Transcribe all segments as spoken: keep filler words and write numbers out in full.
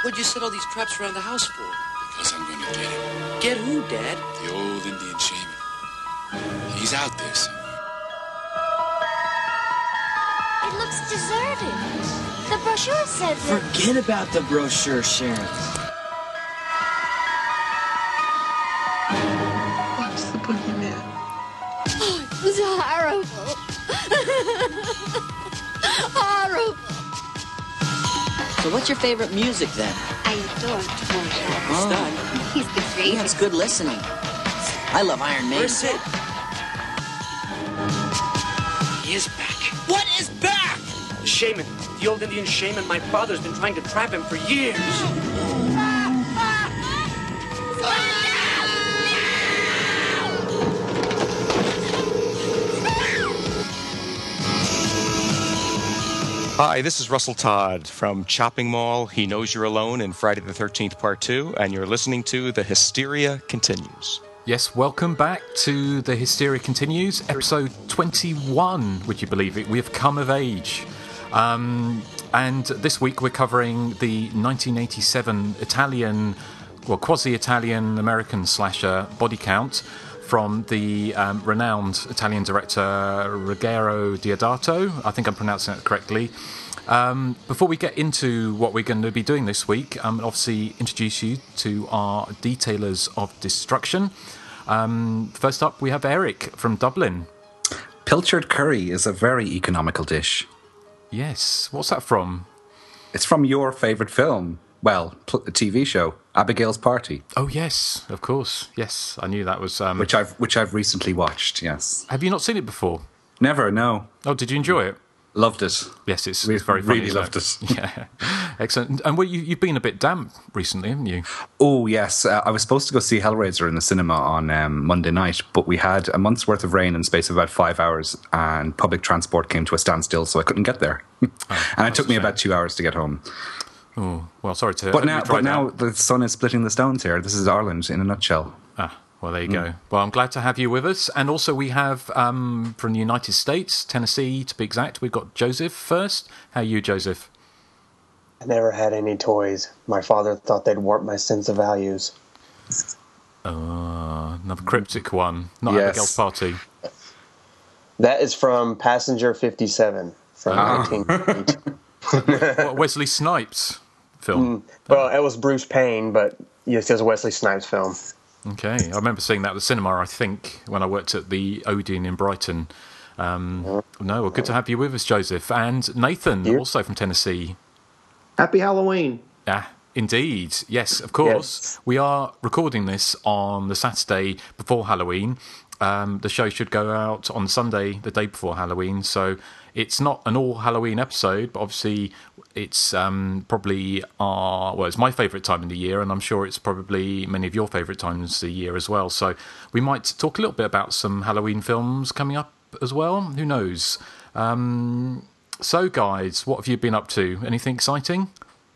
What'd you set all these traps around the house for? Because I'm going to get him. Get who, Dad? The old Indian shaman. He's out there somewhere. It looks deserted. The brochure said that... Forget about the brochure, Sharon. What's the boogeyman? Oh, it was horrible. Horrible. So what's your favorite music, then? I adore Tom Hanks. Oh, He's the greatest. that's good listening. I love Iron Maiden. Where's Sid? He is back. What is back? The shaman. The old Indian shaman. My father's been trying to trap him for years. Hi, this is Russell Todd from Chopping Mall, He Knows You're Alone, and Friday the thirteenth Part two, and you're listening to The Hysteria Continues. Yes, welcome back to The Hysteria Continues, episode twenty-one, would you believe it? We have come of age. Um, and this week we're covering the nineteen eighty-seven Italian, well, quasi-Italian American slasher Body Count, from the um, renowned Italian director Ruggero Deodato. I think I'm pronouncing it correctly. Um, before we get into what we're going to be doing this week, um, obviously introduce you to our detailers of destruction. Um, first up, we have Eric from Dublin. Pilchard curry is a very economical dish. Yes. What's that from? It's from your favourite film. Well, pl- a T V show, Abigail's Party. Oh, yes, of course. Yes, I knew that was... Um... Which I've which I've recently watched, yes. Have you not seen it before? Never, no. Oh, did you enjoy it? Loved it. Yes, it's, we it's very funny. Really loved it. it. Yeah, excellent. And well, you, you've been a bit damp recently, haven't you? Oh, yes. Uh, I was supposed to go see Hellraiser in the cinema on um, Monday night, but we had a month's worth of rain in the space of about five hours, and public transport came to a standstill, so I couldn't get there. Oh, and it took me about two hours to get home. Oh, well, sorry to... But now, but now the sun is splitting the stones here. This is Ireland in a nutshell. Ah, well, there you mm. go. Well, I'm glad to have you with us. And also we have, um, from the United States, Tennessee to be exact, we've got Joseph first. How are you, Joseph? I never had any toys. My father thought they'd warp my sense of values. Uh, another cryptic one. Not yes. Abigail's Party. That is from Passenger fifty-seven from oh. nineteen eighty. What, Wesley Snipes film? Mm, well, it was Bruce Payne, but yes, it was a Wesley Snipes film. Okay, I remember seeing that at the cinema, I think, when I worked at the Odeon in Brighton. Um, mm-hmm. No, well, good to have you with us, Joseph. And Nathan, also from Tennessee. Happy Halloween. Ah, indeed. Yes, of course. Yes. We are recording this on the Saturday before Halloween. Um, the show should go out on Sunday, the day before Halloween, so it's not an all Halloween episode, but obviously it's um, probably our, well, it's my favourite time of the year, and I'm sure it's probably many of your favourite times of the year as well. So we might talk a little bit about some Halloween films coming up as well. Who knows? Um, so, guys, what have you been up to? Anything exciting?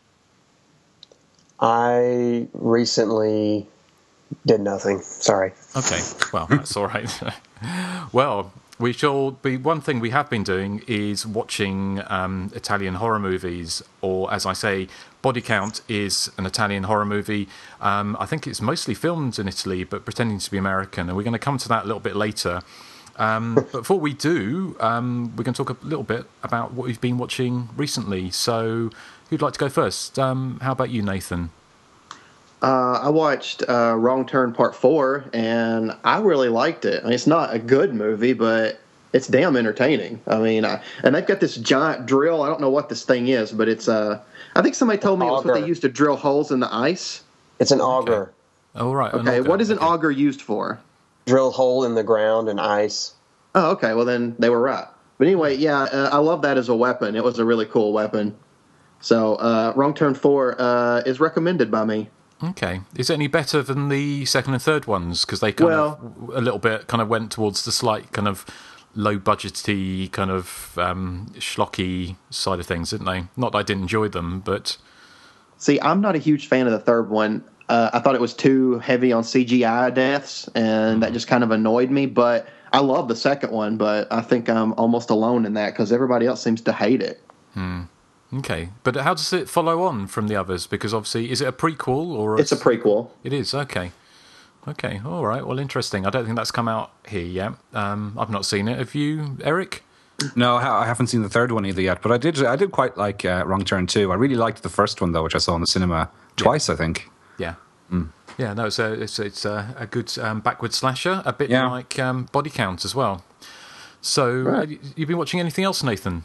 I recently did nothing. Sorry. Okay, well, that's all right. Well, we shall be. One thing we have been doing is watching um, Italian horror movies, or as I say, Body Count is an Italian horror movie. Um, I think it's mostly filmed in Italy, but pretending to be American, and we're going to come to that a little bit later. Um, but before we do, um, we're going to talk a little bit about what we've been watching recently. So, who'd like to go first? Um, how about you, Nathan? Uh, I watched uh, Wrong Turn Part four, and I really liked it. I mean, it's not a good movie, but it's damn entertaining. I mean, I, and they've got this giant drill. I don't know what this thing is, but it's, uh, I think somebody told me it was what they used to drill holes in the ice. It's an auger. Okay. Oh, right. Okay, what is an okay. auger used for? Drill hole in the ground and ice. Oh, okay, well then they were right. But anyway, yeah, uh, I love that as a weapon. It was a really cool weapon. So, uh, Wrong Turn four uh, is recommended by me. Okay. Is it any better than the second and third ones? Because they kind well, of, a little bit, kind of went towards the slight kind of low-budgety, kind of um, schlocky side of things, didn't they? Not that I didn't enjoy them, but... See, I'm not a huge fan of the third one. Uh, I thought it was too heavy on C G I deaths, and mm. that just kind of annoyed me. But I love the second one, but I think I'm almost alone in that because everybody else seems to hate it. Hmm. Okay, but how does it follow on from the others? Because obviously, is it a prequel or it's a prequel? It is. Okay, okay, all right. Well, interesting. I don't think that's come out here yet. Um, I've not seen it. Have you, Eric? No, I ha- I haven't seen the third one either yet. But I did. I did quite like uh, Wrong Turn two. I really liked the first one though, which I saw in the cinema twice. Yeah. I think. Yeah. Mm. Yeah. No, it's a it's it's a, a good um, backward slasher, a bit Yeah. like um, Body Count as well. So, Right. uh, you've been watching anything else, Nathan?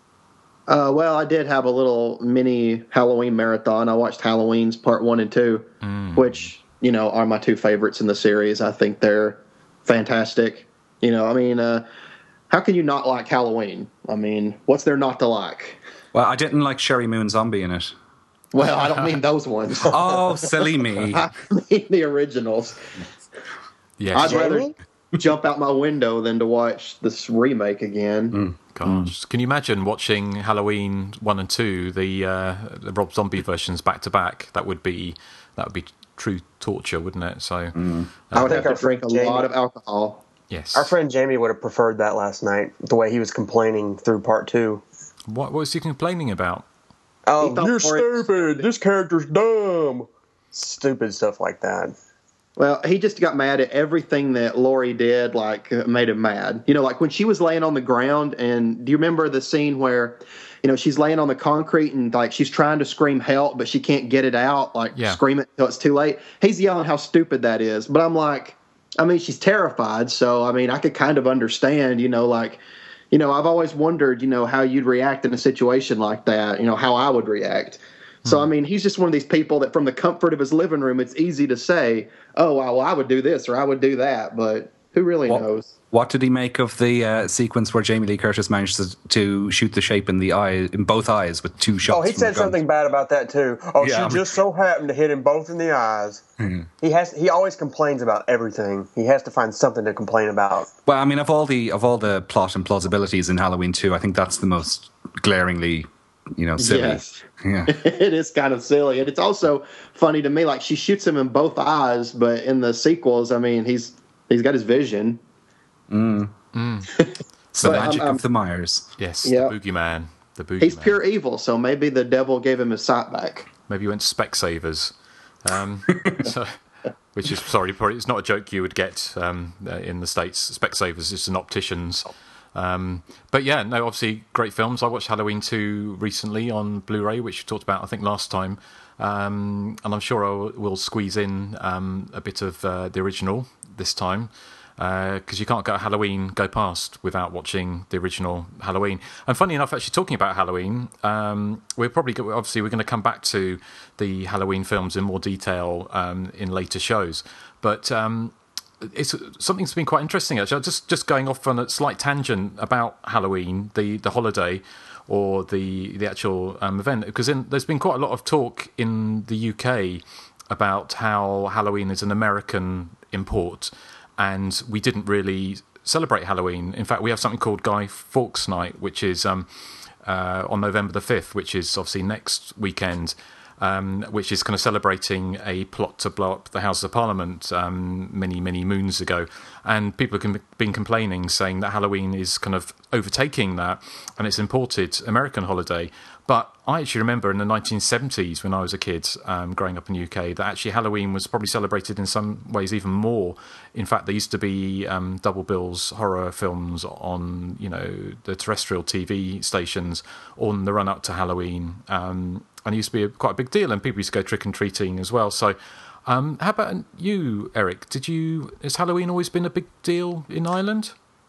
Uh, well, I did have a little mini Halloween marathon. I watched Halloween's part one and two, Mm. which, you know, are my two favorites in the series. I think they're fantastic. You know, I mean, uh, how can you not like Halloween? I mean, what's there not to like? Well, I didn't like Sherry Moon Zombie in it. Well, I don't mean those ones. Oh, silly me. I mean the originals. Yes. I'd rather jump out my window than to watch this remake again. Mm. Gosh, can you imagine watching Halloween one and two, the uh, the Rob Zombie versions back to back? That would be that would be true torture, wouldn't it? So Mm. I would I have think to our drink a friend lot Jamie- of alcohol. yes. Our friend Jamie would have preferred that last night, the way he was complaining through part two. What, what was he complaining about? Oh, He thought you're Laurie- stupid. This character's dumb. Stupid stuff like that. Well, he just got mad at everything that Laurie did, like, uh, made him mad. You know, like when she was laying on the ground, and do you remember the scene where, you know, she's laying on the concrete and, like, she's trying to scream help, but she can't get it out, like, Yeah. scream it until it's too late? He's yelling how stupid that is. But I'm like, I mean, she's terrified, so, I mean, I could kind of understand, you know, like, you know, I've always wondered, you know, how you'd react in a situation like that, you know, how I would react. So, I mean, he's just one of these people that from the comfort of his living room, it's easy to say, oh, well, I would do this or I would do that. But who really What, knows? what did he make of the uh, sequence where Jamie Lee Curtis managed to, to shoot the shape in the eye, in both eyes with two shots? Oh, he from said the gun? something bad about that too. Oh, Yeah, I she mean- just so happened to hit him both in the eyes. Mm-hmm. He has. He always complains about everything. He has to find something to complain about. Well, I mean, of all the of all the plot and plausibilities in Halloween two, I think that's the most glaringly, you know, silly. Yes. Yeah. It is kind of silly. And it's also funny to me, like she shoots him in both eyes, but in the sequels, I mean, he's he's got his vision. Mm. It's the But, magic um, um, of the Myers. Yes, Yeah. the boogeyman. The boogeyman. He's pure evil, so maybe the devil gave him his sight back. Maybe you went to Specsavers, um, so, which is sorry, probably it's not a joke you would get um, uh, in the States. Specsavers is an optician's. Um, but yeah, no, obviously great films. I watched Halloween two recently on Blu-ray, which we talked about I think last time, um, and I'm sure I will squeeze in um, a bit of uh, the original this time. Because uh, you can't go Halloween go past without watching the original Halloween. And funny enough, actually talking about Halloween, um, we're probably go- obviously we're going to come back to the Halloween films in more detail um, in later shows. But um, it's something's been quite interesting actually. Just just going off on a slight tangent about Halloween, the the holiday or the the actual um, event, because there's been quite a lot of talk in the U K about how Halloween is an American import. And we didn't really celebrate Halloween. In fact, we have something called Guy Fawkes Night, which is um, uh, on November the fifth, which is obviously next weekend, um, which is kind of celebrating a plot to blow up the House of Parliament um, many, many moons ago. And people have been complaining, saying that Halloween is kind of overtaking that, and it's imported American holiday. But I actually remember in the nineteen seventies, when I was a kid, um, growing up in the U K, that actually Halloween was probably celebrated in some ways even more. In fact, there used to be um, double bills horror films on, you know, the terrestrial T V stations on the run up to Halloween, um, and it used to be a, quite a big deal. And people used to go trick and treating as well. So, um, how about you, Eric? Did you has Halloween always been a big deal in Ireland?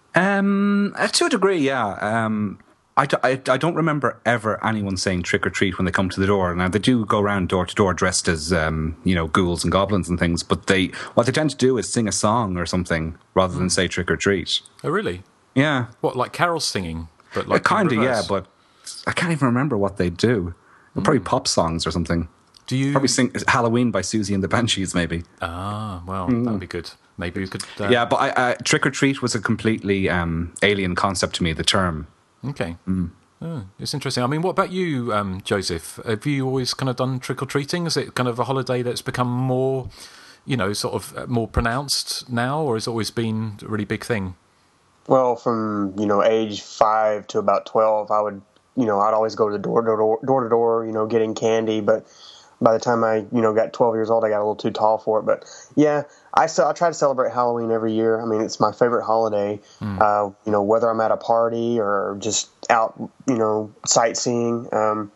Um, uh, to a degree, yeah. Um, I, d- I, I don't remember ever anyone saying trick or treat when they come to the door. Now they do go around door to door dressed as um, you know, ghouls and goblins and things, but they what they tend to do is sing a song or something rather than say trick or treat. Oh, really? Yeah. What, like carol singing? But like uh, kind of, in yeah. reverse? But I can't even remember what they do. They're probably pop songs or something. Do you probably sing Halloween by Susie and the Banshees? Maybe. Ah, well, that'd be good. Maybe we could. Uh... Yeah, but I, uh, trick or treat was a completely um, alien concept to me. The term. Okay. Mm. Oh, it's interesting. I mean, what about you, um, Joseph? Have you always kind of done trick or treating? Is it kind of a holiday that's become more, you know, sort of uh, more pronounced now, or has it always been a really big thing? Well, from you know age five to about twelve, I would you know, I'd always go to door to door, door to door, you know, getting candy. But by the time I, you know, got twelve years old, I got a little too tall for it. But yeah, I still I try to celebrate Halloween every year. I mean, it's my favorite holiday. Mm. Uh, you know, whether I'm at a party or just out, you know, sightseeing. Um,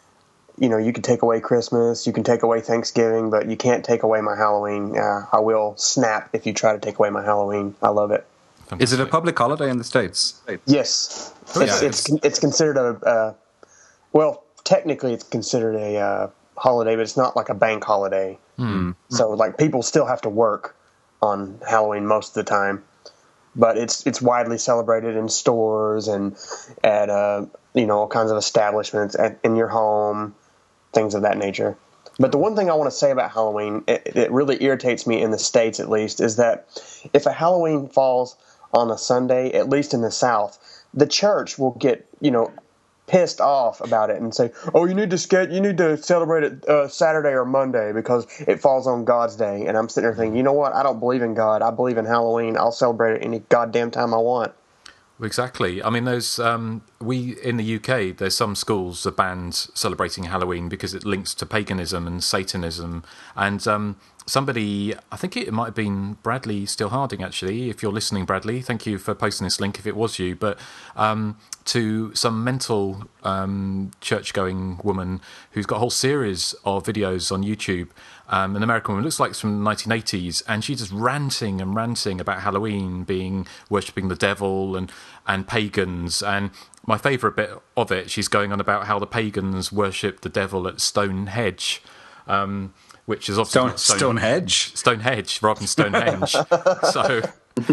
you know, you can take away Christmas, you can take away Thanksgiving, but you can't take away my Halloween. Uh, I will snap if you try to take away my Halloween. I love it. Fantastic. Is it a public holiday in the States? Yes. Oh, it's, yeah, it's, it's, it's considered a, uh, well, technically it's considered a uh, holiday, but it's not like a bank holiday. Mm. So, like, people still have to work on Halloween most of the time. But it's it's widely celebrated in stores and at, uh, you know, all kinds of establishments, at, in your home, things of that nature. But the one thing I want to say about Halloween, it, it really irritates me in the States at least, is that if a Halloween falls on a Sunday, at least in the South, the church will get, you know, pissed off about it and say, oh, you need to skate, you need to celebrate it uh, Saturday or Monday because it falls on God's day. And I'm sitting there thinking, you know what? I don't believe in God. I believe in Halloween. I'll celebrate it any goddamn time I want. Exactly. I mean, there's um, we in the U K. There's some schools that banned celebrating Halloween because it links to paganism and Satanism. And um, somebody, I think it might have been Bradley Steele Harding. Actually, if you're listening, Bradley, thank you for posting this link. If it was you, but um, to some mental um, church-going woman who's got a whole series of videos on YouTube. Um, an American woman, looks like it's from the nineteen eighties, and she's just ranting and ranting about Halloween being worshipping the devil and, and pagans. And my favourite bit of it, she's going on about how the pagans worship the devil at Stonehenge, um, which is obviously Stone, Stone, Stonehenge, Stonehenge rather than Stonehenge. so,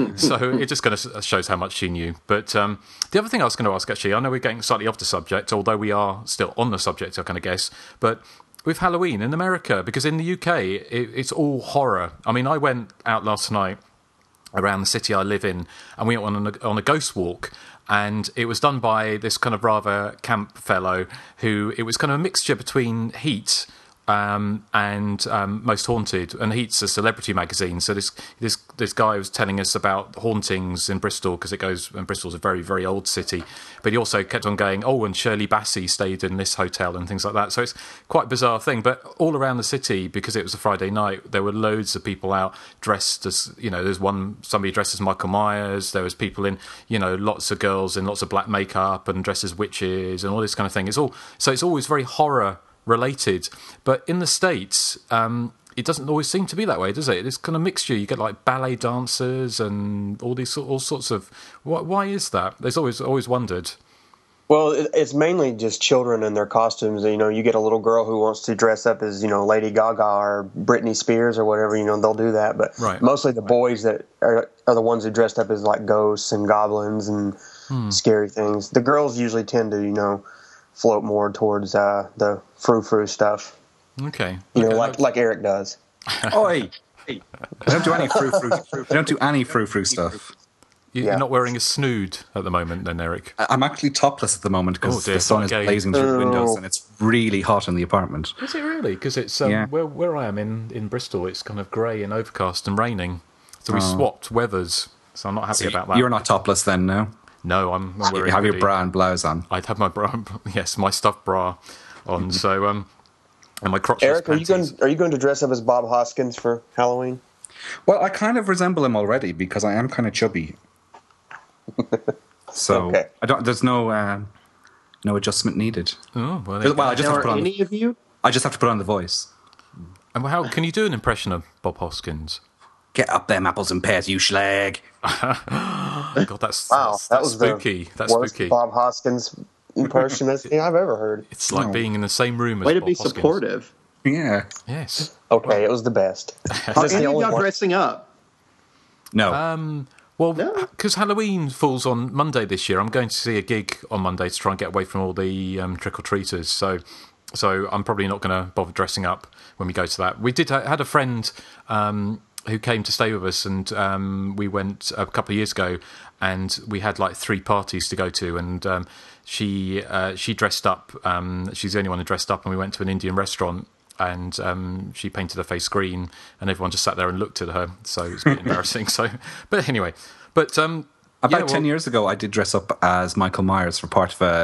so it just kind of shows how much she knew. But um, the other thing I was going to ask, actually, I know we're getting slightly off the subject, although we are still on the subject, I kind of guess, but with Halloween in America, because in the U K, it, it's all horror. I mean, I went out last night around the city I live in, and we went on a, on a ghost walk, and it was done by this kind of rather camp fellow who, it was kind of a mixture between Heat um, and um, Most Haunted, and Heat's a celebrity magazine, so this this this guy was telling us about hauntings in Bristol, because it goes, and Bristol's a very, very old city, but he also kept on going, oh, and Shirley Bassey stayed in this hotel and things like that, so it's quite a bizarre thing. But all around the city, because it was a Friday night, there were loads of people out dressed as, you know, there's one, somebody dressed as Michael Myers, there was people in, you know, lots of girls in lots of black makeup and dressed as witches and all this kind of thing. It's all, so it's always very horror related. But in the States, um, it doesn't always seem to be that way, does it? It's kind of mixture. You get like ballet dancers and all these all sorts of. Why, why is that? There's always always wondered. Well, it's mainly just children and their costumes. You know, you get a little girl who wants to dress up as, you know, Lady Gaga or Britney Spears or whatever. You know, they'll do that. But right. mostly the boys that are, are the ones who dressed up as like ghosts and goblins and hmm. scary things. The girls usually tend to, you know, float more towards uh, the frou-frou stuff. Okay. You know, okay. like like Eric does. Oi! I don't do any frou-frou. I don't do any frou-frou stuff. You're yeah. not wearing a snood at the moment, then, Eric? I'm actually topless at the moment because oh, the sun is okay. blazing through oh. the windows and it's really hot in the apartment. Is it really? Because it's um, yeah. where where I am in, in Bristol, it's kind of grey and overcast and raining. So we oh. swapped weathers. So I'm not happy so about that. You're not topless then, no? No, I'm. I'm wearing you have hoodie. your bra and blouse on. I'd have my bra, yes, my stuffed bra on. So um, and my crotchless Eric, panties. are you going? Are you going to dress up as Bob Hoskins for Halloween? Well, I kind of resemble him already because I am kind of chubby. So okay. I don't. There's no uh, no adjustment needed. Oh well. Well, I just have to put on any the, of you? I just have to put on the voice. And how can you do an impression of Bob Hoskins? Get up them apples and pears, you schlag. God, that's wow. That's, that's that was spooky. The that's worst spooky. Bob Hoskins impersonation I've ever heard. It's like oh. being in the same room as Way Bob to be Hoskins. supportive. Yeah. Yes. Okay, well, it was the best. Are any of y'all dressing up? No. Um. Well, because no. Halloween falls on Monday this year, I'm going to see a gig on Monday to try and get away from all the um, trick-or-treaters. So, so I'm probably not going to bother dressing up when we go to that. We did ha- had a friend um, who came to stay with us, and um, we went a couple of years ago, and we had like three parties to go to, and um, she uh, she dressed up. Um, she's the only one who dressed up, and we went to an Indian restaurant. And um, she painted her face green, and everyone just sat there and looked at her. So it was a bit embarrassing. So, but anyway, but um, about yeah, well, ten years ago, I did dress up as Michael Myers for part of a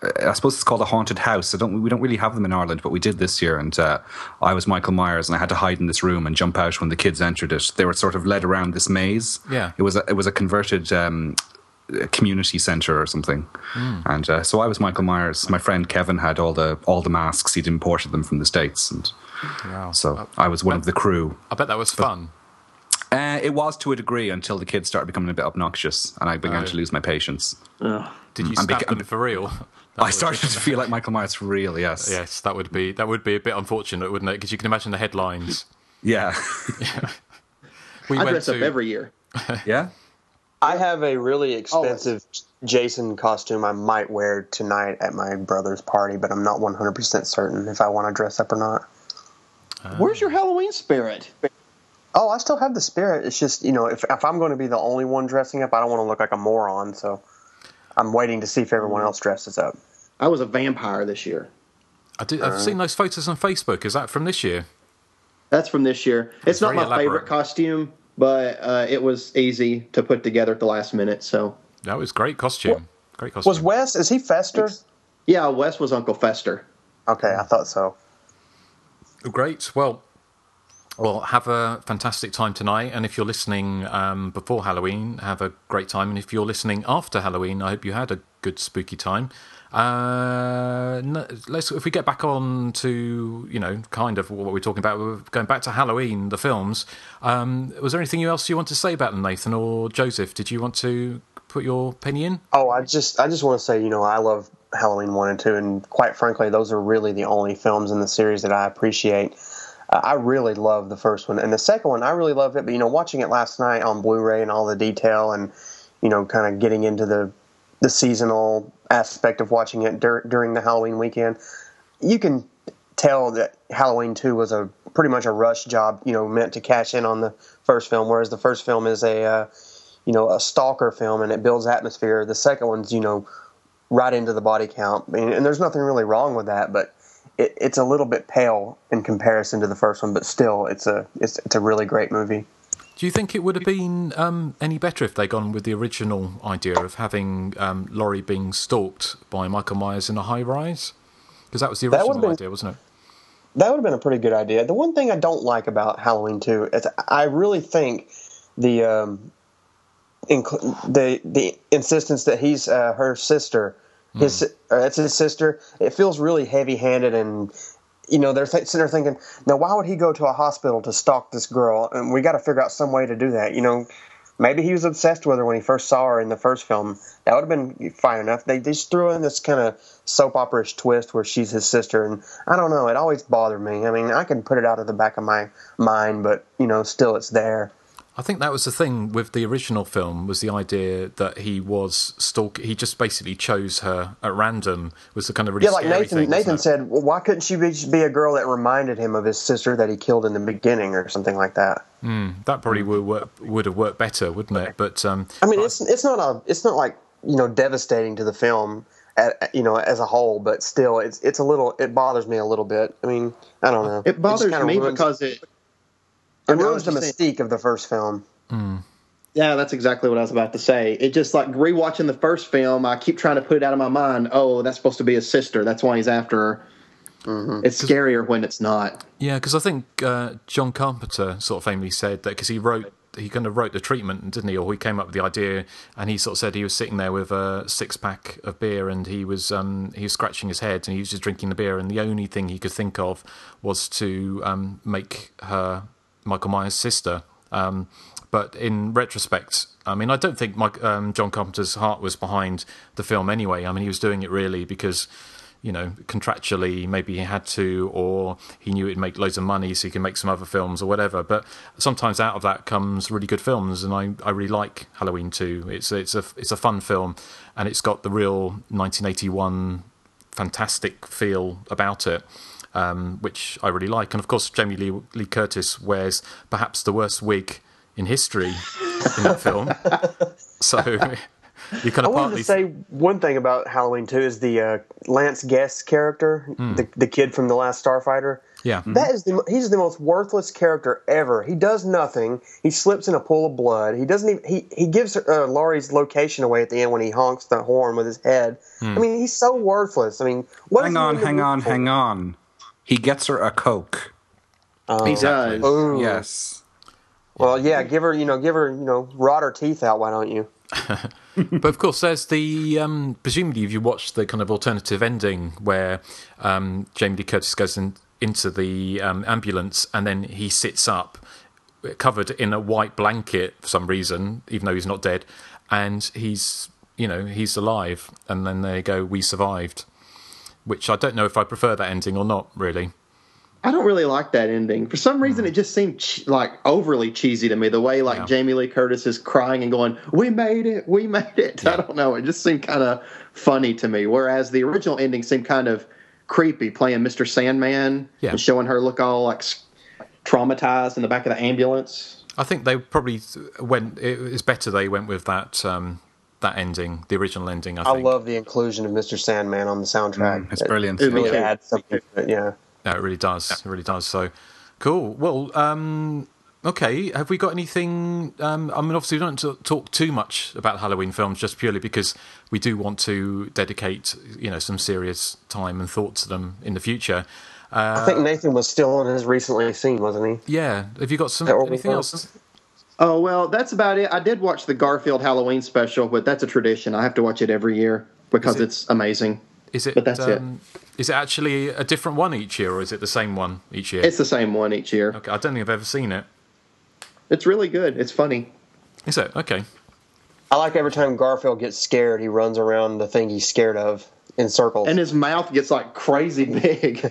I suppose it's called a haunted house. I don't. We don't really have them in Ireland, but we did this year. And uh, I was Michael Myers, and I had to hide in this room and jump out when the kids entered it. They were sort of led around this maze. Yeah, it was a, it was a converted um, community center or something. Mm. And uh, so I was Michael Myers. My friend Kevin had all the all the masks. He'd imported them from the States, and wow. so I was one I, of the crew. I bet that was but, fun. Uh, it was to a degree until the kids started becoming a bit obnoxious, and I began oh. to lose my patience. Oh. Did you stab them for real? That I started to feel like Michael Myers for real. Yes, yes, that would be that would be a bit unfortunate, wouldn't it? Because you can imagine the headlines. Yeah, yeah. We I went dress to... up every year. Yeah, I have a really expensive oh. Jason costume I might wear tonight at my brother's party, but I'm not one hundred percent certain if I want to dress up or not. Um. Where's your Halloween spirit? Oh, I still have the spirit. It's just, you know, if if I'm going to be the only one dressing up, I don't want to look like a moron, so I'm waiting to see if everyone else dresses up. I was a vampire this year. I did, I've uh, seen those photos on Facebook. Is that from this year? That's from this year. It's, it's not my elaborate. favorite costume, but uh, it was easy to put together at the last minute. So that was great costume. What, great costume. Was Wes? Is he Fester? Yeah, Wes was Uncle Fester. Okay, I thought so. Great. Well. Well, have a fantastic time tonight, and if you're listening um, before Halloween, have a great time, and if you're listening after Halloween, I hope you had a good spooky time. Uh, no, let's if we get back on to, you know, kind of what we're talking about, we're going back to Halloween, the films. Um, was there anything else you want to say about them, Nathan or Joseph? Did you want to put your penny in? Oh, I just I just want to say, you know, I love Halloween one and two, and quite frankly, those are really the only films in the series that I appreciate. I really love the first one. And the second one, I really loved it. But, you know, watching it last night on Blu-ray and all the detail and, you know, kind of getting into the the seasonal aspect of watching it dur- during the Halloween weekend, you can tell that Halloween two was a pretty much a rush job, you know, meant to cash in on the first film, whereas the first film is a, uh, you know, a stalker film and it builds atmosphere. The second one's, you know, right into the body count. I mean, and there's nothing really wrong with that, but It, it's a little bit pale in comparison to the first one, but still, it's a it's, it's a really great movie. Do you think it would have been um, any better if they'd gone with the original idea of having um, Laurie being stalked by Michael Myers in a high-rise? Because that was the original been, idea, wasn't it? That would have been a pretty good idea. The one thing I don't like about Halloween two is I really think the um, inc- the the insistence that he's uh, her sister. His, uh, it's his sister. It feels really heavy-handed, and you know they're th- sitting there thinking, "Now, why would he go to a hospital to stalk this girl?" And we got to figure out some way to do that. You know, maybe he was obsessed with her when he first saw her in the first film. That would have been fine enough. They just threw in this kind of soap opera-ish twist where she's his sister, and I don't know. It always bothered me. I mean, I can put it out of the back of my mind, but you know, still, it's there. I think that was the thing with the original film, was the idea that he was stalk. He just basically chose her at random. Was the kind of really yeah, like scary Nathan. thing, Nathan said, well, why couldn't she be, be a girl that reminded him of his sister that he killed in the beginning, or something like that? Mm, that probably would work, would have worked better, wouldn't it? But um, I mean, it's it's not a it's not like you know devastating to the film, at, you know, as a whole, but still, it's it's a little. It bothers me a little bit. I mean, I don't know. It bothers it me ruins, because it it ruins the mystique saying, of the first film. Mm. Yeah, that's exactly what I was about to say. It just like rewatching the first film, I keep trying to put it out of my mind. Oh, that's supposed to be his sister. That's why he's after her. Mm-hmm. It's scarier when it's not. Yeah, because I think uh, John Carpenter sort of famously said that because he wrote, he kind of wrote the treatment, didn't he? Or he came up with the idea, and he sort of said he was sitting there with a six pack of beer, and he was um, he was scratching his head, and he was just drinking the beer, and the only thing he could think of was to um, make her Michael Myers' sister. Um, But in retrospect, I mean, I don't think Mike, um, John Carpenter's heart was behind the film anyway. I mean, he was doing it really because, you know, contractually maybe he had to, or he knew it'd make loads of money so he can make some other films or whatever. But sometimes out of that comes really good films, and I, I really like Halloween two. It's it's a it's a fun film, and it's got the real nineteen eighty-one fantastic feel about it. Um, which I really like. And of course, Jamie Lee, Lee Curtis wears perhaps the worst wig in history in that film. So You kind I of wanted partly to say one thing about Halloween two is the uh, Lance Guest character, Mm. the the kid from The Last Starfighter. Yeah. That is the he's the most worthless character ever. He does nothing. He slips in a pool of blood. He doesn't even he he gives uh, Laurie's location away at the end when he honks the horn with his head. Hmm. I mean, he's so worthless. I mean, what Hang is he on, in the hang on, movie for? hang on. He gets her a Coke. Oh. He does. Ooh. Yes. Well, yeah, give her, you know, give her, you know, rot her teeth out. Why don't you? But of course, there's the um, presumably if you watch the kind of alternative ending where um, Jamie Lee Curtis goes in, into the um, ambulance and then he sits up, covered in a white blanket for some reason, even though he's not dead, and he's you know he's alive, and then they go, "We survived," which I don't know if I prefer that ending or not, really. I don't really like that ending. For some reason, it just seemed ch- like overly cheesy to me. The way like Yeah. Jamie Lee Curtis is crying and going, "We made it, we made it." Yeah. I don't know. It just seemed kind of funny to me. Whereas the original ending seemed kind of creepy, playing Mister Sandman Yeah. and showing her look all like s- traumatized in the back of the ambulance. I think they probably went. It was better they went with that um, that ending, the original ending. I I think. love the inclusion of Mister Sandman on the soundtrack. Mm, it's It- brilliant. It really Yeah. adds something to it. Yeah. No, it really does. It really does. So, cool. Well, um, okay. Have we got anything? Um, I mean, obviously, we don't t- talk too much about Halloween films, just purely because we do want to dedicate, you know, some serious time and thought to them in the future. Uh, I think Nathan was still on his recently seen, wasn't he? yeah. Have you got some That what we anything thought? else? Oh, well, that's about it. I did watch the Garfield Halloween special, but that's a tradition. I have to watch it every year because it- it's amazing. Is it? But that's it. um, Is it actually a different one each year, or is it the same one each year? It's the same one each year. Okay, I don't think I've ever seen it. It's really good. It's funny. Is it? Okay. I like every time Garfield gets scared, he runs around the thing he's scared of in circles. And his mouth gets like crazy big.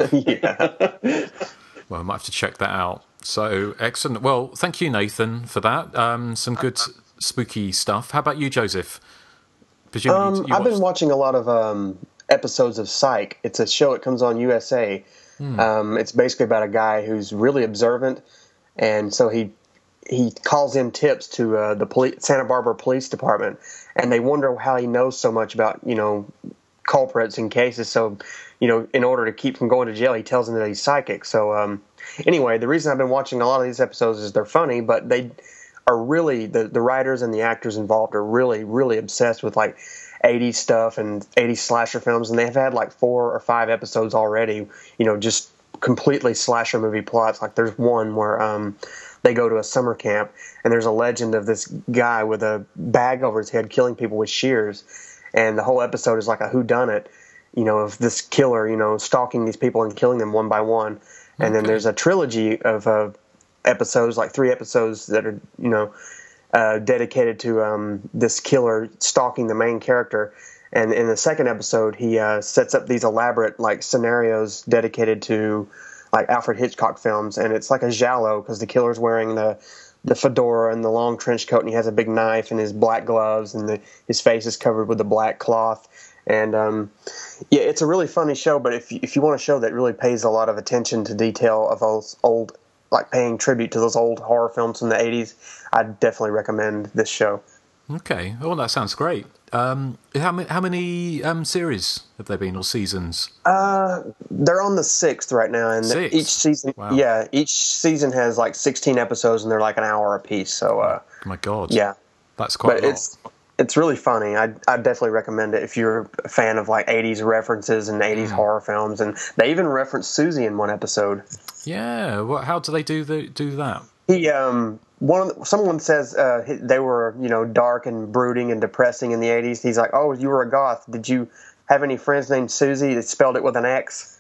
yeah. Well, I might have to check that out. So, excellent. Well, thank you, Nathan, for that. Um, some good spooky stuff. How about you, Joseph? Presumably Um, you I've been watched- watching a lot of um, episodes of Psych. It's a show that comes on U S A. Hmm. Um, it's basically about a guy who's really observant, and so he he calls in tips to uh, the poli- Santa Barbara Police Department, and they wonder how he knows so much about you know culprits and cases. So, you know, in order to keep from going to jail, he tells them that he's psychic. So, um, anyway, the reason I've been watching a lot of these episodes is they're funny, but they are really the the writers and the actors involved are really really obsessed with like eighties stuff and eighties slasher films, and they've had like four or five episodes already, you know, just completely slasher movie plots. Like there's one where um, they go to a summer camp, and there's a legend of this guy with a bag over his head killing people with shears, and the whole episode is like a whodunit, you know, of this killer, you know, stalking these people and killing them one by one. And then there's a trilogy of uh, episodes, like three episodes that are, you know, Uh, dedicated to um, this killer stalking the main character, and in the second episode, he uh, sets up these elaborate like scenarios dedicated to like Alfred Hitchcock films, and it's like a giallo because the killer's wearing the the fedora and the long trench coat, and he has a big knife and his black gloves, and the, his face is covered with the black cloth. And um, yeah, it's a really funny show. But if you, if you want a show that really pays a lot of attention to detail of those old, like paying tribute to those old horror films from the eighties, I'd definitely recommend this show. Okay. Oh, that sounds great. Um, how many, how many um, series have there been, or seasons? Uh, they're on the sixth right now, and Six? each season, Wow. yeah, each season has like sixteen episodes, and they're like an hour apiece. So, uh, Oh my God. yeah, That's quite but a lot. it's it's really funny. I I definitely recommend it if you're a fan of like eighties references and eighties horror films, and they even reference Susie in one episode. Yeah. What? How do they do the, do that? He um one of the, someone says uh, he- they were you know dark and brooding and depressing in the eighties. He's like, oh, you were a goth. Did you have any friends named Susie that spelled it with an X?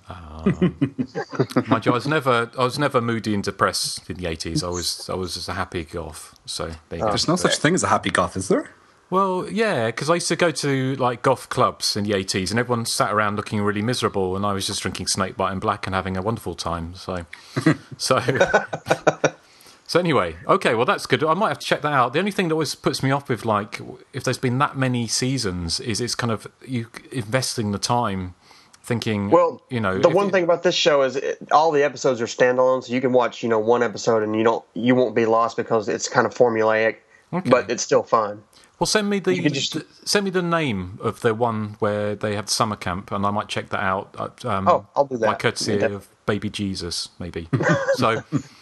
Mind you, I was never I was never moody and depressed in the eighties. I was I was just a happy goth. So there you go. There's no such thing as a happy goth, is there? Well, yeah, because I used to go to like goth clubs in the eighties, and everyone sat around looking really miserable, and I was just drinking Snakebite and Black and having a wonderful time. So, so, so anyway, okay, well that's good. I might have to check that out. The only thing that always puts me off with like if there's been that many seasons is it's kind of you investing the time, thinking. Well, you know, the if one you- thing about this show is it, all the episodes are standalone, so you can watch you know one episode and you don't you won't be lost because it's kind of formulaic, Okay. but it's still fun. Well, send me the You could just- th- send me the name of the one where they have summer camp, and I might check that out. uh, Um, Oh, I'll do that. By courtesy Yeah. of Baby Jesus, maybe. So,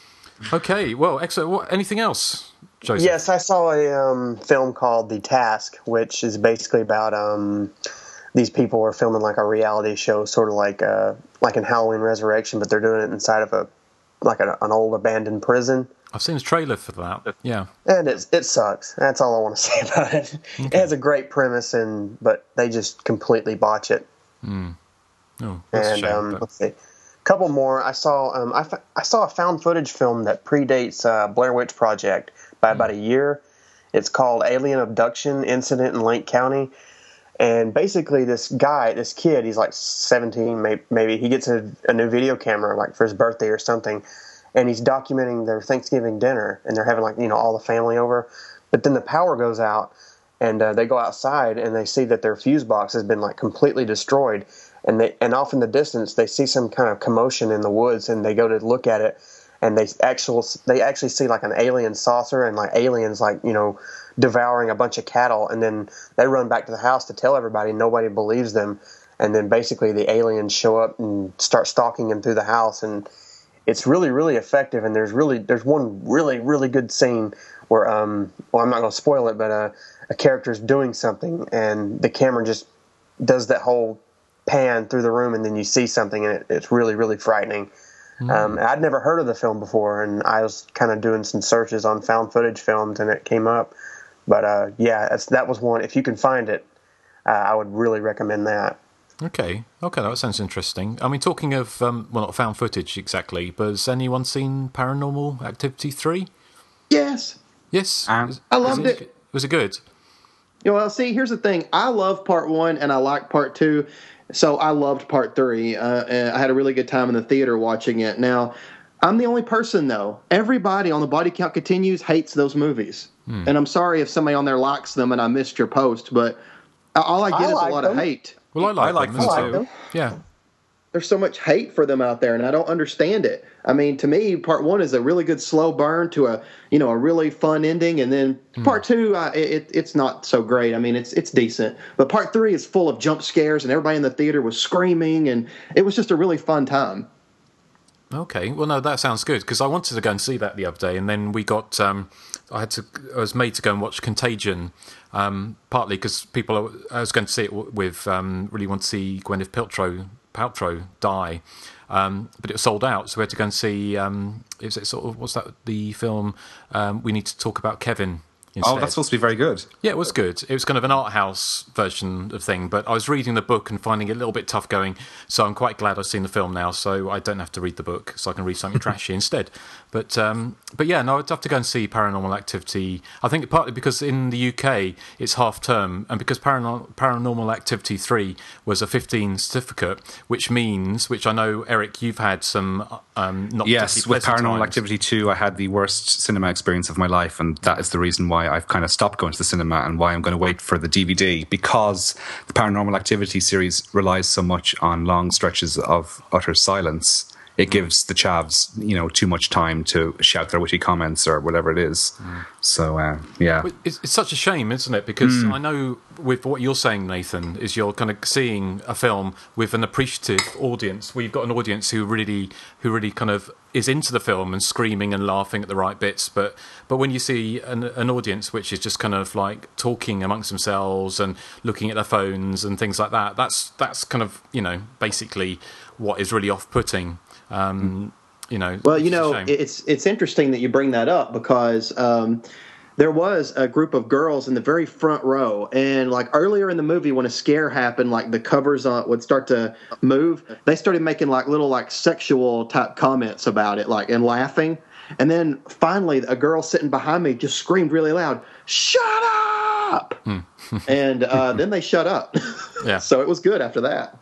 okay, well, excellent. What, anything else, Joseph? Yes, I saw a um, film called The Task, which is basically about um, these people are filming like a reality show, sort of like uh, like in Halloween Resurrection, but they're doing it inside of a like a, an old abandoned prison. I've seen a trailer for that. Yeah. And it it sucks. That's all I want to say about it. It has a great premise, and but they just completely botch it. Oh, that's a And shame, um, but- let's see, a couple more. I saw um, I, fa- I saw a found footage film that predates uh, Blair Witch Project by about a year. It's called Alien Abduction Incident in Lake County. And basically, this guy, this kid, he's like seventeen, may- maybe. He gets a, a new video camera, like for his birthday or something, and he's documenting their Thanksgiving dinner, and they're having like you know all the family over. But then the power goes out, and uh, they go outside, and they see that their fuse box has been like completely destroyed. And they and off in the distance, they see some kind of commotion in the woods, and they go to look at it, and they actual they actually see like an alien saucer and like aliens like you know. devouring a bunch of cattle, and then they run back to the house to tell everybody. Nobody believes them, and then basically the aliens show up and start stalking them through the house, and it's really, really effective. And there's really there's one really, really good scene where um well I'm not going to spoil it, but uh, a character's doing something, and the camera just does that whole pan through the room, and then you see something, and it, it's really, really frightening. Mm. Um, I'd never heard of the film before, and I was kind of doing some searches on found footage films, and it came up. But uh, yeah, that's, that was one. If you can find it, uh, I would really recommend that. Okay, okay, that sounds interesting. I mean, talking of, um, well, not found footage exactly, but has anyone seen Paranormal Activity three? Yes. Yes? Um, was, I loved was it. Was it good? You know, well, see, here's the thing. I love part one, and I like part two, so I loved part three. Uh, and I had a really good time in the theater watching it. Now, I'm the only person, though. Everybody on the Body Count Continues hates those movies. Hmm. And I'm sorry if somebody on there likes them and I missed your post, but all I get I is like a lot them. of hate. Well, I like, I like them, them too. too. them. Yeah. There's so much hate for them out there, and I don't understand it. I mean, to me, part one is a really good slow burn to a, you know, a really fun ending, and then mm. part two, uh, it, it's not so great. I mean, it's it's decent, but part three is full of jump scares, and everybody in the theater was screaming, and it was just a really fun time. Okay, well, no, that sounds good, because I wanted to go and see that the other day, and then we got, um, I had to, I was made to go and watch Contagion, um, partly because people, are, I was going to see it with, um, really want to see Gwyneth Paltrow, Paltrow die, um, but it was sold out, so we had to go and see, um, is it sort of, what's that, the film, um, We Need to Talk About Kevin. Instead. Oh, that's supposed to be very good. Yeah, it was good. It was kind of an art house version of thing, but I was reading the book and finding it a little bit tough going, so I'm quite glad I've seen the film now, so I don't have to read the book, so I can read something trashy instead. But um, but yeah, no, I'd have to go and see Paranormal Activity. I think partly because in the U K it's half term, and because Paranor- Paranormal Activity three was a fifteen certificate, which means, which I know, Eric, you've had some um, not Yes, with particularly pleasant Paranormal times. Activity two, I had the worst cinema experience of my life, and that is the reason why I've kind of stopped going to the cinema and why I'm going to wait for the D V D, because the Paranormal Activity series relies so much on long stretches of utter silence. It gives the chavs, you know, too much time to shout their witty comments or whatever it is. Mm. So, uh, yeah. It's, it's such a shame, isn't it? Because mm. I know with what you're saying, Nathan, is you're kind of seeing a film with an appreciative audience, where you've got an audience who really, who really kind of is into the film and screaming and laughing at the right bits. But but when you see an, an audience which is just kind of like talking amongst themselves and looking at their phones and things like that, that's that's kind of, you know, basically what is really off-putting. Um, you know, well, you know, it's it's interesting that you bring that up, because um, there was a group of girls in the very front row, and like earlier in the movie, when a scare happened, like the covers on would start to move, they started making like little like sexual type comments about it, like and laughing, and then finally a girl sitting behind me just screamed really loud, "Shut up!" and uh, then they shut up. Yeah. So it was good after that.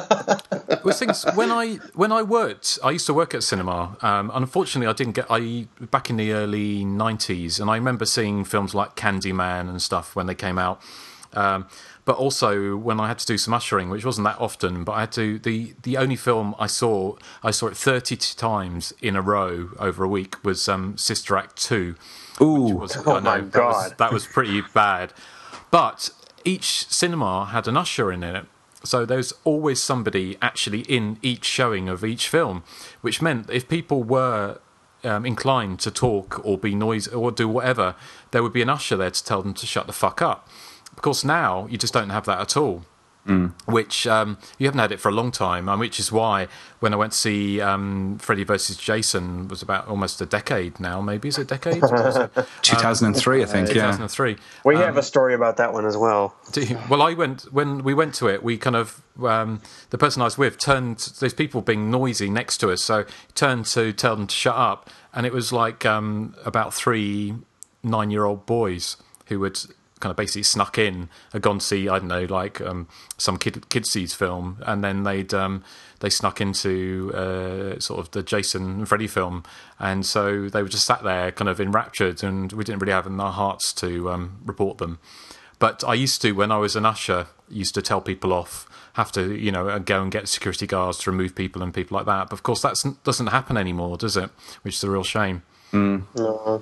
Well, things, when I when I worked, I used to work at cinema. Um, unfortunately, I didn't get. I back in the early nineties, and I remember seeing films like Candyman and stuff when they came out. Um, but also when I had to do some ushering, which wasn't that often, but I had to. the The only film I saw, I saw it thirty times in a row over a week, was um, Sister Act two. Ooh, was, oh I know, my that God, was, that was pretty bad. But each cinema had an usher in it. So there's always somebody actually in each showing of each film, which meant if people were um, inclined to talk or be noisy or do whatever, there would be an usher there to tell them to shut the fuck up. Of course, now you just don't have that at all. Mm. Which um, you haven't had it for a long time, and which is why when I went to see um, Freddy versus Jason was about almost a decade now. Maybe is it a decade? two thousand three, um, I think. two thousand three. Yeah. We um, have a story about that one as well. You, well, I went when we went to it. We kind of um, the person I was with turned. There's people being noisy next to us, so he turned to tell them to shut up, and it was like um, about three nine-year-old boys who would. Kind of basically snuck in, had gone to see I don't know like um, some kid kidsies film, and then they'd um, they snuck into uh, sort of the Jason and Freddy film, and so they were just sat there kind of enraptured, and we didn't really have in our hearts to um, report them. But I used to, when I was an usher, used to tell people off, have to you know go and get security guards to remove people and people like that. But of course that doesn't happen anymore, does it? Which is a real shame. Mm. No.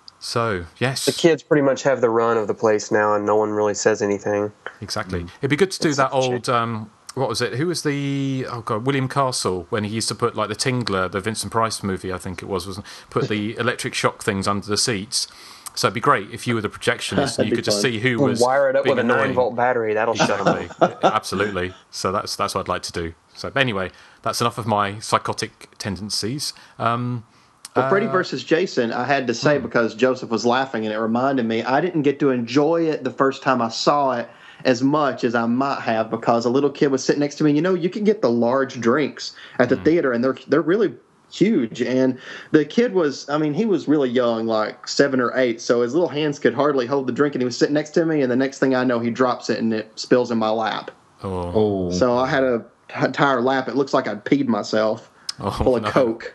So, yes. The kids pretty much have the run of the place now, and no one really says anything. Exactly. It'd be good to do it's that old, um, what was it? Who was the, oh God, William Castle, when he used to put, like, the Tingler, the Vincent Price movie, I think it was, wasn't put the electric shock things under the seats. So it'd be great if you were the projectionist and you could just see who was wire it up with a annoying. nine volt battery. That'll shut them up. Absolutely. So that's that's what I'd like to do. So anyway, that's enough of my psychotic tendencies. Um, Well, Freddy versus Jason, I had to say because Joseph was laughing and it reminded me, I didn't get to enjoy it the first time I saw it as much as I might have because a little kid was sitting next to me. You know, you can get the large drinks at the mm. theater, and they're they're really huge. And the kid was, I mean, he was really young, like seven or eight, so his little hands could hardly hold the drink, and he was sitting next to me, and the next thing I know, he drops it, and it spills in my lap. Oh. So I had a entire lap. It looks like I'd peed myself oh, full of no. Coke.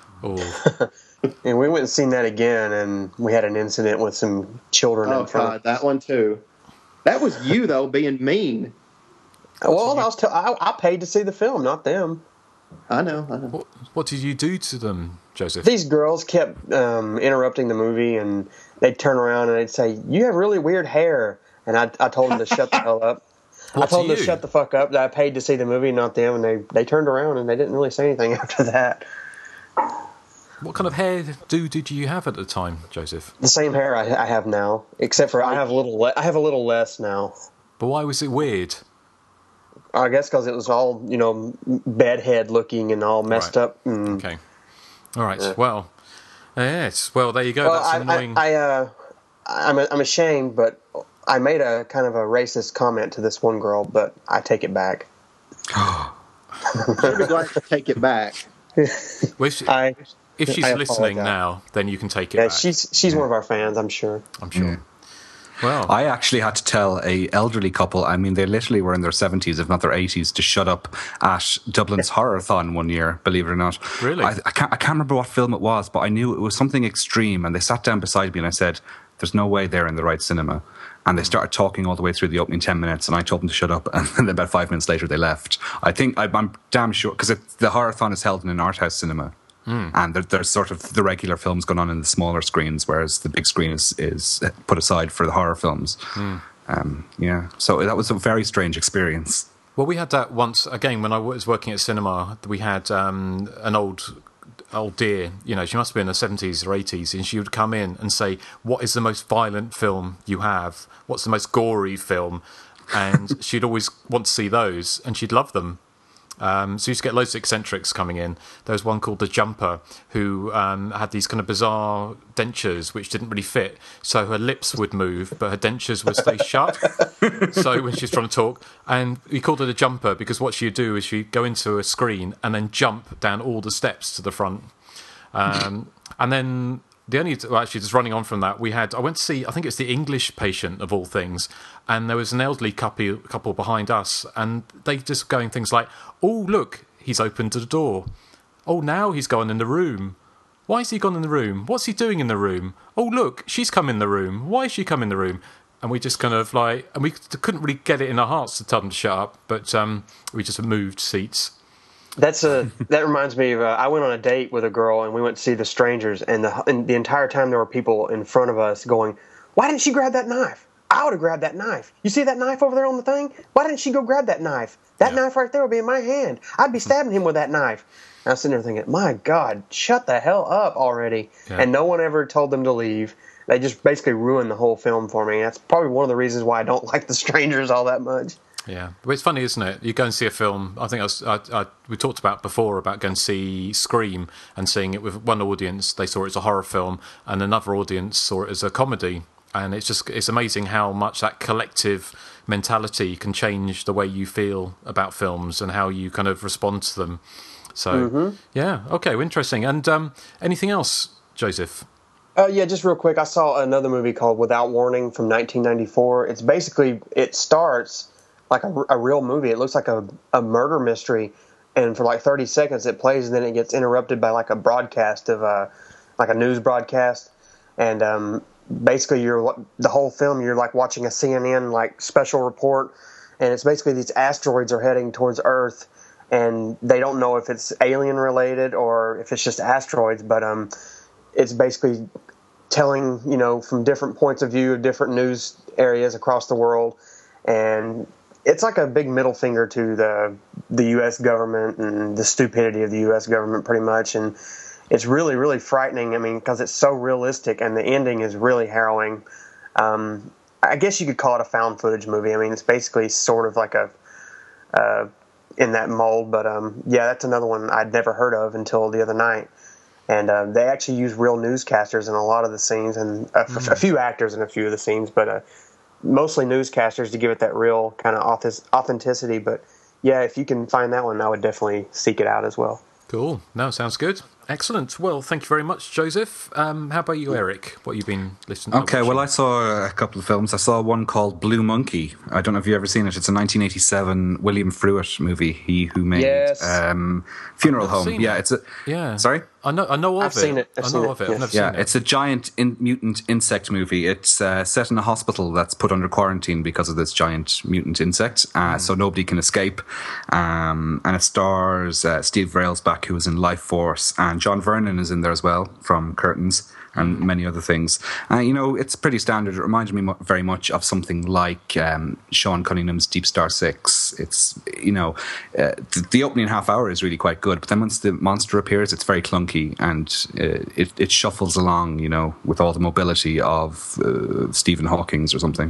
Oh. And we went and seen that again, and we had an incident with some children. Oh, in front God, of that one too. That was you, though, being mean. Well, I, was t- I, I paid to see the film, not them. I know, I know. What, what did you do to them, Joseph? These girls kept um, interrupting the movie, and they'd turn around and they'd say, "You have really weird hair." And I, I told them to shut the hell up. What I told to them to you? shut the fuck up, that I paid to see the movie, not them. And they, they turned around, and they didn't really say anything after that. What kind of hair do did you have at the time, Joseph? The same hair I, I have now, except for I have a little le- I have a little less now. But why was it weird? I guess because it was all, you know, bedhead looking and all messed Right. up. And, Okay. All right. Yeah. Well, uh, yes. Well, there you go. well, That's I, annoying. I, I, uh, I'm, I'm ashamed, but I made a kind of a racist comment to this one girl, but I take it back. She'll be glad to take it back. Well, she- I, if she's I listening apologize. now, then you can take it yeah, back. she's she's one of our fans, I'm sure. I'm sure. Mm. Well, I actually had to tell a elderly couple, I mean, they literally were in their seventies, if not their eighties, to shut up at Dublin's Horror-thon one year, believe it or not. Really? I, I, can't, I can't remember what film it was, but I knew it was something extreme, and they sat down beside me and I said, there's no way they're in the right cinema. And they started talking all the way through the opening ten minutes, and I told them to shut up, and then about five minutes later they left. I think, I, I'm damn sure, because the Horror-thon is held in an art house cinema. Mm. And there, there's sort of the regular films going on in the smaller screens, whereas the big screen is, is put aside for the horror films. Mm. Um, yeah, so that was a very strange experience. well, we had that once again when I was working at cinema. We had um, an old old dear, you know, she must have been in her seventies or eighties, and she would come in and say, "What is the most violent film you have? What's the most gory film?" And she'd always want to see those, and she'd love them. Um, so you used to get loads of eccentrics coming in. There was one called The Jumper who um, had these kind of bizarre dentures which didn't really fit. So her lips would move, but her dentures would stay shut. So when she was trying to talk, and we called her The Jumper because what she'd do is she'd go into a screen and then jump down all the steps to the front. Um, and then the only, well, actually, just running on from that, we had, I went to see, I think it's The English Patient of all things, and there was an elderly couple, couple behind us, and they just going things like, "Oh, look, he's opened the door. Oh, now he's gone in the room. Why has he gone in the room? What's he doing in the room? Oh, look, she's come in the room. Why has she come in the room?" And we just kind of like, and we couldn't really get it in our hearts to tell them to shut up, but um, we just moved seats. That's a that reminds me of uh, I went on a date with a girl, and we went to see The Strangers, and the and the entire time there were people in front of us going, "Why didn't she grab that knife? I would have grabbed that knife. You see that knife over there on the thing? Why didn't she go grab that knife? That yeah. knife right there would be in my hand. I'd be stabbing him with that knife. And I was sitting there thinking, my God, shut the hell up already. Yeah. And no one ever told them to leave. They just basically ruined the whole film for me. That's probably one of the reasons why I don't like The Strangers all that much. Yeah, well, it's funny, isn't it? You go and see a film. I think I was, I, I, we talked about before about going to see Scream and seeing it with one audience. They saw it as a horror film, and another audience saw it as a comedy. And it's just it's amazing how much that collective mentality can change the way you feel about films and how you kind of respond to them. So mm-hmm. yeah, okay, well, interesting. And um, anything else, Joseph? Uh, yeah, just real quick. I saw another movie called Without Warning from nineteen ninety-four. It's basically it starts like a, a real movie. It looks like a, a murder mystery, and for like thirty seconds it plays, and then it gets interrupted by like a broadcast of uh, like a news broadcast, and um, basically you're the whole film you're like watching a C N N like special report, and it's basically these asteroids are heading towards Earth, and they don't know if it's alien related or if it's just asteroids, but um, it's basically telling, you know, from different points of view of different news areas across the world, and it's like a big middle finger to the the U S government and the stupidity of the U S government, pretty much. And it's really, really frightening. I mean, because it's so realistic, and the ending is really harrowing. Um, I guess you could call it a found footage movie. I mean, it's basically sort of like a uh, in that mold. But um, yeah, that's another one I'd never heard of until the other night. And uh, they actually use real newscasters in a lot of the scenes, and a, mm. a few actors in a few of the scenes, but uh, mostly newscasters to give it that real kind of authenticity. But yeah, if you can find that one, I would definitely seek it out as well. Cool. No, sounds good. Excellent. Well, thank you very much, Joseph. Um, how about you, Eric? What have you been listening to? Okay, well, I saw a couple of films. I saw one called Blue Monkey. I don't know if you've ever seen it. It's a nineteen eighty-seven William Fruet movie. He who made yes. um, Funeral Home. Yeah, it's a. Yeah. Sorry? I know. I know of I've it. Seen it. I've I seen know it. of it. Yes. I've never yeah, seen it. it's a giant in, mutant insect movie. It's uh, set in a hospital that's put under quarantine because of this giant mutant insect, uh, mm. so nobody can escape. Um, and it stars uh, Steve Railsback, who was in Life Force, and John Vernon is in there as well from Curtains and many other things. Uh, you know, it's pretty standard. It reminded me mo- very much of something like um, Sean Cunningham's Deep Star Six. It's, you know, uh, the, the opening half hour is really quite good, but then once the monster appears, it's very clunky, and uh, it, it shuffles along, you know, with all the mobility of uh, Stephen Hawking's or something.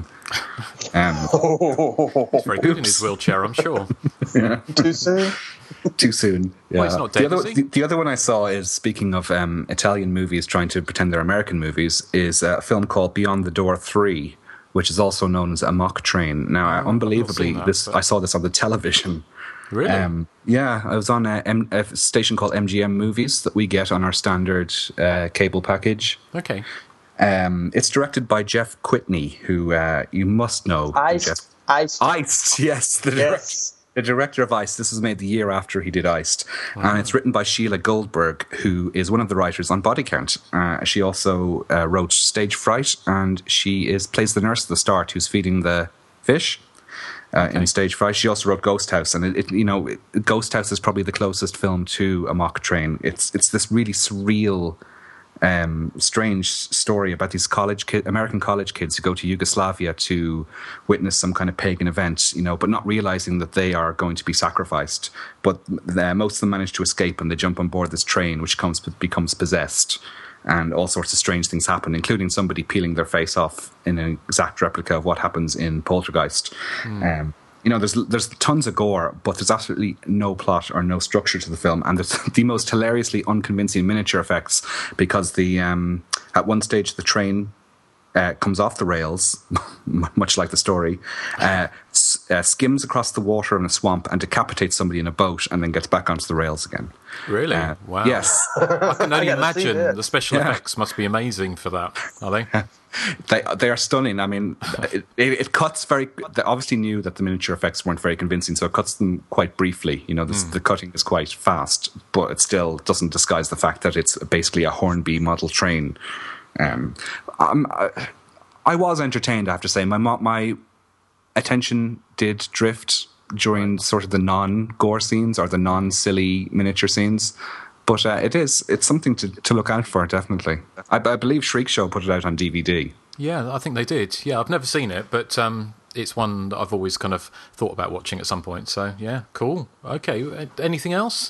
Um, He's very good oops. in his wheelchair, I'm sure. Yeah. Too soon? Too soon. Yeah. Well, he's not dead, the, other, is he? the, the other one I saw is, speaking of um, Italian movies trying to pretend they're American movies, is a film called Beyond the Door three, which is also known as Amok Train. Now, oh, unbelievably, that, this but... I saw this on the television. Really? Um, yeah, I was on a, M- a station called M G M Movies that we get on our standard uh, cable package. Okay. Um, it's directed by Jeff Whitney, who uh, you must know. Iced. Jeff. Iced. Iced, yes. The yes. director. The director of Iced. This was made the year after he did Iced. Wow. And it's written by Sheila Goldberg, who is one of the writers on Body Count. Uh, she also uh, wrote Stage Fright, and she is plays the nurse at the start who's feeding the fish uh, okay. in Stage Fright. She also wrote Ghost House, and it, it, you know, it, Ghost House is probably the closest film to Amok Train. It's it's this really surreal, um, strange story about these college ki- American college kids who go to Yugoslavia to witness some kind of pagan event, you know, but not realizing that they are going to be sacrificed. But uh, most of them manage to escape, and they jump on board this train, which comes becomes possessed, and all sorts of strange things happen, including somebody peeling their face off in an exact replica of what happens in Poltergeist. Mm. Um, You know, there's there's tons of gore, but there's absolutely no plot or no structure to the film, and there's the most hilariously unconvincing miniature effects, because the um, at one stage the train uh, comes off the rails, much like the story, uh, s- uh, skims across the water in a swamp and decapitates somebody in a boat, and then gets back onto the rails again. Really? Uh, wow. Yes. I can only I imagine the special yeah. effects must be amazing for that, are they? They they are stunning. I mean, it, it cuts very. They obviously knew that the miniature effects weren't very convincing, so it cuts them quite briefly. You know, this, mm. the cutting is quite fast, but it still doesn't disguise the fact that it's basically a Hornby model train. Um, I, I was entertained, I have to say. My my attention did drift during sort of the non-gore scenes or the non-silly miniature scenes. But uh, it is, it's something to, to look out for, definitely. I, I believe Shriek Show put it out on D V D. Yeah, I think they did. Yeah, I've never seen it, but um, it's one that I've always kind of thought about watching at some point. So, yeah, cool. Okay, anything else?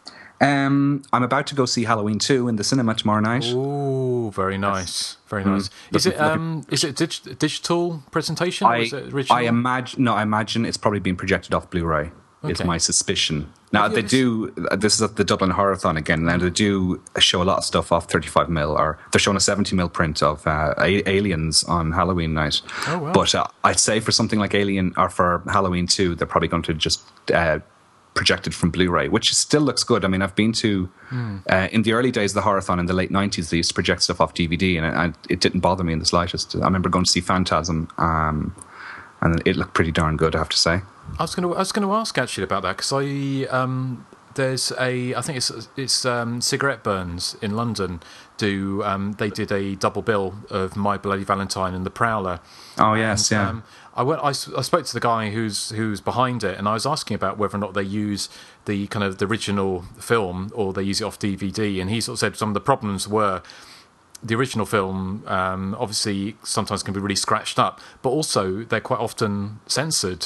Um, I'm about to go see Halloween two in the cinema tomorrow night. Ooh, very nice, very nice. Mm. Is it um, is it a dig- digital presentation? I, or is it original? I imagine no, I imagine it's probably being projected off Blu-ray. Okay. Is my suspicion. Now they do. This is at the Dublin Horror-thon again. Now they do show a lot of stuff off thirty-five mil, or they're showing a seventy mil print of uh, Aliens on Halloween night. Oh wow! But uh, I'd say for something like Alien or for Halloween two, they're probably going to just uh, project it from Blu-ray, which still looks good. I mean, I've been to mm. uh, in the early days of the Horror-thon in the late nineties. They used to project stuff off D V D, and it, it didn't bother me in the slightest. I remember going to see Phantasm, um, and it looked pretty darn good, I have to say. I was going to I was going to ask actually about that because I um, there's a I think it's it's um, Cigarette Burns in London do um, they did a double bill of My Bloody Valentine and The Prowler. Oh yes, and, yeah. Um, I went. I, I spoke to the guy who's who's behind it, and I was asking about whether or not they use the kind of the original film or they use it off D V D, and he sort of said some of the problems were. The original film, um, obviously, sometimes can be really scratched up, but also they're quite often censored.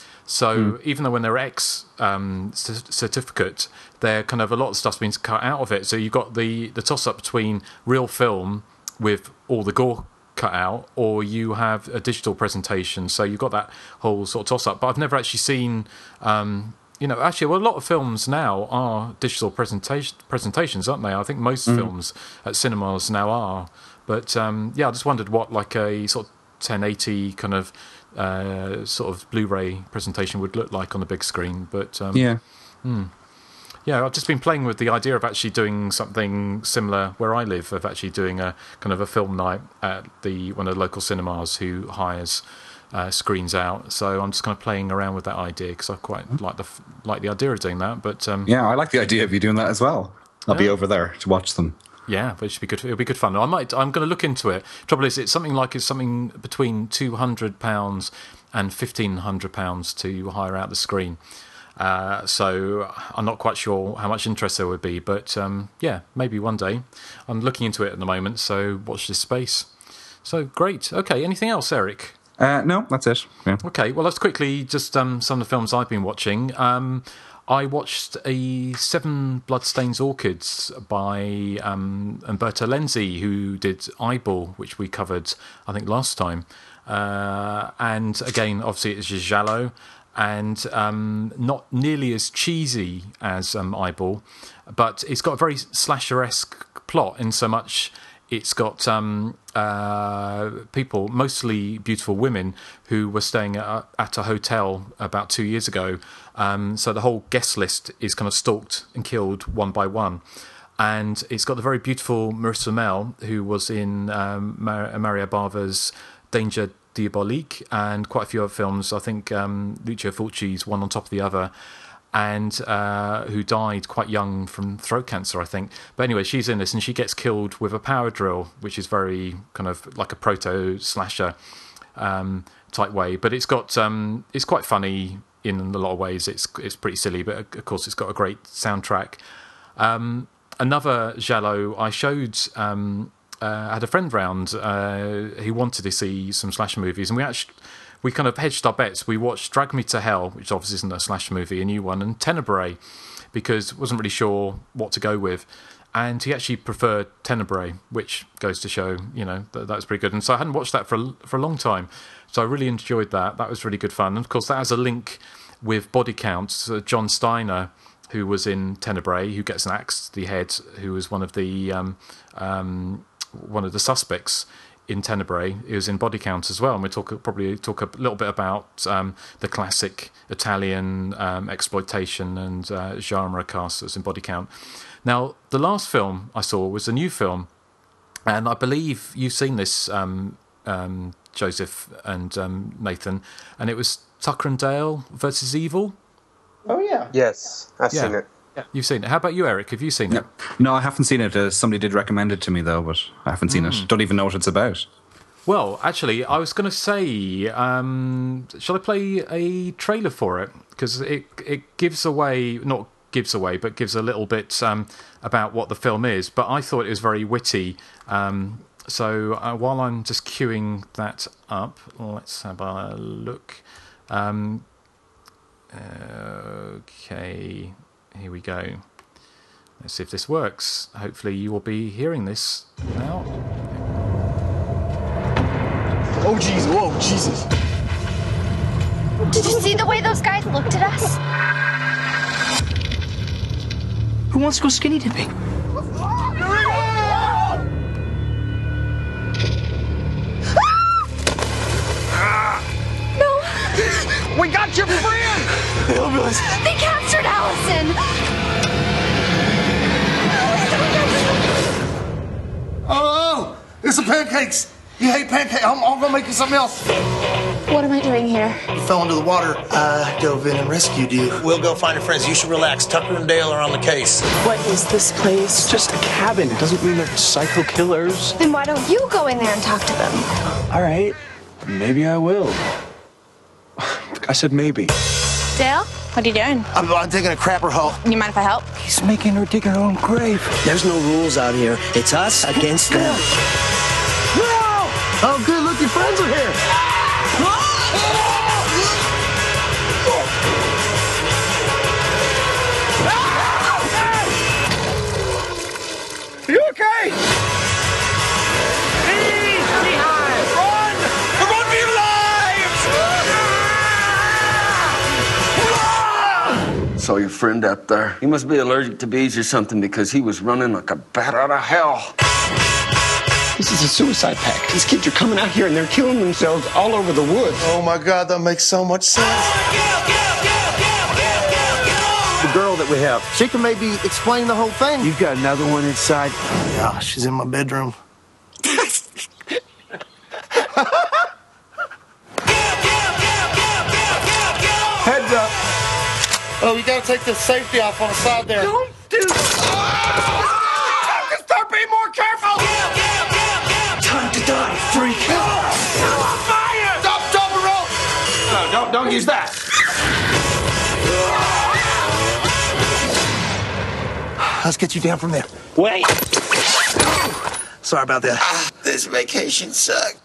So mm. even though when they're X um, c- certificate, they're kind of a lot of stuff's been cut out of it. So you've got the, the toss up between real film with all the gore cut out, or you have a digital presentation. So you've got that whole sort of toss up. But I've never actually seen, um, you know, actually, well, a lot of films now are digital presentation presentations, aren't they? I think most mm. films at cinemas now are. But um, yeah, I just wondered what like a sort of ten eighty kind of. Uh, sort of Blu-ray presentation would look like on the big screen, but um, yeah, hmm. yeah. I've just been playing with the idea of actually doing something similar where I live, of actually doing a kind of a film night at the one of the local cinemas who hires uh, screens out. So I'm just kind of playing around with that idea because I quite mm-hmm. like the like the idea of doing that. But um, yeah, I like the idea of you doing that as well. I'll yeah. be over there to watch them. Yeah, but it should be good. It'll be good fun. I might. I'm going to look into it. Trouble is, it's something like it's something between two hundred pounds and fifteen hundred pounds to hire out the screen. Uh, so I'm not quite sure how much interest there would be, but um, yeah, maybe one day. I'm looking into it at the moment, so watch this space. So great. Okay, anything else, Eric? Uh, no, that's it. Yeah. Okay, well, let's quickly just um, some of the films I've been watching. Um, I watched a Seven Bloodstains Orchids by um, Umberto Lenzi, who did Eyeball, which we covered, I think, last time. Uh, and again, obviously, it's giallo, and um, not nearly as cheesy as um, Eyeball, but it's got a very slasher-esque plot in so much it's got um, uh, people, mostly beautiful women, who were staying at, at a hotel about two years ago. Um, so the whole guest list is kind of stalked and killed one by one. And it's got the very beautiful Marissa Mel, who was in um, Mar- Maria Bava's Danger Diabolique and quite a few other films. I think um, Lucio Fulci's one on top of the other. And uh, who died quite young from throat cancer, I think. But anyway, she's in this, and she gets killed with a power drill, which is very kind of like a proto slasher um, type way. But it's got um, it's quite funny in a lot of ways. It's it's pretty silly, but of course it's got a great soundtrack. Um, another giallo I showed. Um, uh, I had a friend round uh, who wanted to see some slasher movies, and we actually. We kind of hedged our bets. We watched Drag Me to Hell, which obviously isn't a slasher movie, a new one, and Tenebrae, because wasn't really sure what to go with. And he actually preferred Tenebrae, which goes to show, you know, that that's pretty good. And so I hadn't watched that for a, for a long time. So I really enjoyed that. That was really good fun. And of course, that has a link with Body Count. So John Steiner, who was in Tenebrae, who gets an axe to the head, who was one of the um, um, one of the suspects in Tenebrae. It was in Body Count as well, and we'll talk, probably talk a little bit about um, the classic Italian um, exploitation and uh, genre cast that's in Body Count. Now, the last film I saw was a new film, and I believe you've seen this, um, um, Joseph and um, Nathan, and it was Tucker and Dale versus Evil. Oh, yeah. Yes, I've yeah. seen it. Yeah. You've seen it. How about you, Eric? Have you seen no. it? No, I haven't seen it. Uh, somebody did recommend it to me, though, but I haven't seen mm. it. Don't even know what it's about. Well, actually, I was going to say, um, shall I play a trailer for it? Because it it gives away, not gives away, but gives a little bit um, about what the film is. But I thought it was very witty. Um, so uh, while I'm just queuing that up, let's have a look. Um, okay, here we go. Let's see if this works. Hopefully you will be hearing this now. Oh, jeez. Whoa, Jesus. Did you see the way those guys looked at us? Who wants to go skinny dipping? No. We got your friend! They captured Allison! Oh, it's the pancakes. You hate pancakes. I'm, I'm gonna make you something else. What am I doing here? You fell into the water. I dove in and rescued you. We'll go find your friends. You should relax. Tucker and Dale are on the case. What is this place? It's just a cabin. It doesn't mean they're psycho killers. Then why don't you go in there and talk to them? All right. Maybe I will. I said maybe. Dale, what are you doing? I'm, I'm taking a crapper hole. You mind if I help? He's making her dig her own grave. There's no rules out here. It's us against them. No! Oh, good. Look, your friends are here. Are you okay? Run! Run for your lives! Saw your friend up there. He must be allergic to bees or something because he was running like a bat out of hell. This is a suicide pact. These kids are coming out here and they're killing themselves all over the woods. Oh, my God. That makes so much sense. The girl that we have, she can maybe explain the whole thing. You've got another one inside. Yeah, she's in my bedroom. Heads up. Oh, you gotta take the safety off on the side there. Don't do that. Start being more careful. Time to die, freak. Fire! Stop, double rope. No, don't, don't use that. Let's get you down from there. Wait. Sorry about that. Ah, this vacation sucked.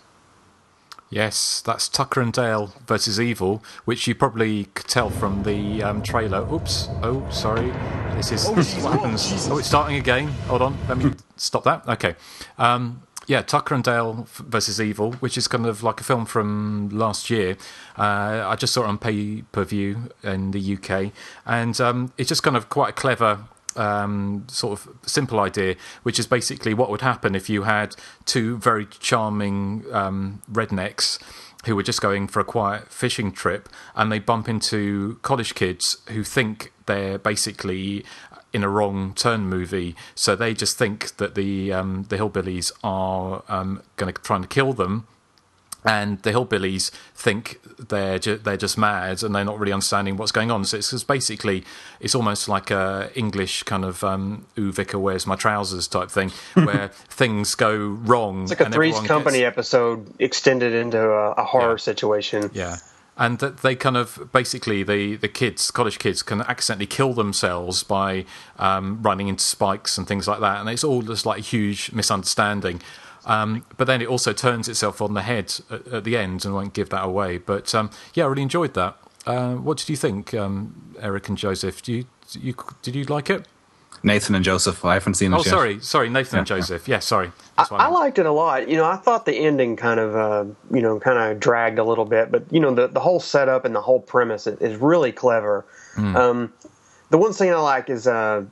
Yes, that's Tucker and Dale versus Evil, which you probably could tell from the um, trailer. Oops. Oh, sorry. This is, this is what happens. Oh, it's starting again. Hold on. Let me stop that. Okay. Um, yeah, Tucker and Dale versus Evil, which is kind of like a film from last year. Uh, I just saw it on pay-per-view in the U K. And um, it's just kind of quite a clever... Um, sort of simple idea, which is basically what would happen if you had two very charming um, rednecks who were just going for a quiet fishing trip, and they bump into college kids who think they're basically in a wrong turn movie, so they just think that the um, the hillbillies are um, going to try and kill them. And the hillbillies think they're ju- they're just mad and they're not really understanding what's going on. So it's, it's basically it's almost like a English kind of um, "Ooh, Vicar, where's my trousers" type thing, where things go wrong. It's like a and Three's everyone Company gets... episode extended into a, a horror Yeah. situation. Yeah. And that they kind of basically the, the kids, college kids, can accidentally kill themselves by um, running into spikes and things like that, and it's all just like a huge misunderstanding. Um, but then it also turns itself on the head at, at the end, and I won't give that away. But um, yeah, I really enjoyed that. Uh, what did you think, um, Eric and Joseph? Do you, did you did you like it? Nathan and Joseph. I haven't seen it Oh, yet. sorry, sorry, Nathan Yeah, and Joseph. Yeah, sorry. I, I liked it a lot. You know, I thought the ending kind of, uh, you know, kind of dragged a little bit. But, you know, the, the whole setup and the whole premise is, is really clever. Mm. Um, the one thing I like is uh,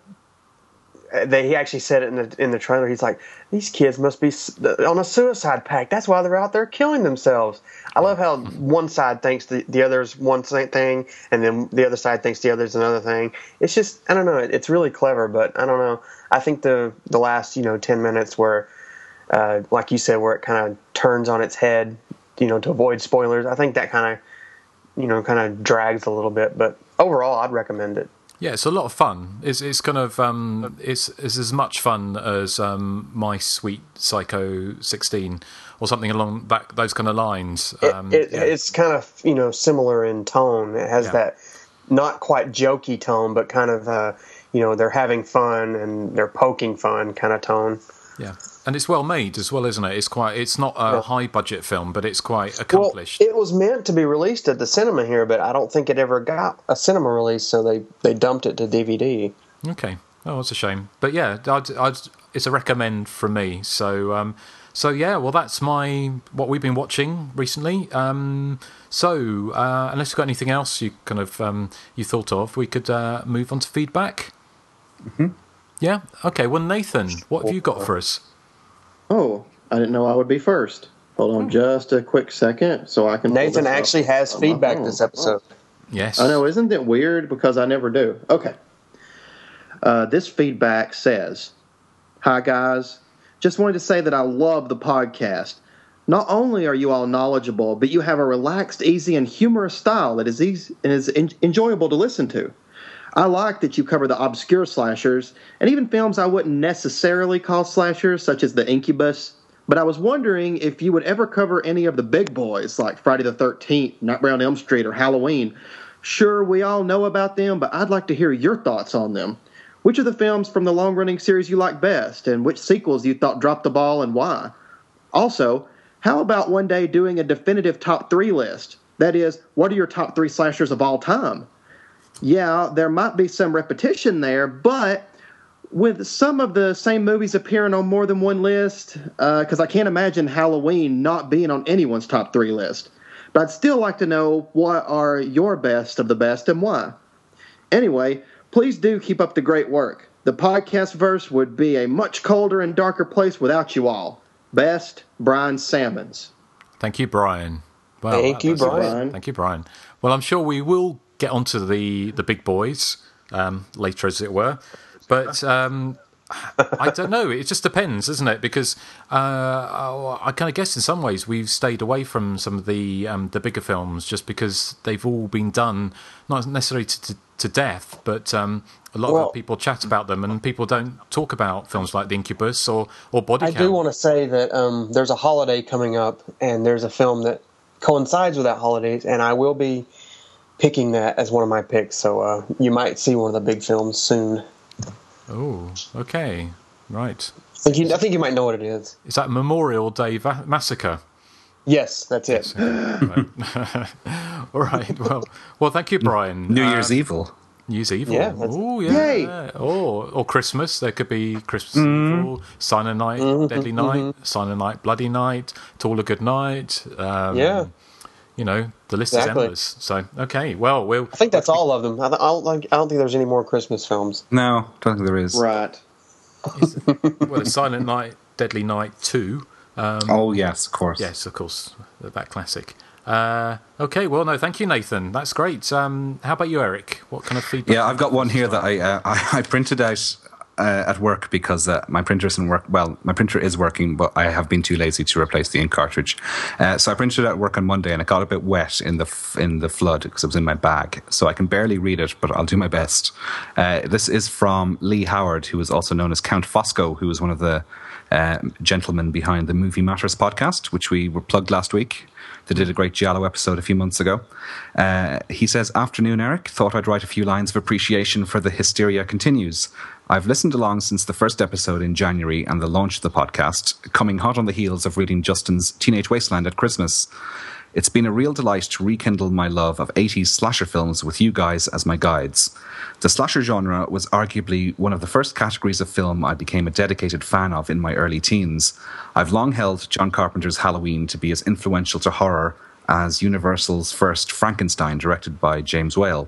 they, he actually said it in the in the trailer. He's like, these kids must be on a suicide pact. That's why they're out there killing themselves. I love how one side thinks the, the other's one thing, and then the other side thinks the other's another thing. It's just, I don't know. It's really clever, but I don't know. I think the the last, you know, ten minutes where, uh, like you said, where it kind of turns on its head, you know, to avoid spoilers, I think that kind of, you know, kind of drags a little bit. But overall, I'd recommend it. Yeah, it's a lot of fun. It's it's kind of um, it's, it's as much fun as um, My Sweet Psycho sixteen or something along that those kind of lines. Um, it, it, yeah. It's kind of, you know, similar in tone. It has Yeah. that not quite jokey tone, but kind of uh, you know, they're having fun and they're poking fun kind of tone. Yeah, and it's well made as well, isn't it? It's quite. It's not a Yeah. high budget film, but it's quite accomplished. Well, it was meant to be released at the cinema here, but I don't think it ever got a cinema release, so they, they dumped it to D V D. Okay. Oh, that's a shame. But yeah, I'd, I'd, it's a recommend from me. So, um, so yeah. Well, that's my what we've been watching recently. Um, so, uh, unless you've got anything else you kind of um, you thought of, we could uh, move on to feedback. Mm-hmm. Yeah. Okay. Well, Nathan, what have you got for us? Oh, I didn't know I would be first. Hold on just a quick second so I can... pull Nathan this up actually has on my feedback phone. this episode. Yes. I know, isn't it weird? Because I never do. Okay. Uh, this feedback says, "Hi, guys. Just wanted to say that I love the podcast. Not only are you all knowledgeable, but you have a relaxed, easy, and humorous style that is easy and is en- enjoyable to listen to. I like that you cover the obscure slashers, and even films I wouldn't necessarily call slashers, such as The Incubus. But I was wondering if you would ever cover any of the big boys, like Friday the thirteenth, Nightmare on Elm Street, or Halloween. Sure, we all know about them, but I'd like to hear your thoughts on them. Which of the films from the long-running series you like best, and which sequels you thought dropped the ball and why? Also, how about one day doing a definitive top three list? That is, what are your top three slashers of all time? Yeah, there might be some repetition there, but with some of the same movies appearing on more than one list, because uh, I can't imagine Halloween not being on anyone's top three list. But I'd still like to know what are your best of the best and why. Anyway, please do keep up the great work. The podcast verse would be a much colder and darker place without you all. Best, Brian Sammons." Thank you, Brian. Well, Thank you, that's- Brian. Thank you, Brian. Well, I'm sure we will get onto the the big boys um, later, as it were. But um, I don't know. It just depends, doesn't it? Because uh, I kind of guess in some ways we've stayed away from some of the um, the bigger films just because they've all been done not necessarily to, to, to death, but um, a lot Well- of people chat about them, and people don't talk about films like The Incubus or or Body I Count. do want to say that um, there's a holiday coming up, and there's a film that coincides with that holiday, and I will be picking that as one of my picks. So uh, you might see one of the big films soon. Oh, okay, right. I think you, I think you might know what it is. Is that Memorial Day va- Massacre? Yes, that's it. Right. All right. Well, well, thank you, Brian. New Um, Year's Evil. New Year's Evil. Yeah, that's- Oh, yeah. Yay! Or or Christmas. There could be Christmas Mm. Evil, Silent Night, Mm-hmm, Deadly Night, Silent Night, Bloody Night, To All a Good Night. Um, Yeah. You know, the list Exactly. is endless. So, okay. Well, we'll. I think that's all of them. I, I, don't, like, I don't think there's any more Christmas films. No, don't think there is. Right. Well, it's Silent Night, Deadly Night two. Um, Oh, yes, of course. Yes, of course, that classic. Uh, okay, well, no, thank you, Nathan. That's great. Um, how about you, Eric? What kind of feedback? Yeah, I've got one here that I uh, I, I printed out uh, at work because uh, my printer isn't work. Well, my printer is working, but I have been too lazy to replace the ink cartridge. Uh, so I printed it at work on Monday, and it got a bit wet in the f- in the flood because it was in my bag. So I can barely read it, but I'll do my best. Uh, this is from Lee Howard, who is also known as Count Fosco, who was one of the uh, gentlemen behind the Movie Matters podcast, which we were plugged last week. They did a great Giallo episode a few months ago. Uh, he says, "Afternoon, Eric. Thought I'd write a few lines of appreciation for the Hysteria Continues. I've listened along since the first episode in January and the launch of the podcast, coming hot on the heels of reading Justin's Teenage Wasteland at Christmas. It's been a real delight to rekindle my love of eighties slasher films with you guys as my guides. The slasher genre was arguably one of the first categories of film I became a dedicated fan of in my early teens. I've long held John Carpenter's Halloween to be as influential to horror as Universal's first Frankenstein, directed by James Whale.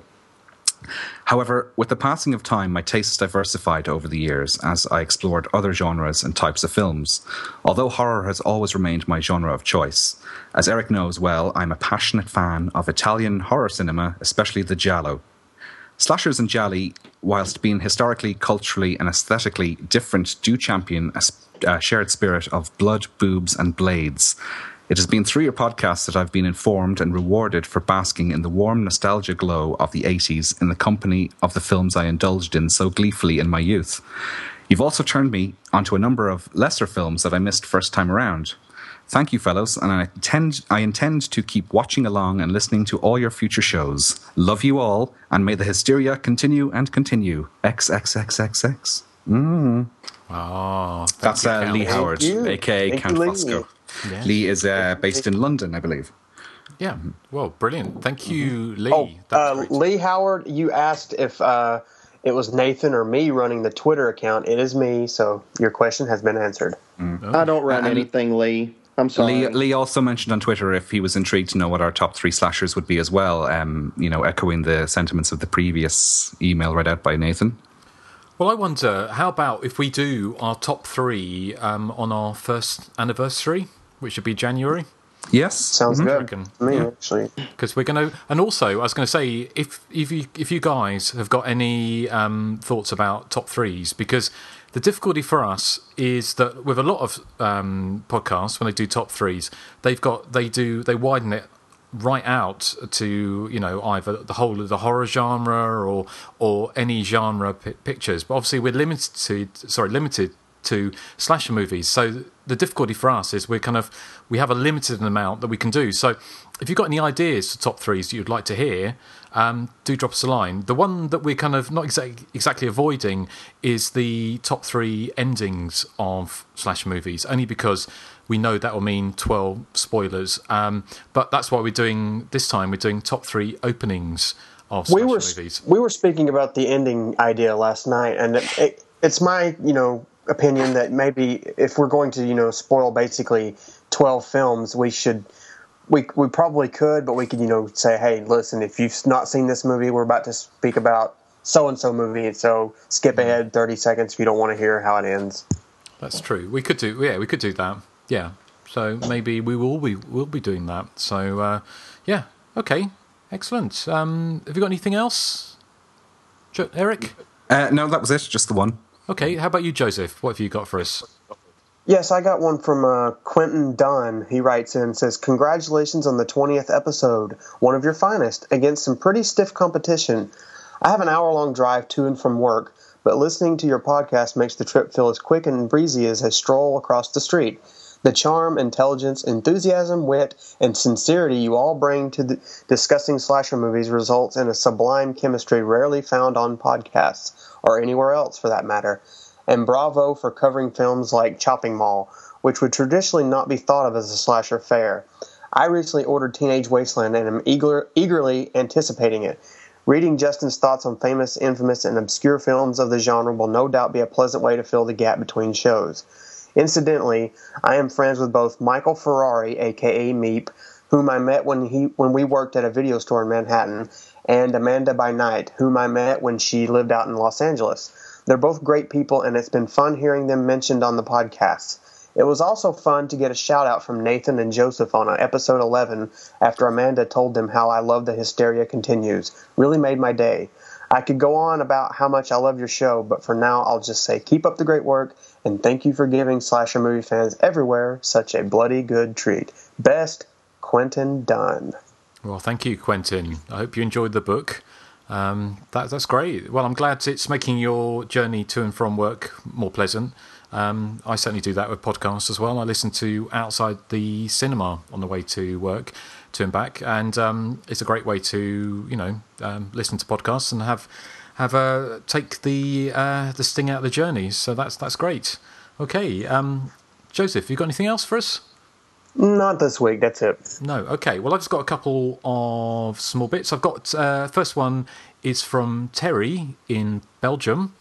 However, with the passing of time, my tastes diversified over the years as I explored other genres and types of films, although horror has always remained my genre of choice. As Eric knows well, I'm a passionate fan of Italian horror cinema, especially the giallo. Slashers and gialli, whilst being historically, culturally and aesthetically different, do champion a, a shared spirit of blood, boobs and blades. It has been through your podcast that I've been informed and rewarded for basking in the warm nostalgia glow of the eighties in the company of the films I indulged in so gleefully in my youth. You've also turned me onto a number of lesser films that I missed first time around. Thank you, fellows, and I intend, I intend to keep watching along and listening to all your future shows. Love you all, and may the hysteria continue and continue. X X X X X. Mm. Oh, that's uh, Lee Thank Howard, you. aka Thank Count you, Lee. Fosco. Yeah. Lee is uh, based in London, I believe. Yeah, well, brilliant. Thank you, Lee. Oh, That was uh, great. Lee Howard, you asked if uh, it was Nathan or me running the Twitter account. It is me, so your question has been answered. Mm. I don't run Uh, anything, Lee. I'm sorry. Lee, Lee also mentioned on Twitter if he was intrigued to know what our top three slashers would be as well, um, you know, echoing the sentiments of the previous email read out by Nathan. Well, I wonder, how about if we do our top three um, on our first anniversary, which would be January? Yes, sounds Mm-hmm. good. Reckon. To me, Yeah. actually, because we're going to, and also I was going to say, if if you if you guys have got any um, thoughts about top threes, because the difficulty for us is that with a lot of um, podcasts, when they do top threes, they've got they do they widen it right out to, you know, either the whole of the horror genre or or any genre p- pictures. But obviously we're limited to sorry limited to slasher movies. So the difficulty for us is we're kind of we have a limited amount that we can do. So if you've got any ideas for top threes that you'd like to hear, um, do drop us a line. The one that we're kind of not exactly exactly avoiding is the top three endings of slasher movies, only because we know that will mean twelve spoilers. Um, but that's why we're doing this time. We're doing top three openings of we slasher were movies. we were speaking about the ending idea last night, and it, it, it's my you know opinion that maybe if we're going to you know spoil basically twelve films, we should we we probably could, but we could you know say, hey, listen, if you've not seen this movie, we're about to speak about so and so movie, and so skip ahead thirty seconds if you don't want to hear how it ends. That's true. We could do yeah, we could do that. Yeah. So maybe we will be will be doing that. So uh, yeah, okay, excellent. Um, have you got anything else, jo- Eric? Uh, no, that was it. Just the one. Okay. How about you, Joseph? What have you got for us? Yes, I got one from uh, Quentin Dunn. He writes in and says, congratulations on the twentieth episode, one of your finest, against some pretty stiff competition. I have an hour-long drive to and from work, but listening to your podcast makes the trip feel as quick and breezy as a stroll across the street. The charm, intelligence, enthusiasm, wit, and sincerity you all bring to the discussing slasher movies results in a sublime chemistry rarely found on podcasts, or anywhere else for that matter. And bravo for covering films like Chopping Mall, which would traditionally not be thought of as a slasher fare. I recently ordered Teenage Wasteland and am eager, eagerly anticipating it. Reading Justin's thoughts on famous, infamous, and obscure films of the genre will no doubt be a pleasant way to fill the gap between shows. Incidentally, I am friends with both Michael Ferrari, aka Meep, whom I met when he when we worked at a video store in Manhattan, and Amanda by Night, whom I met when she lived out in Los Angeles. They're both great people, and it's been fun hearing them mentioned on the podcast. It was also fun to get a shout-out from Nathan and Joseph on episode eleven after Amanda told them how I love the Hysteria Continues. Really made my day. I could go on about how much I love your show, but for now I'll just say keep up the great work, and thank you for giving slasher movie fans everywhere such a bloody good treat. Best, Quentin Dunn. Well, thank you, Quentin. I hope you enjoyed the book. Um, that, that's great. Well, I'm glad it's making your journey to and from work more pleasant. Um, I certainly do that with podcasts as well. I listen to outside the cinema on the way to work, to and back, and um, it's a great way to, you know, um, listen to podcasts and have have a take the uh, the sting out of the journey. So that's that's great. Okay, um, Joseph, you got anything else for us? Not this week. That's it. No. Okay. Well, I've just got a couple of small bits. I've got uh, first one is from Terry in Belgium.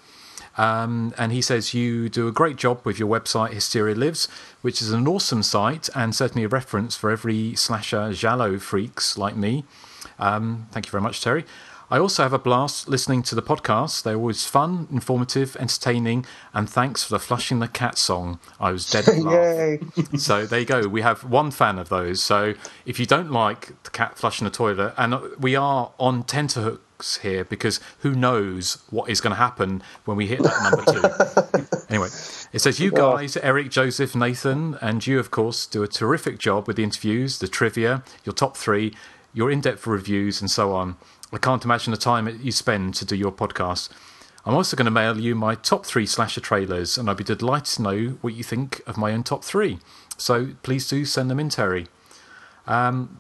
Um, and he says, you do a great job with your website, Hysteria Lives, which is an awesome site and certainly a reference for every slasher giallo freaks like me. Um, thank you very much, Terry. I also have a blast listening to the podcasts. They're always fun, informative, entertaining, and thanks for the Flushing the Cat song. I was dead at laugh. So there you go. We have one fan of those. So if you don't like the cat flushing the toilet, and we are on tenterhooks here because who knows what is going to happen when we hit that number two. Anyway, it says, you guys, Eric, Joseph, Nathan, and you, of course, do a terrific job with the interviews, the trivia, your top three, your in-depth reviews, and so on. I can't imagine the time you spend to do your podcast. I'm also going to mail you my top three slasher trailers, and I'd be delighted to know what you think of my own top three. So please do send them in, Terry. Um,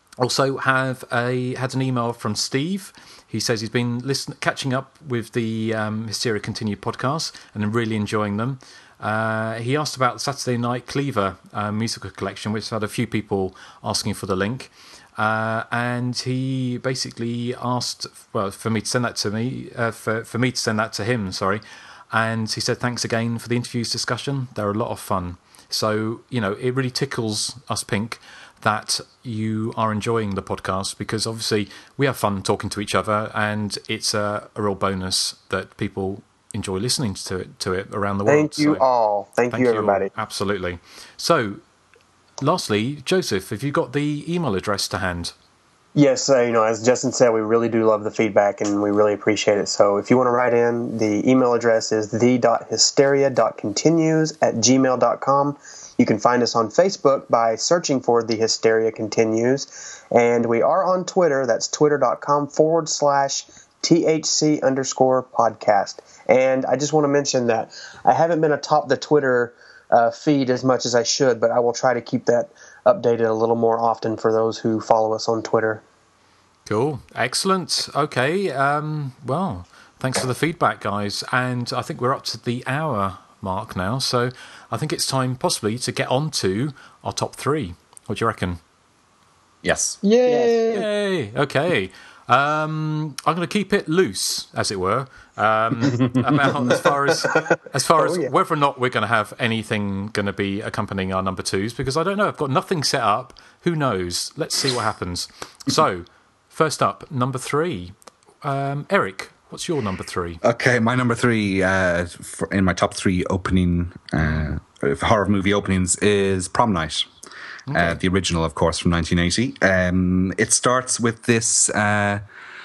also have a had an email from Steve. He says he's been listen, catching up with the um, Hysteria Continued podcast and really enjoying them. Uh, he asked about the Saturday Night Cleaver uh, musical collection, which had a few people asking for the link. Uh, and he basically asked, well, for me to send that to me, uh, for, for me to send that to him, sorry. And he said, thanks again for the interviews discussion. They're a lot of fun. So, you know, it really tickles us Pink that you are enjoying the podcast, because obviously we have fun talking to each other, and it's a, a real bonus that people enjoy listening to it to it around the world. Thank you so, all. Thank, thank you, everybody. You Absolutely. So, lastly, Joseph, have you got the email address to hand? Yes, uh, you know, as Justin said, we really do love the feedback, and we really appreciate it. So if you want to write in, the email address is the dot hysteria dot continues at gmail dot com. You can find us on Facebook by searching for The Hysteria Continues. And we are on Twitter. That's twitter.com forward slash THC underscore podcast. And I just want to mention that I haven't been atop the Twitter uh, feed as much as I should, but I will try to keep that updated a little more often for those who follow us on Twitter. Cool. Excellent. Okay. Um, well, thanks for the feedback, guys. And I think we're up to the hour mark now, so I think it's time possibly to get on to our top three. What do you reckon? Yes. Yay! Yay! Okay. Um, I'm going to keep it loose, as it were, um, about as far as as far Oh, as yeah. whether or not we're going to have anything going to be accompanying our number twos, because I don't know. I've got nothing set up. Who knows? Let's see what happens. So, first up, number three. Um, Eric, what's your number three? Okay, my number three uh, for, in my top three opening uh, horror movie openings is Prom Night. Okay. Uh, the original, of course, from nineteen eighty. Um, it starts with this uh,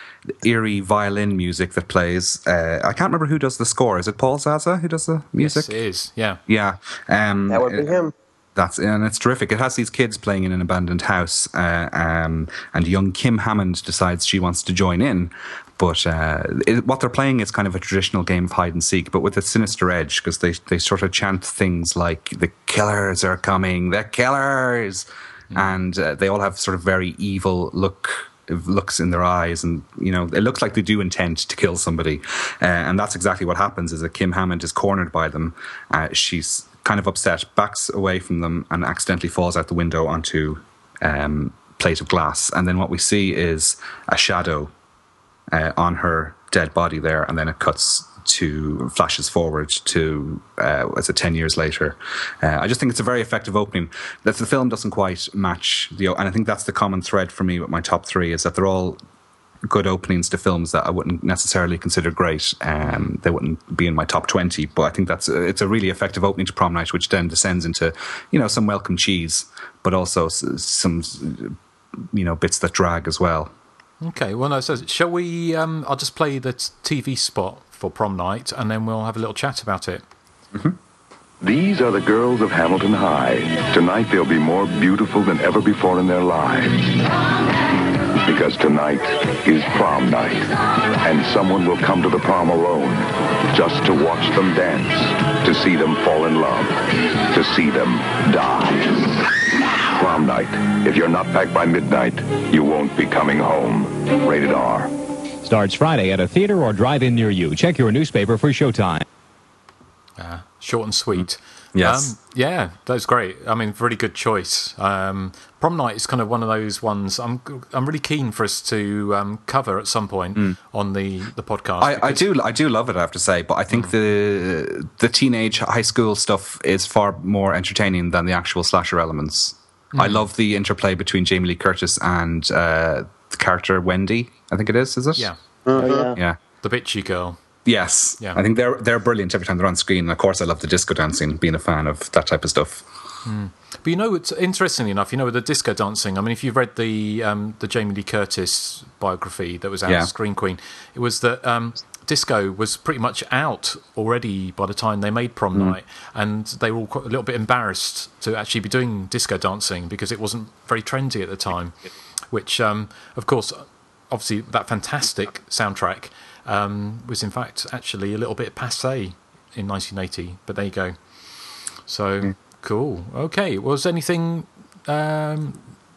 eerie violin music that plays. Uh, I can't remember who does the score. Is it Paul Zaza who does the music? Yes, it is. Yeah. Yeah. Um, That would be him. That's and it's terrific. It has these kids playing in an abandoned house, uh, um, and young Kim Hammond decides she wants to join in. But uh, it, what they're playing is kind of a traditional game of hide and seek, but with a sinister edge, because they they sort of chant things like "the killers are coming, the killers," mm. and uh, they all have sort of very evil look. looks in their eyes, and you know it looks like they do intend to kill somebody, uh, and that's exactly what happens. Is that Kim Hammond is cornered by them. Uh, she's kind of upset, backs away from them, and accidentally falls out the window onto um, a plate of glass. And then what we see is a shadow uh, on her dead body there, and then it cuts to flashes forward to uh, as it ten years later. Uh, I just think it's a very effective opening. That the film doesn't quite match the, and I think that's the common thread for me with my top three, is that they're all good openings to films that I wouldn't necessarily consider great. Um, they wouldn't be in my top twenty, but I think that's a, it's a really effective opening to Prom Night, which then descends into, you know, some welcome cheese, but also some, you know, bits that drag as well. Okay, well, no, so shall we? Um, I'll just play the T V spot for Prom Night, and then we'll have a little chat about it. Mm-hmm. These are the girls of Hamilton High. Tonight they'll be more beautiful than ever before in their lives. Because tonight is prom night, and someone will come to the prom alone just to watch them dance, to see them fall in love, to see them die. Prom night. If you're not back by midnight, you won't be coming home. Rated R. Starts Friday at a theater or drive-in near you. Check your newspaper for showtime. Uh, short and sweet. Yes. Um, yeah, that's great. I mean, really good choice. Um, Prom Night is kind of one of those ones I'm I'm really keen for us to um, cover at some point mm. on the, the podcast. I, I do I do love it, I have to say, but I think mm. the the teenage high school stuff is far more entertaining than the actual slasher elements. Mm. I love the interplay between Jamie Lee Curtis and uh, the character Wendy, I think it is, is it? Yeah. Oh, yeah. Yeah. The bitchy girl. Yes, yeah. I think they're they're brilliant every time they're on screen. And of course, I love the disco dancing, being a fan of that type of stuff. Mm. But you know, it's interestingly enough, you know, with the disco dancing, I mean, if you've read the um, the Jamie Lee Curtis biography that was out, yeah. Scream Queen, it was that um, disco was pretty much out already by the time they made Prom mm. Night, and they were all quite a little bit embarrassed to actually be doing disco dancing because it wasn't very trendy at the time. Which, um, of course, obviously, that fantastic soundtrack. Um, was in fact actually a little bit passé in nineteen eighty, but there you go. So mm. cool. Okay, was anything um,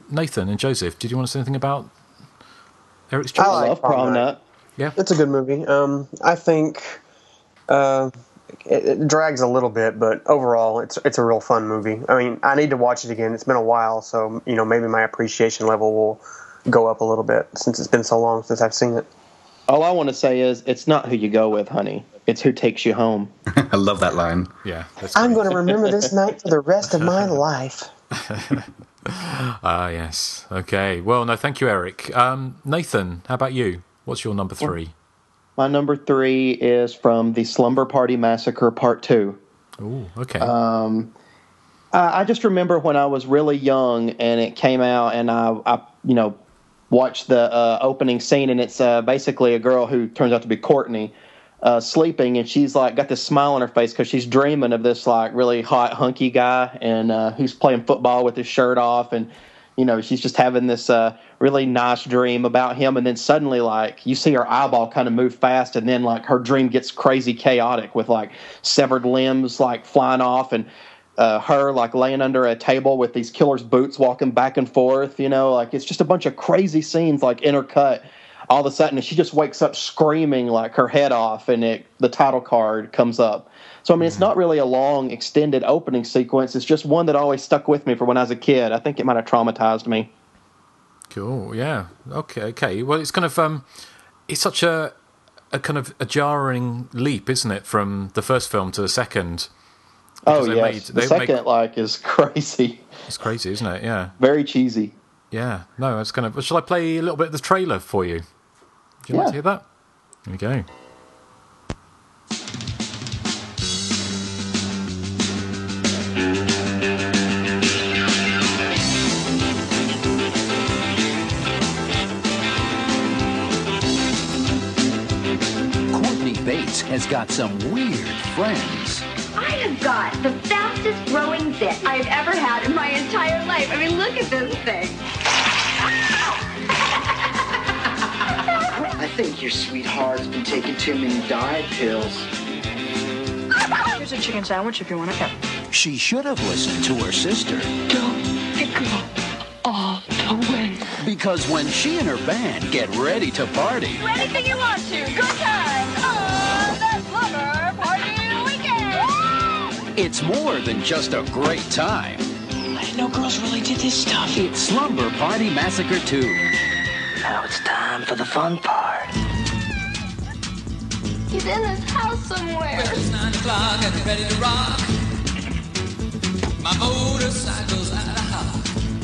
Nathan and Joseph, did you want to say anything about Eric's I choice? like love Prom Night. Yeah, it's a good movie. Um, I think uh, it, it drags a little bit, but overall, it's it's a real fun movie. I mean, I need to watch it again. It's been a while, so you know maybe my appreciation level will go up a little bit since it's been so long since I've seen it. All I want to say is, it's not who you go with, honey. It's who takes you home. I love that line. Yeah, that's I'm going to remember this night for the rest of my life. Ah, yes. Okay. Well, no, thank you, Eric. Um, Nathan, how about you? What's your number three? My number three is from the Slumber Party Massacre Part Two. Oh, okay. Um, I, I just remember when I was really young and it came out, and I, I you know, watched the uh, opening scene, and it's uh, basically a girl who turns out to be Courtney uh, sleeping, and she's like got this smile on her face because she's dreaming of this like really hot hunky guy, and uh, who's playing football with his shirt off, and you know she's just having this uh, really nice dream about him, and then suddenly like you see her eyeball kind of move fast, and then like her dream gets crazy chaotic with like severed limbs like flying off, and Uh, her like laying under a table with these killer's boots walking back and forth, you know, like it's just a bunch of crazy scenes like intercut all of a sudden, and she just wakes up screaming like her head off, and it the title card comes up. So I mean, it's not really a long extended opening sequence. It's just one that always stuck with me for when I was a kid. I think it might have traumatized me. Cool. Yeah. Okay. Okay. Well, it's kind of um, it's such a a kind of a jarring leap, isn't it, from the first film to the second? Oh, yes. The second, like, is crazy. It's crazy, isn't it? Yeah. Very cheesy. Yeah. No, it's kind of... Shall I play a little bit of the trailer for you? Would you yeah. like to hear that? Here we go. Courtney Bates has got some weird friends. I have got the fastest growing zit I've ever had in my entire life. I mean, look at this thing. I think your sweetheart's been taking too many diet pills. Here's a chicken sandwich if you want it. She should have listened to her sister. Don't go all the way. Because when she and her band get ready to party... Anything you want to. Good times on the Slumber Party Weekend. It's more than just a great time. I didn't know girls really did this stuff. It's Slumber Party Massacre two. Now it's time for the fun part. He's in his house somewhere. Well, it's nine o'clock and I'm ready to rock. My motorcycle's out of hock.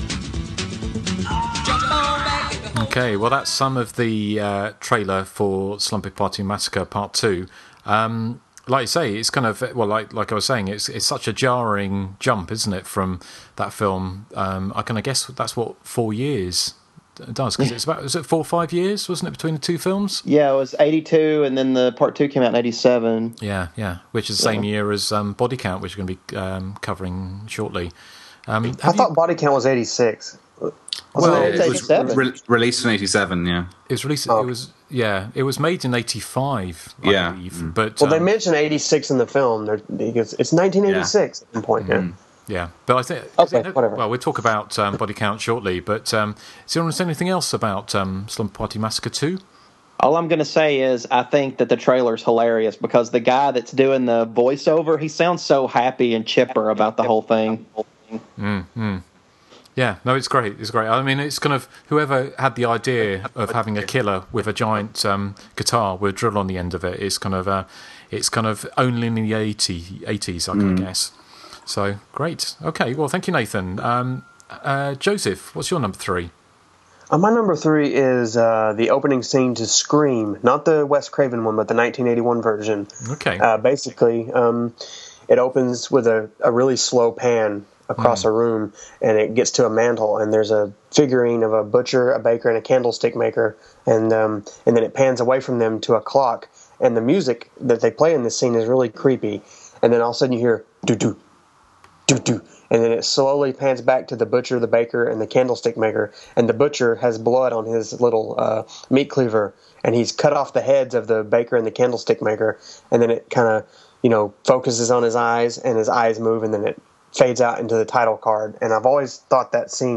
Jump on back in the Okay, well, that's some of the uh, trailer for Slumber Party Massacre Part two. Um, like you say, it's kind of, well, like like I was saying, it's it's such a jarring jump, isn't it, from that film? Um, I can, I guess that's what four years does, because it's about, was it four or five years, wasn't it, between the two films? Yeah, it was eighty-two, and then the part two came out in eighty-seven. Yeah, yeah, which is the same Yeah. year as um, Body Count, which we're going to be um, covering shortly. Um, I thought Body Count was eighty-six. Well, it was re- released in eighty-seven, yeah. It was released. Oh. It was yeah. It was made in eighty-five. I Yeah. believe, Mm. but Well, they um, mention eighty-six in the film. They're, because it's nineteen eighty-six at one point. Yeah. yeah. But I think Okay, it- whatever. Well, we'll talk about um, Body Count shortly. But um, do you want to say anything else about um, Slumber Party Massacre two? All I'm going to say is I think that the trailer's hilarious because the guy that's doing the voiceover, he sounds so happy and chipper about the whole thing. Mm-hmm. Yeah, no, it's great. It's great. I mean, it's kind of whoever had the idea of having a killer with a giant um, guitar with a drill on the end of it is kind of uh, it's kind of only in the eighties, I can Mm. guess. So great. Okay, well, thank you, Nathan. Um, uh, Joseph, what's your number three? Uh, my number three is uh, the opening scene to Scream, not the Wes Craven one, but the nineteen eighty-one version. Okay. Uh, basically, um, it opens with a, a really slow pan across Mm. a room, and it gets to a mantle, and there's a figurine of a butcher, a baker, and a candlestick maker, and um, and then it pans away from them to a clock, and the music that they play in this scene is really creepy, and then all of a sudden you hear doo-doo, doo-doo, and then it slowly pans back to the butcher, the baker, and the candlestick maker, and the butcher has blood on his little uh, meat cleaver, and he's cut off the heads of the baker and the candlestick maker, and then it kind of, you know, focuses on his eyes, and his eyes move, and then it fades out into the title card. And I've always thought that scene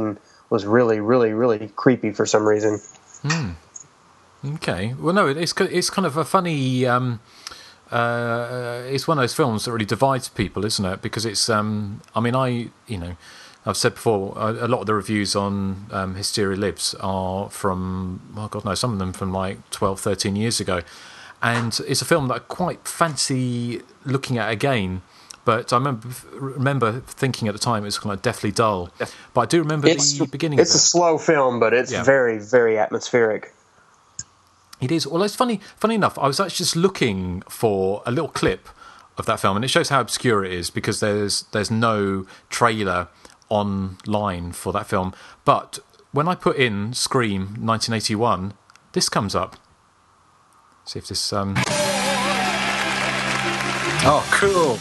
was really, really, really creepy for some reason. Hmm. Okay. Well, no, it's it's kind of a funny. Um, uh, it's one of those films that really divides people, isn't it? Because it's. Um, I mean, I you know, I've said before, a, a lot of the reviews on um, Hysteria Lives are from. Oh God, no, some of them from like twelve, thirteen years ago, and it's a film that I quite fancy looking at again. But I remember remember thinking at the time it was kind of deathly dull. But I do remember it's, the beginning. It's of it. a slow film, but it's yeah. very, very atmospheric. It is. Well, it's funny. Funny enough, I was actually just looking for a little clip of that film, and it shows how obscure it is because there's there's no trailer online for that film. But when I put in Scream nineteen eighty-one, this comes up. See if this. Um... Oh, cool.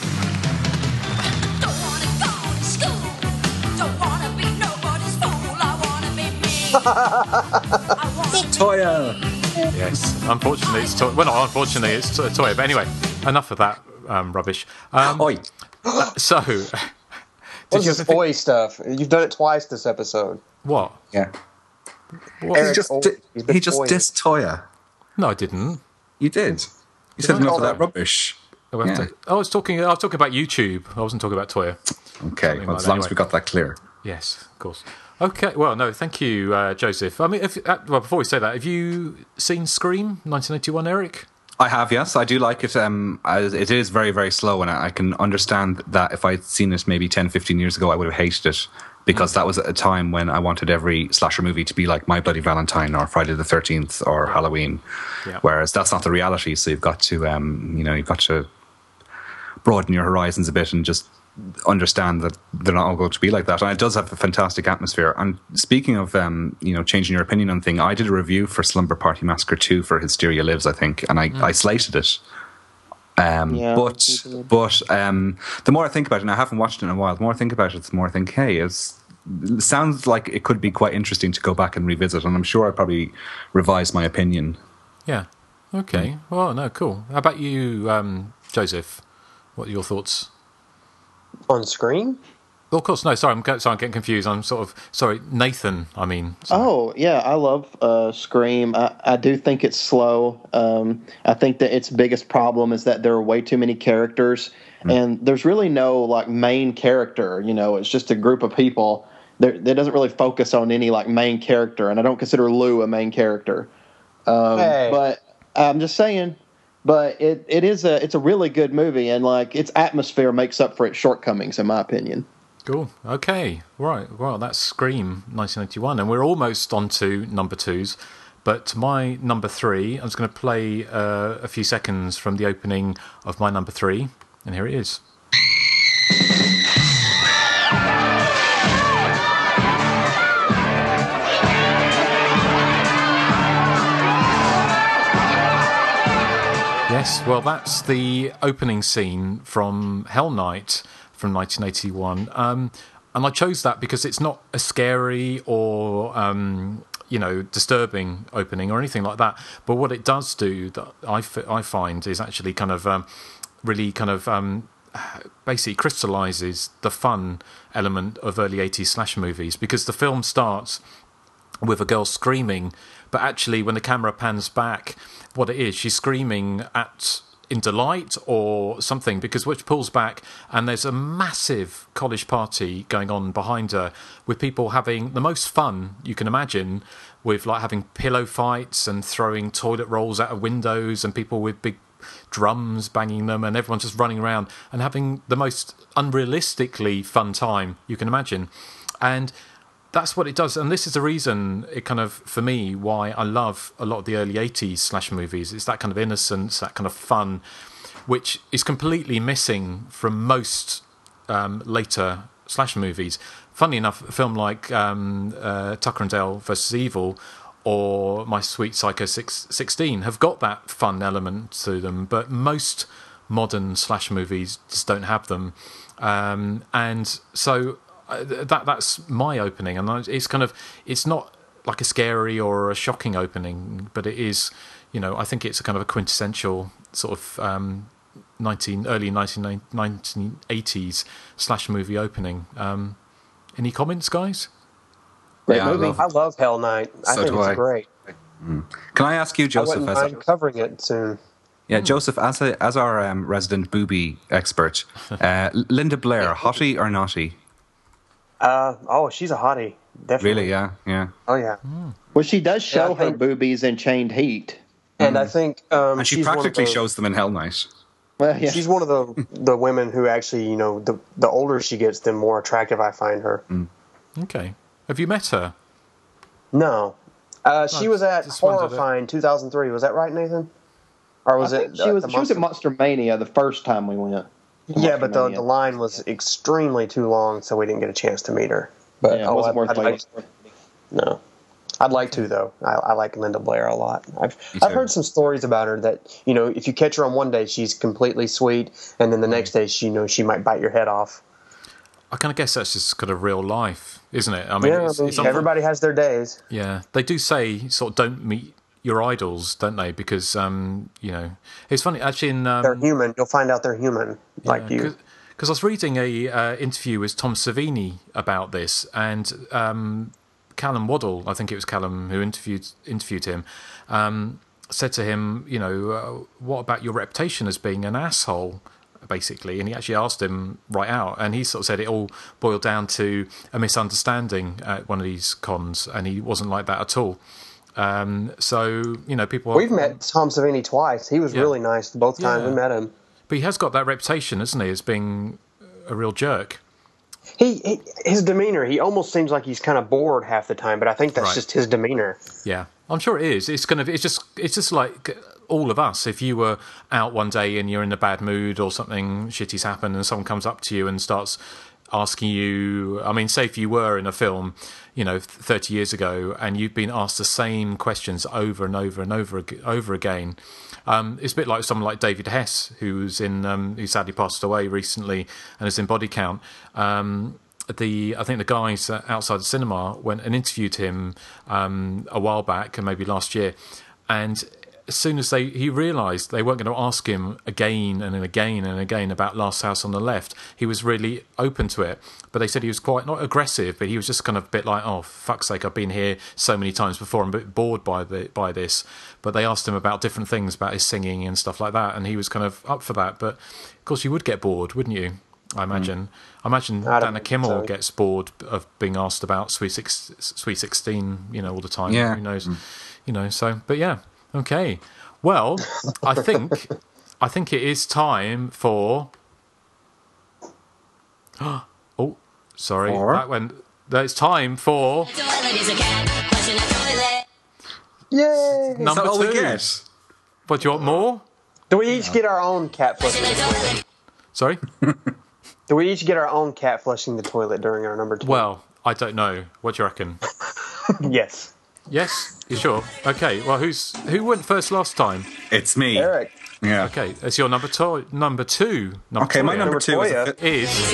Toya. Yes, unfortunately it's Toya. Well, not unfortunately it's to- Toya. But anyway, enough of that um, rubbish. Um, Oi. Uh, so, what's this oi stuff? You've done it twice this episode. What? Yeah. What? He just, di- he just dissed Toya. No, I didn't. You did. You Did said I? enough of that rubbish. Oh, I, Yeah. to, I was talking. I was talking about YouTube. I wasn't talking about Toya. Okay, Something well, like as that, long as anyway. we got that clear. Yes, of course. Okay. Well, no, thank you, uh, Joseph. I mean, if, uh, well, before we say that, have you seen Scream nineteen eighty-one, Eric? I have, yes. I do like it. Um, as it is very, very slow, and I I can understand that if I'd seen it maybe ten, fifteen years ago, I would have hated it because that was at a time when I wanted every slasher movie to be like My Bloody Valentine or Friday the thirteenth or Halloween. Yeah. Whereas that's not the reality, so you've got to, um, you know, you've got to broaden your horizons a bit and just understand that they're not all going to be like that. And it does have a fantastic atmosphere. And speaking of, um, you know, changing your opinion on thing, I did a review for Slumber Party Massacre two for Hysteria Lives, I think, and I, Mm. I slated it. Um, Yeah, but you did. but um, the more I think about it, and I haven't watched it in a while, the more I think about it, the more I think, hey, it's, it sounds like it could be quite interesting to go back and revisit. And I'm sure I'd probably revise my opinion. Yeah. Okay. Well, no, cool. How about you, um, Joseph? What are your thoughts? On Scream? Well, of course, no. Sorry, I'm get- sorry, I'm getting confused. I'm sort of sorry, Nathan. I mean, Oh yeah, I love uh, Scream. I, I do think it's slow. Um, I think that its biggest problem is that there are way too many characters, and there's really no like main character. You know, it's just a group of people. There, that doesn't really focus on any like main character, and I don't consider Lou a main character. Um, Hey. But I'm just saying. But it, it is a it's a really good movie, and like its atmosphere makes up for its shortcomings, in my opinion. cool. Okay, right. Well, that's Scream nineteen eighty-one, and we're almost on to number twos. But my number three, I was going to play uh, a few seconds from the opening of my number three, and here it is. Yes, well, that's the opening scene from Hell Night from nineteen eighty-one. Um, and I chose that because it's not a scary or, um, you know, disturbing opening or anything like that. But what it does do, that I, f- I find, is actually kind of um, really kind of um, basically crystallises the fun element of early eighties slasher movies, because the film starts with a girl screaming, but actually when the camera pans back, what it is, she's screaming at in delight or something, because which pulls back and there's a massive college party going on behind her with people having the most fun you can imagine, with like having pillow fights and throwing toilet rolls out of windows and people with big drums banging them, and everyone's just running around and having the most unrealistically fun time you can imagine. And that's what it does, and this is the reason it kind of, for me, why I love a lot of the early eighties slasher movies. It's that kind of innocence, that kind of fun, which is completely missing from most um, later slasher movies. Funnily enough, a film like um, uh, Tucker and Dale versus Evil or My Sweet Psycho sixteen have got that fun element to them, but most modern slasher movies just don't have them. Um, and so Uh, that that's my opening, and it's kind of, it's not like a scary or a shocking opening, but it is, you know, I think it's a kind of a quintessential sort of um, nineteen early nineteen nineteen eighties slash movie opening. Um, any comments, guys? Great Yeah, I movie. love- I love Hell Night. I So think do it's I. great. Can I ask you, I Joseph, wouldn't as mind covering it soon. yeah, Joseph, as a, as our um, resident booby expert, uh, Linda Blair, hottie or naughty? Uh, oh, she's a hottie. Definitely. Really? Yeah, yeah. Oh, yeah. Well, she does show Yeah, I her think- boobies in Chained Heat. And I think um, And she she's one of practically those- shows them in Hell Night. Well, yeah. She's one of the the women who actually, you know, the the older she gets, the more attractive I find her. Okay. Have you met her? No, uh, she I was at just wondered Horrifying two thousand three. Was that right, Nathan? Or was I it? think she uh, was the she was at Monster- Monster Mania the first time we went. Yeah, but the, Monster the Mania. line was extremely too long, so we didn't get a chance to meet her. But Yeah, it oh, wasn't I'd, worth I'd waiting. like, no, I'd like to though. I, I like Linda Blair a lot. I've Me I've too. heard some stories about her that, you know, if you catch her on one day, she's completely sweet, and then the next day, she you know she might bite your head off. I kind of guess that's just kind of real life, isn't it? I mean, yeah, it's, I mean, it's unfo- everybody has their days. Yeah, they do say sort of don't meet your idols, don't they? Because um, you know, it's funny actually. In um, They're human. You'll find out they're human, like you. Because I was reading a uh, interview with Tom Savini about this, and um, Callum Waddle, I think it was Callum who interviewed interviewed him, um, said to him, you know, uh, what about your reputation as being an asshole? Basically, and he actually asked him right out, and he sort of said it all boiled down to a misunderstanding at one of these cons, and he wasn't like that at all. Um, so you know, people. We've met Tom Savini twice. He was Yeah. really nice both times Yeah. we met him. But he has got that reputation, hasn't he, as being a real jerk. He, he his demeanor. He almost seems like he's kind of bored half the time, but I think that's Right. just his demeanor. Yeah, I'm sure it is. It's kind of. It's just. It's just like all of us. If you were out one day and you're in a bad mood or something shitty's happened, and someone comes up to you and starts asking you. I mean, say if you were in a film, you know, thirty years ago, and you've been asked the same questions over and over and over ag- over again. Um, it's a bit like someone like David Hess, who's in, um, who sadly passed away recently, and is in Body Count. Um, the I think the guys outside the cinema went and interviewed him um, a while back, and maybe last year, and as soon as they he realised they weren't going to ask him again and again and again about Last House on the Left, he was really open to it. But they said he was quite, not aggressive, but he was just kind of a bit like, oh, fuck's sake, I've been here so many times before, I'm a bit bored by the by this. But they asked him about different things, about his singing and stuff like that, and he was kind of up for that. But of course you would get bored, wouldn't you? I imagine. I imagine I don't Dana think Kimmel so. gets bored of being asked about Sweet Six, Sweet Sixteen, you know, all the time. Yeah. Who knows? You know. So, but yeah, okay. Well, I think I think it is time for. Oh, sorry, For? that went. It's time for Yay! number all two. we get? But do you want more? Do we each get our own cat flushing the toilet? Sorry. Do we each get our own cat flushing the toilet during our number two? Well, I don't know. What do you reckon? yes. Yes, you sure? Okay. Well, who's who went first last time? It's me. Eric. Yeah. Okay, it's your number two. Number two. Number Okay, my two, number two is, a fi-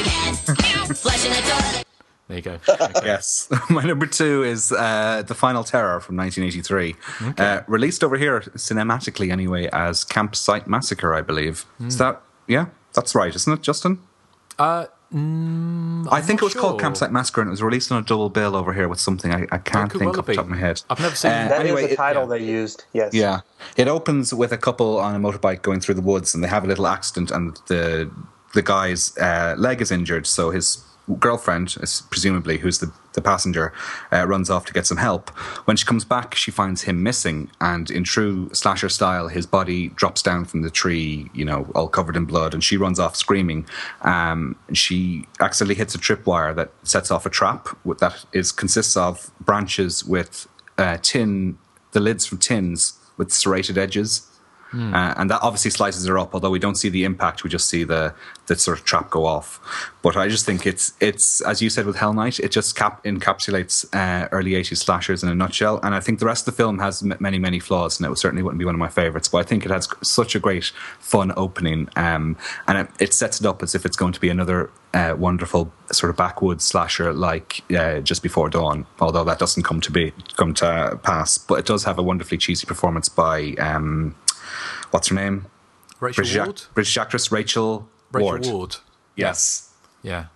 is. There you go. Okay. yes. My number two is uh, The Final Terror from nineteen eighty-three, Okay. uh, released over here cinematically anyway as Campsite Massacre, I believe. Is that yeah? That's right, isn't it, Justin? Uh, mm, I think it not was called sure. Campsite Massacre, and it was released on a double bill over here with something I, I can't could think well off the have top of my head. I've never seen Uh, That is anyway, the it- title yeah. they used. Yes. Yeah. It opens with a couple on a motorbike going through the woods, and they have a little accident, and the the guy's uh, leg is injured, so his girlfriend, is presumably, who's the, the passenger, uh, runs off to get some help. When she comes back, she finds him missing, and in true slasher style, his body drops down from the tree, you know, all covered in blood, and she runs off screaming. Um, she accidentally hits a tripwire that sets off a trap with- that is consists of branches with uh, tin, the lids from tins with serrated edges. Hmm. Uh, and that obviously slices her up, although we don't see the impact, we just see the, the sort of trap go off. But I just think it's, it's as you said with Hell Night, it just cap- encapsulates uh, early eighties slashers in a nutshell. And I think the rest of the film has m- many, many flaws, and it certainly wouldn't be one of my favourites. But I think it has such a great, fun opening, um, and it, it sets it up as if it's going to be another uh, wonderful sort of backwoods slasher like uh, Just Before Dawn, although that doesn't come to be come to pass. But it does have a wonderfully cheesy performance by... Um, what's her name? Rachel British, ac- Ward. British actress Rachel, Rachel Ward. Ward. Yes. Yeah.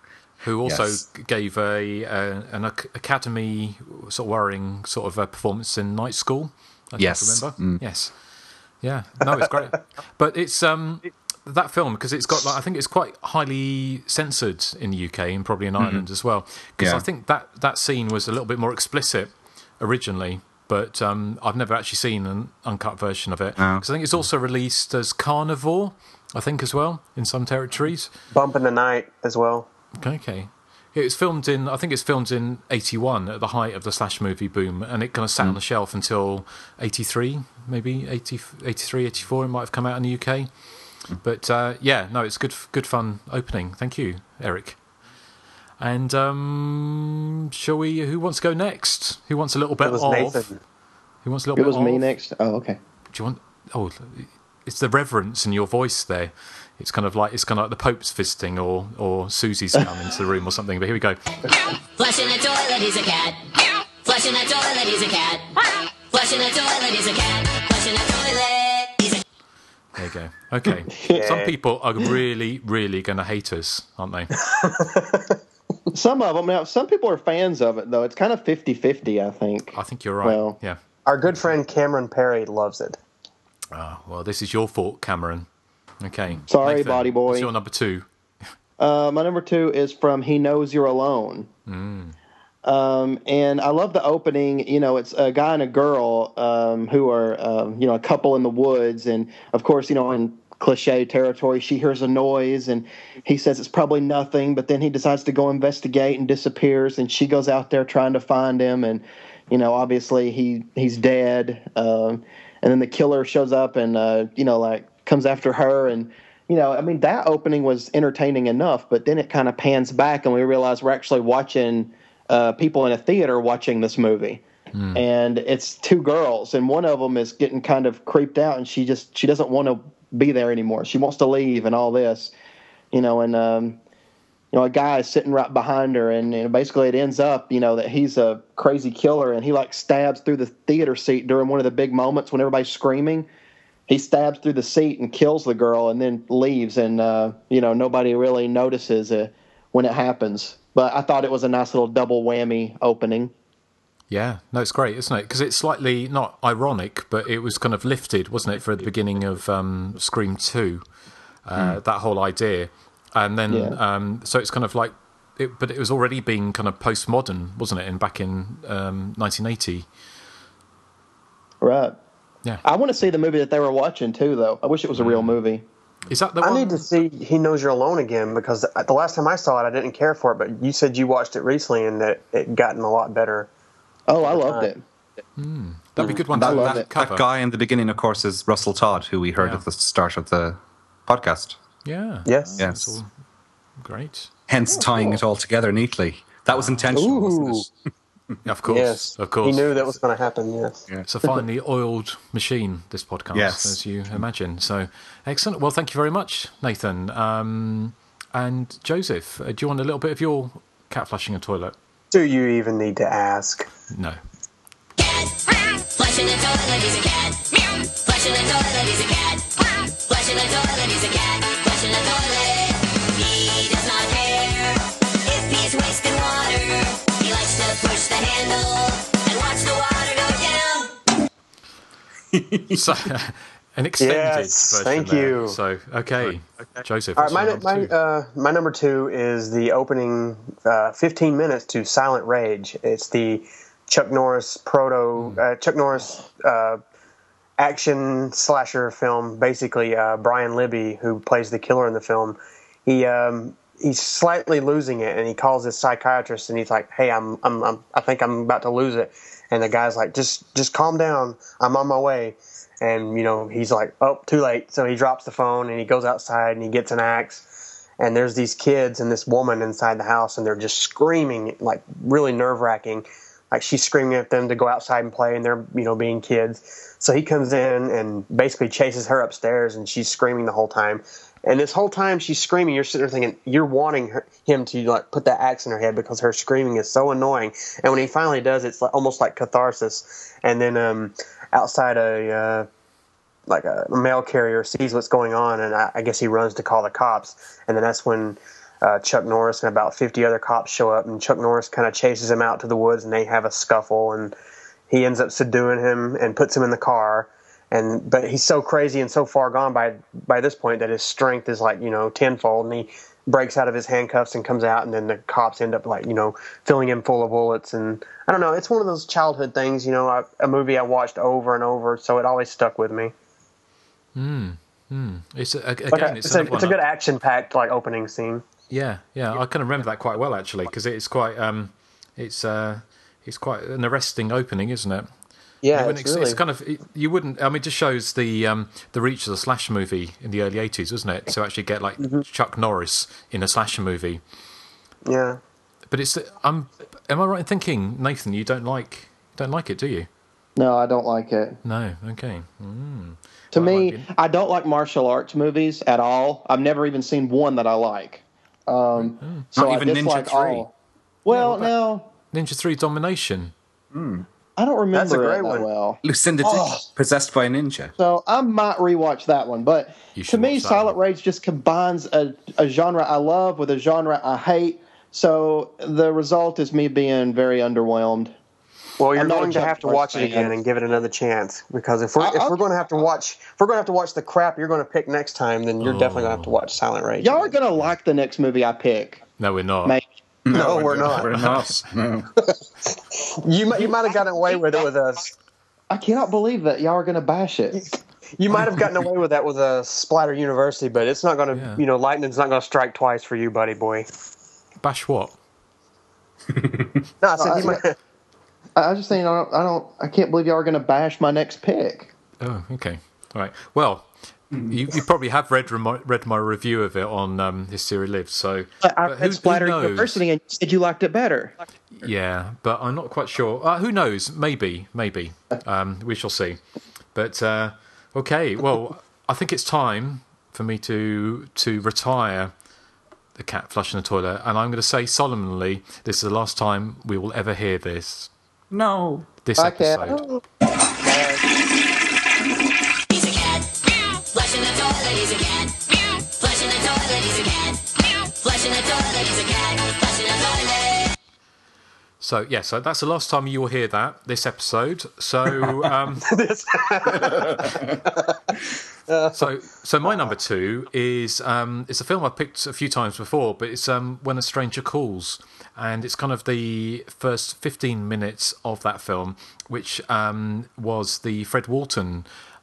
who also Yes. gave a, a an ac- Academy sort of worrying sort of a performance in Night School. I Yes. remember. Mm. Yes. Yeah. No, it's great. But it's um that film, because it's got like, I think it's quite highly censored in the U K and probably in Mhm. Ireland as well. Because Yeah. I think that that scene was a little bit more explicit originally. But um, I've never actually seen an uncut version of it. Because I think it's also released as Carnivore, I think, as well, in some territories. Bump in the Night as well. Okay, okay. It was filmed in, I think it's filmed in eighty-one, at the height of the slash movie boom, and it kind of sat on the shelf until eighty-three, maybe, eighty, eighty-three, eighty-four, it might have come out in the U K. But uh, yeah, no, it's good, good fun opening. Thank you, Eric. And um, shall we? Who wants to go next? Who wants a little bit It was of? Nathan. Who wants a little It bit was of? me next. Oh, okay. Do you want? Oh, it's the reverence in your voice there. It's kind of like it's kind of like the Pope's visiting, or or Susie's come into the room or something. But here we go. Flush in the toilet, he's a cat. Flush in the toilet, he's a cat. Flush in the toilet, he's a cat. Flush in the toilet, he's a There you go. Okay. Some people are really, really going to hate us, aren't they? Some of them. Now, some people are fans of it, though. It's kind of fifty-fifty, I think. I think you're right. Well, yeah. Our good friend Cameron Perry loves it. Ah, well, this is your fault, Cameron. Okay. Sorry, Nathan, Body Boy. What's your number two? Uh, my number two is from He Knows You're Alone. Mm. Um, and I love the opening. You know, it's a guy and a girl um, who are, um, you know, a couple in the woods. And, of course, you know, in cliche territory, she hears a noise and he says it's probably nothing. But then he decides to go investigate and disappears. And she goes out there trying to find him. And, you know, obviously he he's dead. Um, and then the killer shows up and, uh, you know, like comes after her. And, you know, I mean, that opening was entertaining enough. But then it kind of pans back and we realize we're actually watching Uh, people in a theater watching this movie, mm. and it's two girls, and one of them is getting kind of creeped out, and she just she doesn't want to be there anymore. She wants to leave, and all this, you know, and um, you know, a guy is sitting right behind her, and, and basically it ends up, you know, that he's a crazy killer, and he like stabs through the theater seat during one of the big moments when everybody's screaming. He stabs through the seat and kills the girl, and then leaves, and uh, you know, nobody really notices uh, when it happens. But I thought it was a nice little double whammy opening. Yeah, no, it's great, isn't it? Because it's slightly not ironic, but it was kind of lifted, wasn't it, for the beginning of um, Scream two, uh, Mm. that whole idea, and then Yeah. um, so it's kind of like, it, but it was already being kind of postmodern, wasn't it? In back in um, nineteen eighty. Right. Yeah. I want to see the movie that they were watching too, though. I wish it was a real movie. Is that the I one? need to see He Knows You're Alone again, because the last time I saw it, I didn't care for it. But you said you watched it recently and that it gotten a lot better. Oh, I loved it. Mm, that'd be a good one That, to that, that, cover. that guy in the beginning, of course, is Russell Todd, who we heard Yeah. at the start of the podcast. Yeah. Yes. Yes. That's all great. Hence tying it all together neatly. That was intentional, wasn't it? Yeah, of course. Yes. Of course. He knew that was going to happen, yes. Yeah. It's a finely oiled machine, this podcast, Yes. as you imagine. So, excellent. Well, thank you very much, Nathan. Um, and Joseph, uh, do you want a little bit of your cat flushing a toilet? Do you even need to ask? No. Flush in the toilet, he's a cat. Flush in the toilet, he's a cat. Flush in the toilet, he's a cat. Flush in the toilet. He does not care if he's wasting water. He likes to push the handle and watch the water go down. So, an extended Yes, version thank there. you. So, okay. Joseph, All right, what's my, your number my, two? uh, my number two is the opening uh, fifteen minutes to Silent Rage. It's the Chuck Norris proto, uh, Chuck Norris uh, action slasher film. Basically, uh, Brian Libby, who plays the killer in the film, he um, he's slightly losing it, and he calls his psychiatrist, and he's like, "Hey, I'm, I'm, I'm I think I'm about to lose it," and the guy's like, "Just, just calm down. I'm on my way." And, you know, he's like, oh, too late. So he drops the phone and he goes outside and he gets an axe. And there's these kids and this woman inside the house and they're just screaming, like really nerve-wracking. Like she's screaming at them to go outside and play and they're, you know, being kids. So he comes in and basically chases her upstairs and she's screaming the whole time. And this whole time she's screaming, you're sitting there thinking, you're wanting her, him to like put that axe in her head because her screaming is so annoying. And when he finally does, it's like, almost like catharsis. And then um, outside a uh, like a mail carrier sees what's going on, and I, I guess he runs to call the cops. And then that's when uh, Chuck Norris and about fifty other cops show up, and Chuck Norris kind of chases him out to the woods, and they have a scuffle, and he ends up subduing him and puts him in the car. And but he's so crazy and so far gone by by this point that his strength is like, you know, tenfold, and he breaks out of his handcuffs and comes out, and then the cops end up like, you know, filling him full of bullets. And I don't know, it's one of those childhood things, you know, I, a movie I watched over and over, so it always stuck with me. Hmm. Hmm. It's a, again, like a, it's, it's, a, it's a good I, action-packed like opening scene. Yeah, yeah, I can remember that quite well actually, because it's quite, um, it's uh, it's quite an arresting opening, isn't it? Yeah, it's, it's, really... it's kind of it, you wouldn't. I mean, it just shows the um, the reach of the slasher movie in the early eighties, wasn't it? To actually get like mm-hmm. Chuck Norris in a slasher movie. Yeah, but it's. Um, am I right in thinking, Nathan, you don't like don't like it, do you? No, I don't like it. No, okay. Mm. To well, me, be... I don't like martial arts movies at all. I've never even seen one that I like. Um, mm. So Not even I dislike Ninja three. all. Well, yeah, no. Ninja three Domination. Hmm. I don't remember That's a great it that one. well. Lucinda Oh. Dick, possessed by a ninja. So I might rewatch that one. But to me, Silent one. Rage just combines a, a genre I love with a genre I hate. So the result is me being very underwhelmed. Well, you're I'm not going a to Chuck have to Norris watch it fan. again and give it another chance, because if we're I- if I'll- we're going to have to watch if we're going to have to watch the crap you're going to pick next time, then you're Oh. definitely going to have to watch Silent Rage. Y'all are going to like the next movie I pick. No, we're not. Maybe. No, we're not. We're not. No. You might you might have gotten away with it with us. I cannot believe that y'all are going to bash it. You might have gotten away with that with a Splatter University, but it's not going to. Yeah. You know, lightning's not going to strike twice for you, buddy boy. Bash what? No, I said Uh, you might. I was just saying, I don't, I don't, I can't believe y'all are going to bash my next pick. Oh, okay. All right. Well, you, you probably have read my, read my review of it on um, Hysteria Lives. So, I, I but read who- who Splatter knows? University, and you said you liked it better. Yeah, but I'm not quite sure. Uh, who knows? Maybe, maybe. Um, we shall see. But uh, okay. Well, I think it's time for me to to retire the cat flushing the toilet, and I'm going to say solemnly, this is the last time we will ever hear this. No. This Bye, cat. episode. He's a cat. Flushing the toilet, he's a cat. Flushing the toilet, he's a cat. Flushing the toilet, he's a cat. Flushing the toilet. So yeah, so that's the last time you will hear that this episode. So um, so so my number two is um, it's a film I've picked a few times before, but it's um, When a Stranger Calls, and it's kind of the first fifteen minutes of that film, which um, was the Fred Walton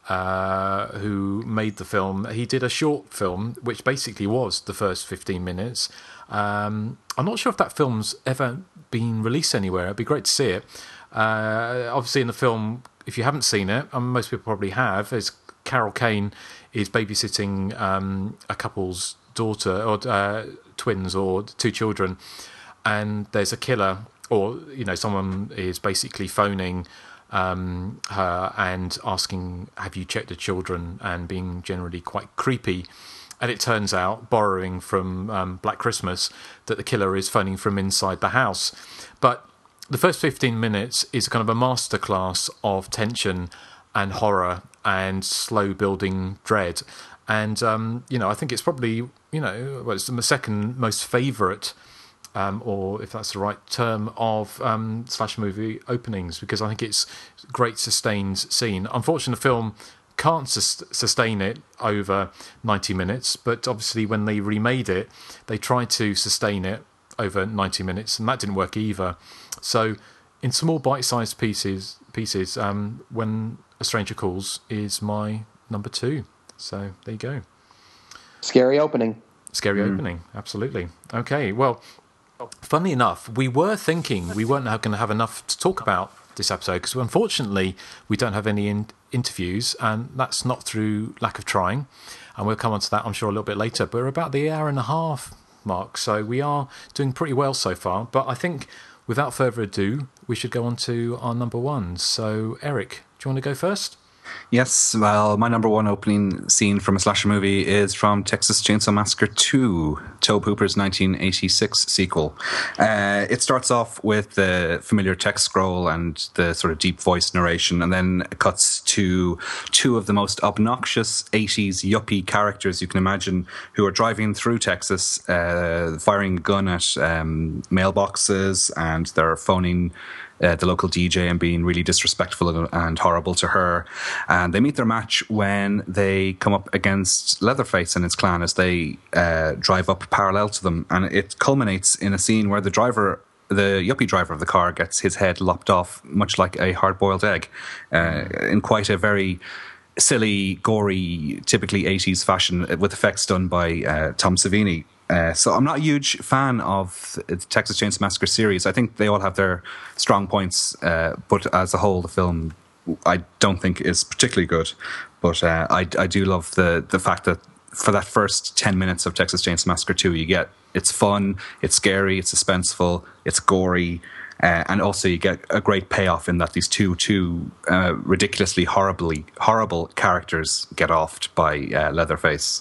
uh, who made the film. He did a short film which basically was the first fifteen minutes. Um, I'm not sure if that film's ever been released anywhere. It'd be great to see it. Uh, obviously, in the film, if you haven't seen it, and most people probably have, is Carol Kane is babysitting um, a couple's daughter, or uh, twins, or two children, and there's a killer, or you know, someone is basically phoning um, her and asking, "Have you checked the children?" and being generally quite creepy. And it turns out, borrowing from um, Black Christmas, that the killer is phoning from inside the house. But the first fifteen minutes is kind of a masterclass of tension and horror and slow building dread. And, um, you know, I think it's probably, you know, well, it's the second most favourite, um, or if that's the right term, of um, slash movie openings, because I think it's a great sustained scene. Unfortunately, the film can't sus- sustain it over ninety minutes, but obviously when they remade it, they tried to sustain it over ninety minutes, and that didn't work either. So in small bite-sized pieces, pieces, um, When a Stranger Calls is my number two. So there you go. Scary opening. Scary mm. opening, absolutely. Okay, well, funnily enough, we were thinking we weren't going to have enough to talk about this episode, because unfortunately we don't have any in- interviews, and that's not through lack of trying, and we'll come on to that I'm sure a little bit later. But we're about the hour and a half mark, so we are doing pretty well so far. But I think without further ado, we should go on to our number one. So Eric, do you want to go first? Yes, well, my number one opening scene from a slasher movie is from Texas Chainsaw Massacre two, Tobe Hooper's nineteen eighty-six sequel. Uh, it starts off with the familiar text scroll and the sort of deep voice narration, and then it cuts to two of the most obnoxious eighties yuppie characters you can imagine who are driving through Texas, uh, firing a gun at um, mailboxes, and they're phoning Uh, the local D J and being really disrespectful and, and horrible to her. And they meet their match when they come up against Leatherface and his clan as they uh, drive up parallel to them. And it culminates in a scene where the driver, the yuppie driver of the car, gets his head lopped off, much like a hard-boiled egg, uh, in quite a very silly, gory, typically eighties fashion, with effects done by uh, Tom Savini. Uh, so I'm not a huge fan of the Texas Chainsaw Massacre series. I think they all have their strong points, uh, but as a whole, the film I don't think is particularly good. But uh, I, I do love the the fact that for that first ten minutes of Texas Chainsaw Massacre two, you get it's fun, it's scary, it's suspenseful, it's gory, uh, and also you get a great payoff in that these two two uh, ridiculously horribly horrible characters get offed by uh, Leatherface.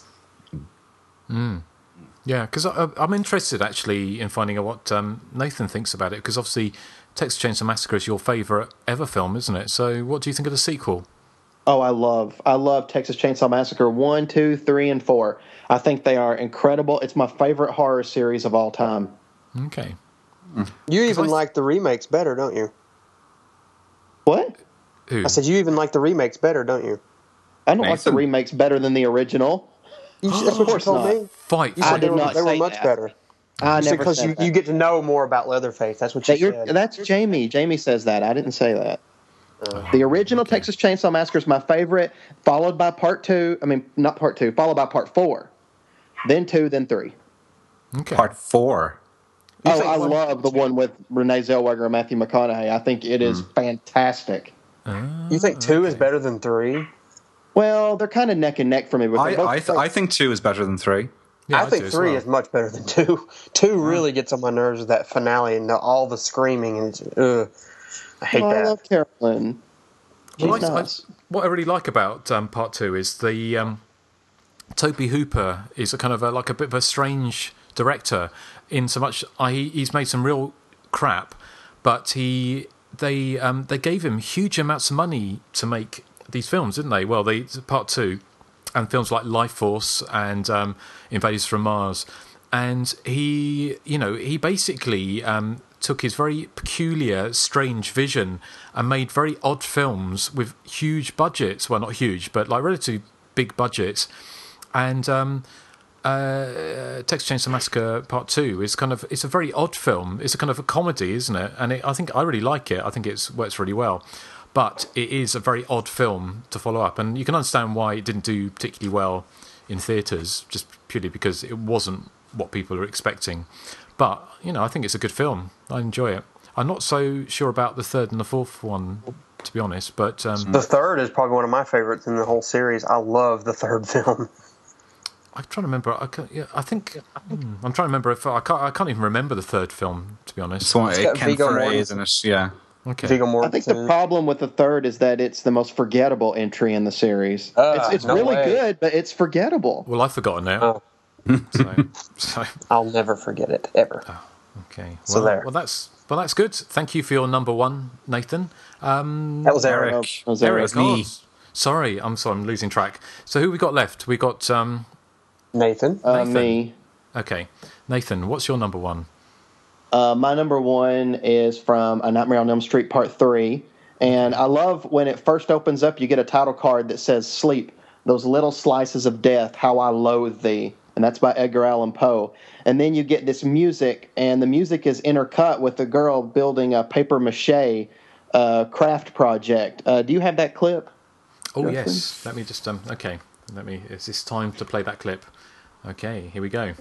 Mm. Yeah, because I'm interested actually in finding out what um, Nathan thinks about it, because obviously Texas Chainsaw Massacre is your favourite ever film, isn't it? So what do you think of the sequel? Oh, I love, I love Texas Chainsaw Massacre one, two, three, and four. I think they are incredible. It's my favourite horror series of all time. Okay. You even like the remakes better, don't you? What? Who? I said you even like the remakes better, don't you? I don't like the remakes better than the original. You, that's what you told me. Fight. You said I they did were, not they were say much that. better. I You said never because said you, that. you get to know more about Leatherface. That's what you That you're, said. that's Jamie. Jamie says that. I didn't say that. The original Texas Chainsaw Massacre is my favorite, followed by part two. I mean, not part two, followed by part four. Then two, then three. Okay. Part four. Oh, I love the one with Renee Zellweger and Matthew McConaughey. I think it is fantastic. You think two is better than three? Well, they're kind of neck and neck for me. But I, they're both I, th- I think two is better than three. Yeah, I think do as three well. is much better than two. Two really gets on my nerves with that finale and the, all the screaming and it's, ugh, I hate Oh, I that. love Carolyn. She's Well, I- nice. I- what I really like about um, part two is the um, Tobe Hooper is a kind of a, like a bit of a strange director in so much I, he's made some real crap, but he they um, they gave him huge amounts of money to make these films, didn't they? Well, they part two and films like Life Force and um, Invaders from Mars, and he you know he basically um, took his very peculiar, strange vision and made very odd films with huge budgets. Well, not huge, but like relatively big budgets. And um, uh, Texas Chainsaw Massacre Part Two is kind of it's a very odd film. It's a kind of a comedy, isn't it? And it, I think I really like it. I think it works really well. But it is a very odd film to follow up, and you can understand why it didn't do particularly well in theatres, just purely because it wasn't what people were expecting. But, you know, I think it's a good film. I enjoy it. I'm not so sure about the third and the fourth one, to be honest. But um, The third is probably one of my favorites in the whole series. I love the third film. I'm trying to remember. I, can't, yeah, I think hmm, I'm trying to remember if I can't. I can't even remember the third film, to be honest. It's one, It's got Ken Viggo Foray Mortensen. is in it, yeah. Okay. Viggo I think the Mortensen. problem with the third is that it's the most forgettable entry in the series. Uh, it's it's no really way. good, but it's forgettable. Well, I've forgotten now. Oh. so, so I'll never forget it, ever. okay. So Well, there. well, that's well, that's good. Thank you for your number one, Nathan. Um, That was Eric. Eric. That was Eric, Eric. me. oh, sorry, I'm sorry, I'm losing track. So who we got left? We got um, Nathan. Uh, Nathan. me. okay, Nathan. What's your number one? Uh, my number one is from A Nightmare on Elm Street Part three. And I love when it first opens up, you get a title card that says Sleep, those little slices of death, how I loathe thee. And that's by Edgar Allan Poe. And then you get this music, and the music is intercut with the girl building a papier-mâché uh, craft project. Uh, do you have that clip? Oh Justin? yes. Let me just um. Okay. Let me. Is this time to play that clip? Okay. Here we go.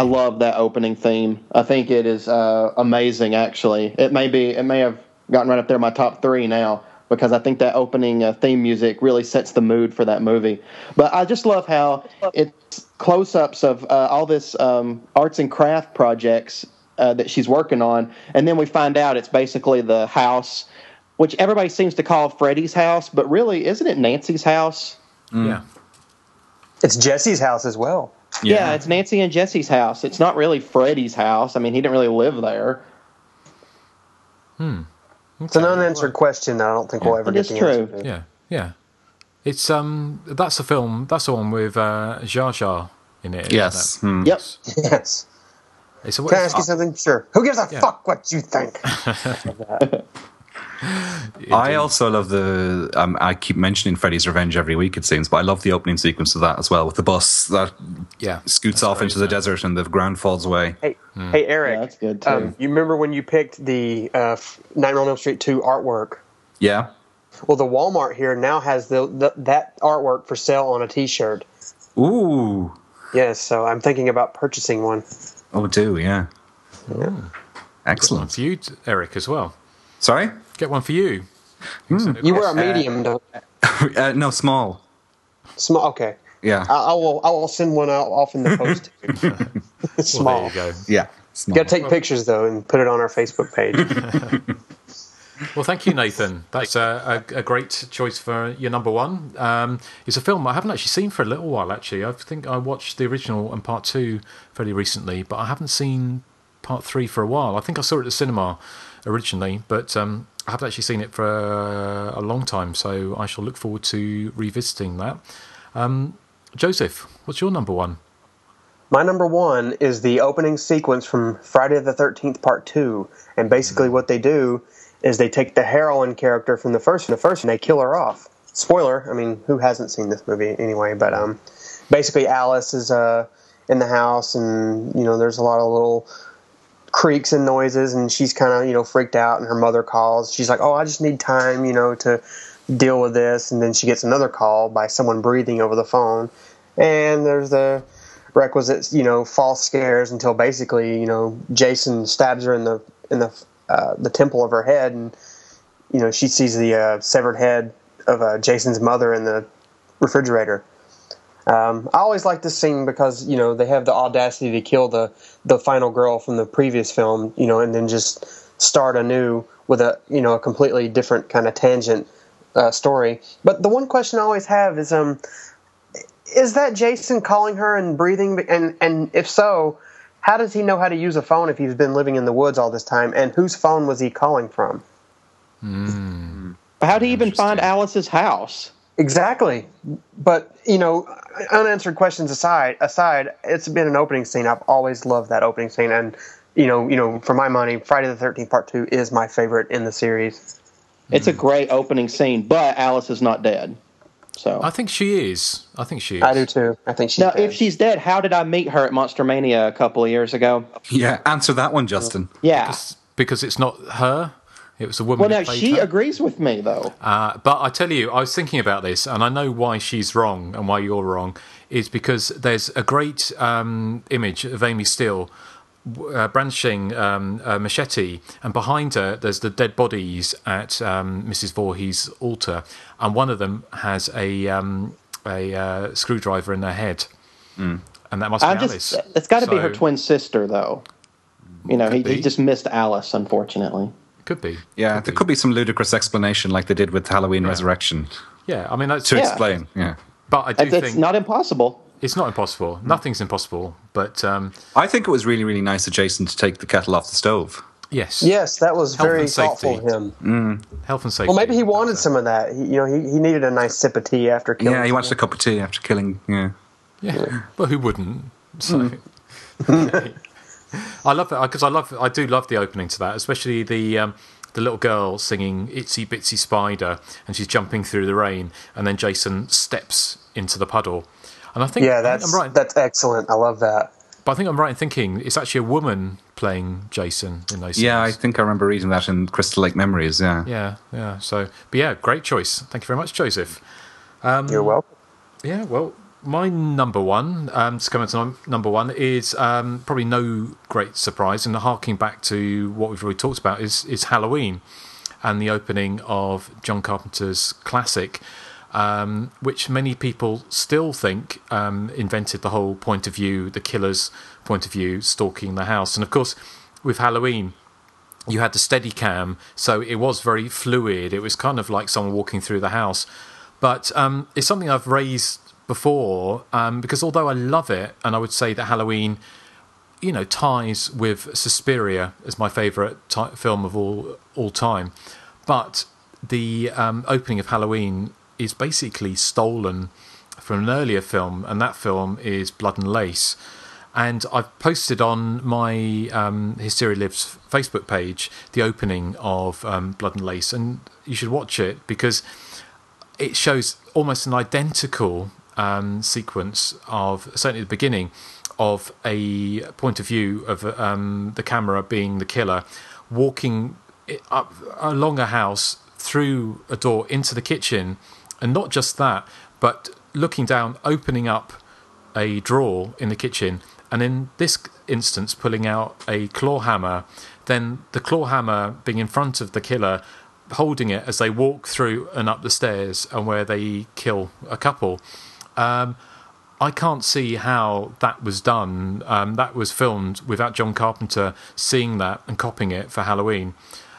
love that opening theme. I think it is uh, amazing. Actually, it may be it may have gotten right up there in my top three now because I think that opening uh, theme music really sets the mood for that movie. But I just love how it's close-ups of uh, all this um, arts and craft projects uh, that she's working on, and then we find out it's basically the house, which everybody seems to call Freddie's house, but really, isn't it Nancy's house? Mm. Yeah. It's Jesse's house as well. Yeah. yeah, it's Nancy and Jesse's house. It's not really Freddie's house. I mean, he didn't really live there. Hmm. Okay. It's an unanswered question. I don't think yeah. we'll ever it get is the true. answer to. Yeah, yeah. It's um. That's a film. That's the one with uh, Jar Jar in it. Yes. Mm. Yep. Yes. It's a, Can I ask you something? Sure. Who gives a yeah. fuck what you think? I also love the. Um, I keep mentioning Freddy's Revenge every week, it seems, but I love the opening sequence of that as well, with the bus that yeah, scoots off into the desert and the ground falls away. Hey, mm. hey, Eric. Yeah, that's good too. Um, you remember when you picked the uh, Nightmare on Elm Street two artwork? Yeah. Well, the Walmart here now has the, the that artwork for sale on a T-shirt. Ooh. Yes, so I'm thinking about purchasing one. Oh, do yeah. Yeah. Excellent. For you, Eric, as well. Sorry. Get one for you. Mm. You wear a medium, don't you? uh, no, small. Small. Okay. Yeah. I, I will. I will send one out off in the post. Small. Well, there you go. Yeah. Small. Got to take pictures though and put it on our Facebook page. Well, thank you, Nathan. That's a, a, a great choice for your number one. Um, it's a film I haven't actually seen for a little while. Actually, I think I watched the original and part two fairly recently, but I haven't seen part three for a while. I think I saw it at the cinema originally, but um, I haven't actually seen it for a, a long time. So I shall look forward to revisiting that. Um, Joseph, what's your number one? My number one is the opening sequence from Friday the thirteenth Part two, and basically what they do is they take the heroine character from the first the first and they kill her off. Spoiler, I mean, who hasn't seen this movie anyway, but um, basically Alice is uh, in the house and, you know, there's a lot of little creaks and noises and she's kind of, you know, freaked out and her mother calls. She's like, oh, I just need time, you know, to deal with this. And then she gets another call by someone breathing over the phone. And there's the requisite, you know, false scares until basically, you know, Jason stabs her in the in the Uh, the temple of her head, and you know she sees the uh, severed head of uh, Jason's mother in the refrigerator. Um, I always like this scene because you know they have the audacity to kill the the final girl from the previous film, you know, and then just start anew with a you know a completely different kind of tangent uh, story. But the one question I always have is, um, is that Jason calling her and breathing, and and if so, how does he know how to use a phone if he's been living in the woods all this time? And whose phone was he calling from? Mm. How did he even find Alice's house? Exactly. But, you know, unanswered questions aside, aside, it's been an opening scene. I've always loved that opening scene. And, you know, you know, for my money, Friday the thirteenth Part two is my favorite in the series. It's a great opening scene, but Alice is not dead. So I think she is. I think she is. I do too. I think she's now, dead. if she's dead, how did I meet her at Monster Mania a couple of years ago? Yeah, answer that one, Justin. Yeah. Because, because it's not her. It was a woman. Well, no, who played she her. agrees with me, though. Uh, but I tell you, I was thinking about this, and I know why she's wrong and why you're wrong, is because there's a great um, image of Amy Steele uh, brandishing um, a machete, and behind her there's the dead bodies at um, Missus Voorhees' altar, and one of them has a um, a uh, screwdriver in their head, mm. and that must be I Alice. just, it's got to so, be her twin sister, though. You know, he, he just missed Alice, unfortunately. Could be. Yeah, could there be. could be some ludicrous explanation like they did with Halloween yeah. Resurrection. Yeah, I mean that's to yeah. explain. Yeah, but I do it's, think it's not impossible. It's not impossible. Nothing's impossible. But um, I think it was really, really nice of Jason to take the kettle off the stove. Yes. Yes, that was Health very and safety. thoughtful of him. Mm. Health and safety. Well, maybe he wanted some of that. He, you know, he, he needed a nice sip of tea after killing. Yeah, he someone. wanted a cup of tea after killing. Yeah. Yeah. yeah. Well, who wouldn't? So. Mm. I love it because I love. I do love the opening to that, especially the. Um, The little girl singing Itsy Bitsy Spider, and she's jumping through the rain, and then Jason steps into the puddle. And I think yeah, that's I'm right. that's excellent. I love that. But I think I'm right in thinking it's actually a woman playing Jason in those. Yeah, scenes. I think I remember reading that in Crystal Lake Memories. Yeah, yeah, yeah. So, but yeah, great choice. Thank you very much, Joseph. Um, You're welcome. Yeah, well, my number one, um, to come into num- number one, is um, probably no great surprise, and harking back to what we've already talked about, is, is Halloween and the opening of John Carpenter's classic, um, which many people still think um, invented the whole point of view, the killer's point of view, stalking the house. And of course, with Halloween, you had the Steadicam, so it was very fluid. It was kind of like someone walking through the house. But um, it's something I've raised before, um, because although I love it, and I would say that Halloween, you know, ties with Suspiria as my favourite ty- film of all all time, but the um, opening of Halloween is basically stolen from an earlier film, and that film is Blood and Lace. And I've posted on my um, Hysteria Lives Facebook page the opening of um, Blood and Lace, and you should watch it because it shows almost an identical um, sequence of, certainly at the beginning, of a point of view of um, the camera being the killer, walking up along a house through a door into the kitchen, and not just that, but looking down, opening up a drawer in the kitchen, and in this instance pulling out a claw hammer, then the claw hammer being in front of the killer, holding it as they walk through and up the stairs, and where they kill a couple. Um, I can't see how that was done. Um, that was filmed without John Carpenter seeing that and copying it for Halloween.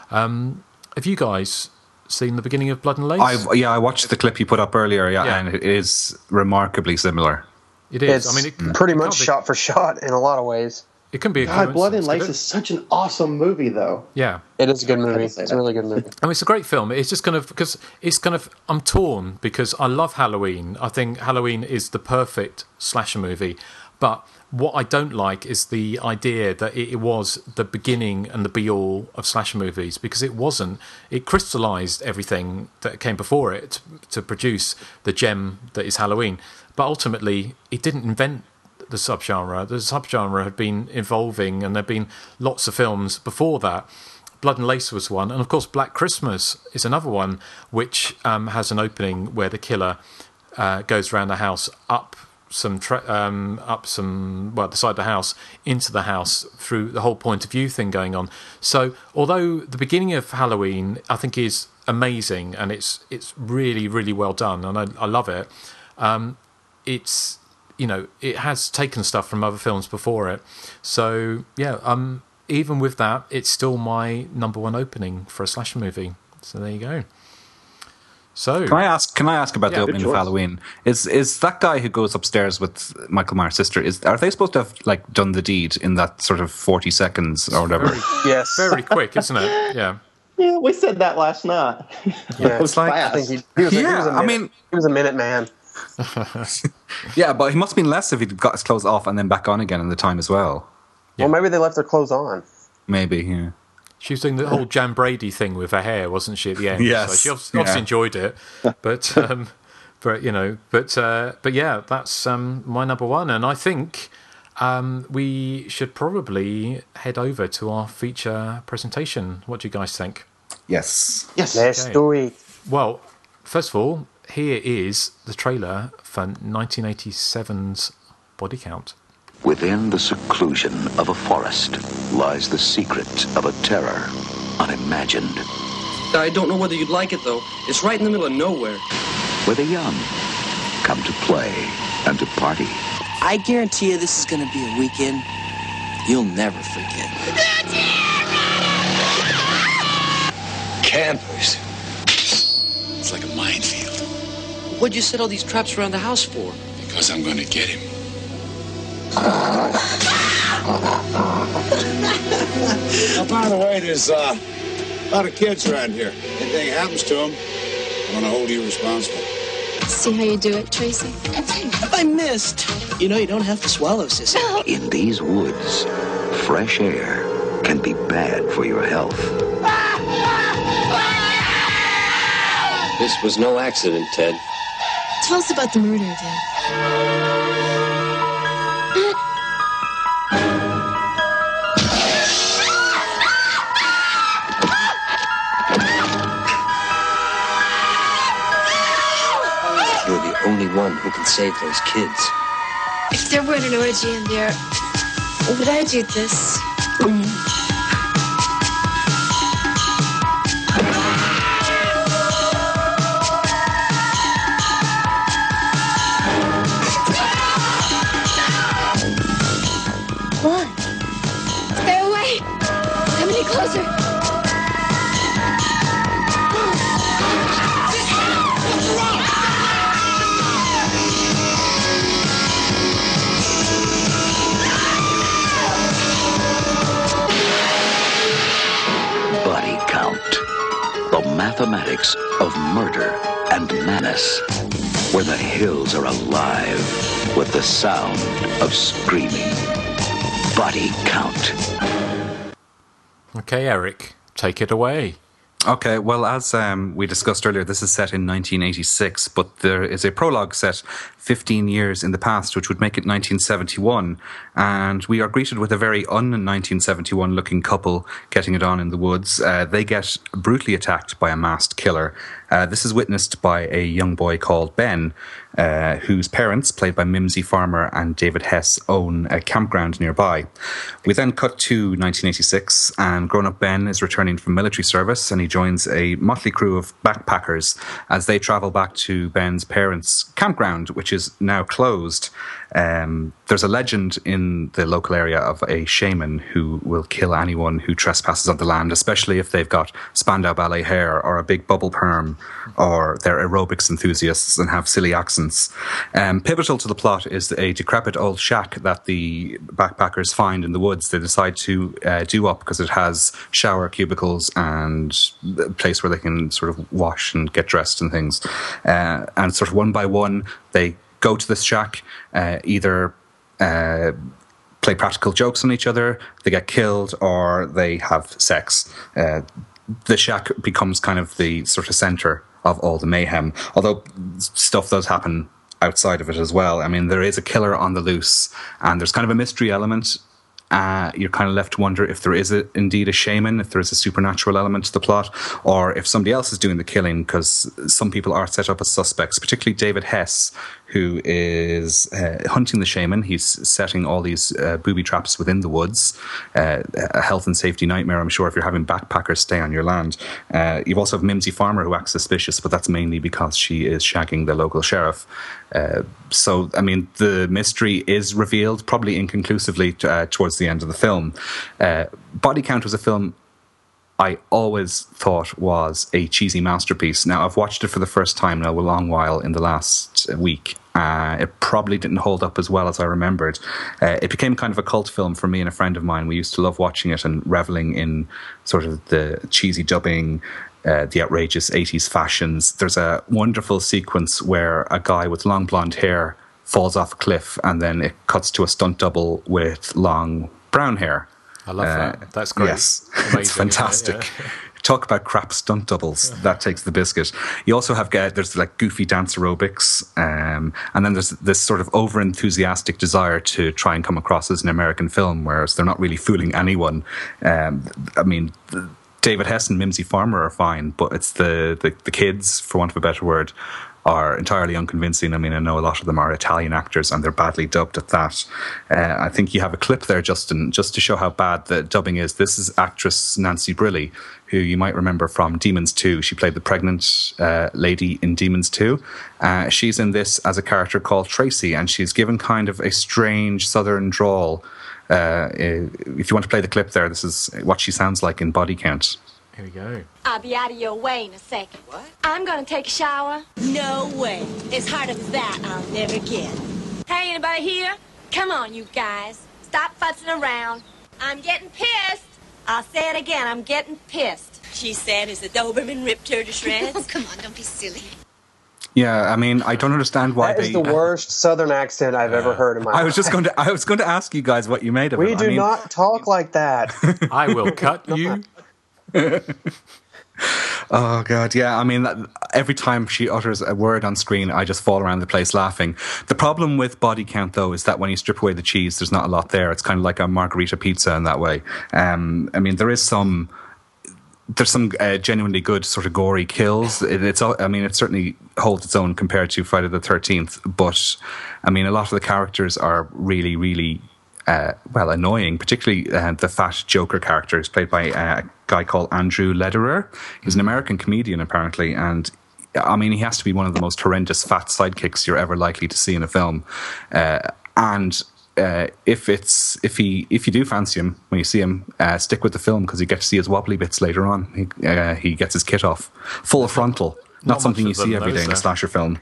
Um, have you guys seen the beginning of Blood and Lace? I, yeah, I watched the clip you put up earlier, yeah, Yeah. and it is remarkably similar. It is. It's I mean, it, pretty it much can't be- shot for shot in a lot of ways. It can be a God, Blood and coincidence, Lace could it? is such an awesome movie, though. Yeah. It is a good movie. say It's that. a really good movie. I mean, it's a great film. It's just kind of because it's kind of I'm torn because I love Halloween. I think Halloween is the perfect slasher movie, but what I don't like is the idea that it was the beginning and the be all of slasher movies, because it wasn't. It crystallized everything that came before it to, to produce the gem that is Halloween, but ultimately it didn't invent the subgenre. The subgenre had been evolving, and there'd been lots of films before that. Blood and Lace was one, and of course Black Christmas is another one, which um, has an opening where the killer uh, goes around the house, up some tra- um, up some well the side of the house, into the house, through the whole point of view thing going on. So although the beginning of Halloween I think is amazing, and it's it's really really well done, and I, I love it, um, it's you know, it has taken stuff from other films before it. So, yeah, um, even with that, it's still my number one opening for a slasher movie. So there you go. So Can I ask? Can I ask about Yeah, the good opening of choice. Halloween? Is is that guy who goes upstairs with Michael Myers' sister? Is are they supposed to have like done the deed in that sort of forty seconds or whatever? very, Yes. very quick, isn't it? Yeah. Yeah, we said that last night. Yeah, It was like- I fast. think he, he was. A, he Yeah, was a I minute, mean- he was a minute man. Yeah, but he must have been less if he'd got his clothes off and then back on again in the time as well. Well, maybe they left their clothes on. Maybe, yeah. She was doing the whole Jan Brady thing with her hair, wasn't she, at the end? Yes, So she obviously, obviously yeah. enjoyed it. But, um, but you know, but, uh, but yeah, that's um, my number one. And I think um, we should probably head over to our feature presentation. What do you guys think? Yes. Yes. Let's Okay. do it. Well, first of all, here is the trailer for nineteen eighty-seven's Body Count. Within the seclusion of a forest lies the secret of a terror unimagined, I don't know whether you'd like it, though. It's right in the middle of nowhere. where the young come to play and to party. I guarantee you this is going to be a weekend you'll never forget. Campers. It's like a minefield. What'd you set all these traps around the house for? Because I'm gonna get him. Now, by the way, there's uh, a lot of kids around here. Anything happens to them, I'm gonna hold you responsible. See how you do it, Tracy? I missed. You know, you don't have to swallow, sissy. In these woods, fresh air can be bad for your health. This was no accident, Ted. Tell us about the murder again. You're the only one who can save those kids. If there weren't an orgy in there, would I do this? What? Stay away! Come any closer! Body count. The mathematics of murder and menace. Where the hills are alive with the sound of screaming. Body count. Okay, Eric, take it away. Okay, well, as um, we discussed earlier, this is set in nineteen eighty-six, but there is a prologue set fifteen years in the past, which would make it nineteen seventy-one. And we are greeted with a very un-nineteen seventy-one looking couple getting it on in the woods. Uh, they get brutally attacked by a masked killer. Uh, this is witnessed by a young boy called Ben, uh, whose parents, played by Mimsy Farmer and David Hess, own a campground nearby. We then cut to nineteen eighty-six, and grown-up Ben is returning from military service, and he joins a motley crew of backpackers as they travel back to Ben's parents' campground, which is now closed. Um, there's a legend in the local area of a shaman who will kill anyone who trespasses on the land, especially if they've got Spandau Ballet hair or a big bubble perm, or they're aerobics enthusiasts and have silly accents. Um, pivotal to the plot is a decrepit old shack that the backpackers find in the woods. They decide to uh, do up because it has shower cubicles and a place where they can sort of wash and get dressed and things. Uh, and sort of one by one, they go to this shack, uh, either uh, play practical jokes on each other, they get killed, or they have sex. Uh, the shack becomes kind of the sort of centre of all the mayhem, although stuff does happen outside of it as well. I mean, there is a killer on the loose, and there's kind of a mystery element. Uh, you're kind of left to wonder if there is a, indeed a shaman, if there is a supernatural element to the plot, or if somebody else is doing the killing, because some people are set up as suspects, particularly David Hess, who is uh, hunting the shaman. He's setting all these uh, booby traps within the woods. Uh, a health and safety nightmare, I'm sure, if you're having backpackers stay on your land. Uh, you've also have Mimsy Farmer, who acts suspicious, but that's mainly because she is shagging the local sheriff. Uh, so, I mean, the mystery is revealed, probably inconclusively, uh, towards the end of the film. Uh, Body Count was a film I always thought was a cheesy masterpiece. Now, I've watched it for the first time now a long while in the last week. Uh, it probably didn't hold up as well as I remembered. Uh, it became kind of a cult film for me and a friend of mine. We used to love watching it and reveling in sort of the cheesy dubbing, uh, the outrageous eighties fashions. There's a wonderful sequence where a guy with long blonde hair falls off a cliff, and then it cuts to a stunt double with long brown hair. I love uh, that. That's great. Yes, Amazing, it's fantastic. Isn't it? Yeah. Talk about crap stunt doubles. That takes the biscuit. You also have, uh, there's like goofy dance aerobics, um, and then there's this sort of over-enthusiastic desire to try and come across as an American film, whereas they're not really fooling anyone. Um, I mean, David Hess and Mimsy Farmer are fine, but it's the, the, the kids, for want of a better word, are entirely unconvincing. I mean, I know a lot of them are Italian actors, and they're badly dubbed at that. Uh, I think you have a clip there, Justin, just to show how bad the dubbing is. This is actress Nancy Briley, who you might remember from Demons two. She played the pregnant uh, lady in Demons two. Uh, she's in this as a character called Tracy, and she's given kind of a strange southern drawl. Uh, if you want to play the clip there, this is what she sounds like in Body Count. Here we go. I'll be out of your way in a second. What? I'm gonna take a shower. No way. As hard as that, I'll never get. Hey, anybody here? Come on, you guys. Stop futzing around. I'm getting pissed. I'll say it again. I'm getting pissed. She said as the Doberman ripped her to shreds. Oh, come on, don't be silly. Yeah, I mean, I don't understand why that they... is the worst Southern accent I've ever heard in my life. I was just going to I was going to ask you guys what you made of we it. We do I mean, not talk like that. I will cut you. Oh god, yeah. I mean, every time she utters a word on screen, I just fall around the place laughing. The problem with Body Count, though, is that when you strip away the cheese, there's not a lot there. It's kind of like a margarita pizza in that way. Um, I mean, there is some there's some uh, genuinely good sort of gory kills. It, it's all, I mean, it certainly holds its own compared to Friday the thirteenth. But I mean, a lot of the characters are really, really uh, well annoying. Particularly uh, the fat Joker character is played by uh, a guy called Andrew Lederer. He's an American comedian apparently, and I mean, he has to be one of the most horrendous fat sidekicks you're ever likely to see in a film. Uh, and Uh, if it's if he if you do fancy him when you see him, uh, stick with the film because you get to see his wobbly bits later on. He, uh, he gets his kit off, full frontal. Not, not something you see every day in a slasher film.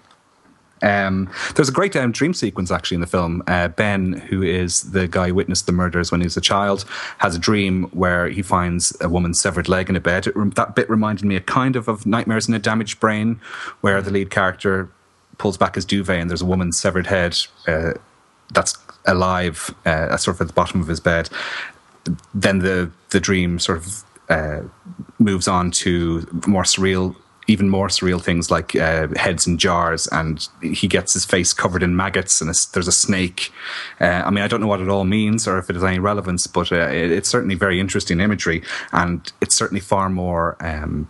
Um, there's a great um, dream sequence actually in the film. Uh, Ben, who is the guy who witnessed the murders when he was a child, has a dream where he finds a woman's severed leg in a bed. It, that bit reminded me a kind of of Nightmares in a Damaged Brain, where the lead character pulls back his duvet and there's a woman's severed head uh, that's alive, uh, sort of at the bottom of his bed. Then the the dream sort of uh, moves on to more surreal, even more surreal things like uh, heads in jars, and he gets his face covered in maggots, and a, there's a snake. Uh, I mean, I don't know what it all means or if it has any relevance, but uh, it, it's certainly very interesting imagery, and it's certainly far more um,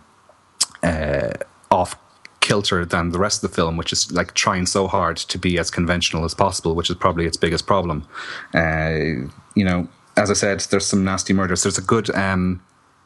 uh, off kilter than the rest of the film, which is like trying so hard to be as conventional as possible, which is probably its biggest problem. Uh, you know, as I said, there's some nasty murders. There's a good um,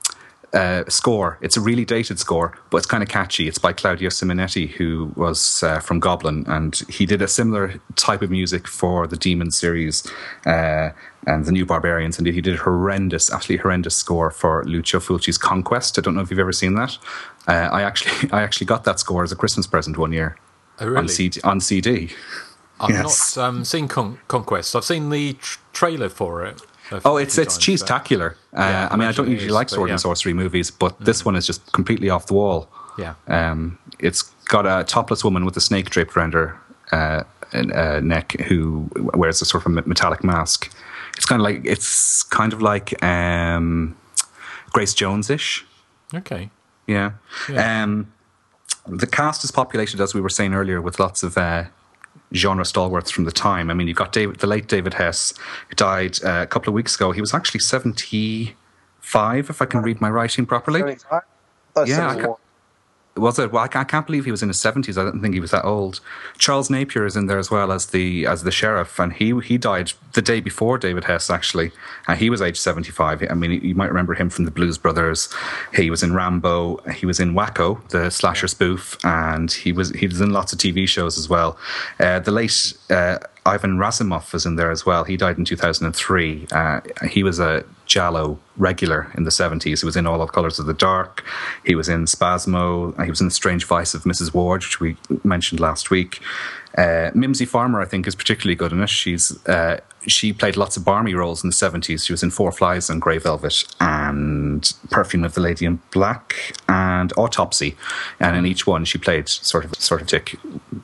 uh, score. It's a really dated score, but it's kind of catchy. It's by Claudio Simonetti, who was uh, from Goblin, and he did a similar type of music for the Demon series uh, and the New Barbarians, and he did a horrendous, absolutely horrendous score for Lucio Fulci's Conquest. I don't know if you've ever seen that. Uh, I actually, I actually got that score as a Christmas present one year. Oh, really? on C D. On C D. I've Yes. not um, seen Con- Conquest. I've seen the tr- trailer for it. a Oh, it's few it's times, cheese-tacular. but- Uh, Yeah, I mean, I don't imagine it usually is, like but sword yeah. and sorcery movies, but this one is just completely off the wall. Yeah. Um, it's got a topless woman with a snake draped around her uh, uh, neck who wears a sort of metallic mask. It's kind of like it's kind of like um, Grace Jones-ish. Okay. Yeah. Yeah. Um, the cast is populated, as we were saying earlier, with lots of uh, genre stalwarts from the time. I mean, you've got David, the late David Hess, who died uh, a couple of weeks ago. He was actually seventy-five, if I can read my writing properly. seventy-five? Oh, Yeah, I seventy-one. ca- was it? Well, I ca- I can't believe he was in his seventies. I didn't think he was that old. Charles Napier is in there as well as the as the sheriff, and he he died the day before David Hess, actually, and he was age seventy-five. I mean, you might remember him from the Blues Brothers. He was in Rambo. He was in Wacko, the slasher spoof, and he was he was in lots of T V shows as well. Uh, the late uh, Ivan Razumov was in there as well. He died in two thousand three. Uh, he was a Giallo regular in the seventies. He was in All of Colours of the Dark. He was in Spasmo. He was in The Strange Vice of Missus Ward, which we mentioned last week. Uh, Mimsy Farmer, I think, is particularly good in it. She's uh, she played lots of barmy roles in the seventies. She was in Four Flies and Grey Velvet and Perfume of the Lady in Black and Autopsy. And in each one, she played sort of sort of dick.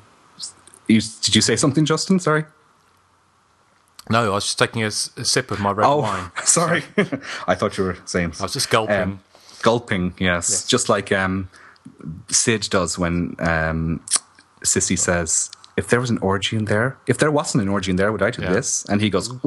You, did you say something, Justin? Sorry. No, I was just taking a, s- a sip of my red Oh, wine. sorry. I thought you were saying. I was just gulping. Um, gulping, yes. Yeah. Just like um, Sid does when um, Sissy says, if there was an orgy in there, if there wasn't an orgy in there, would I do Yeah. this? And he goes,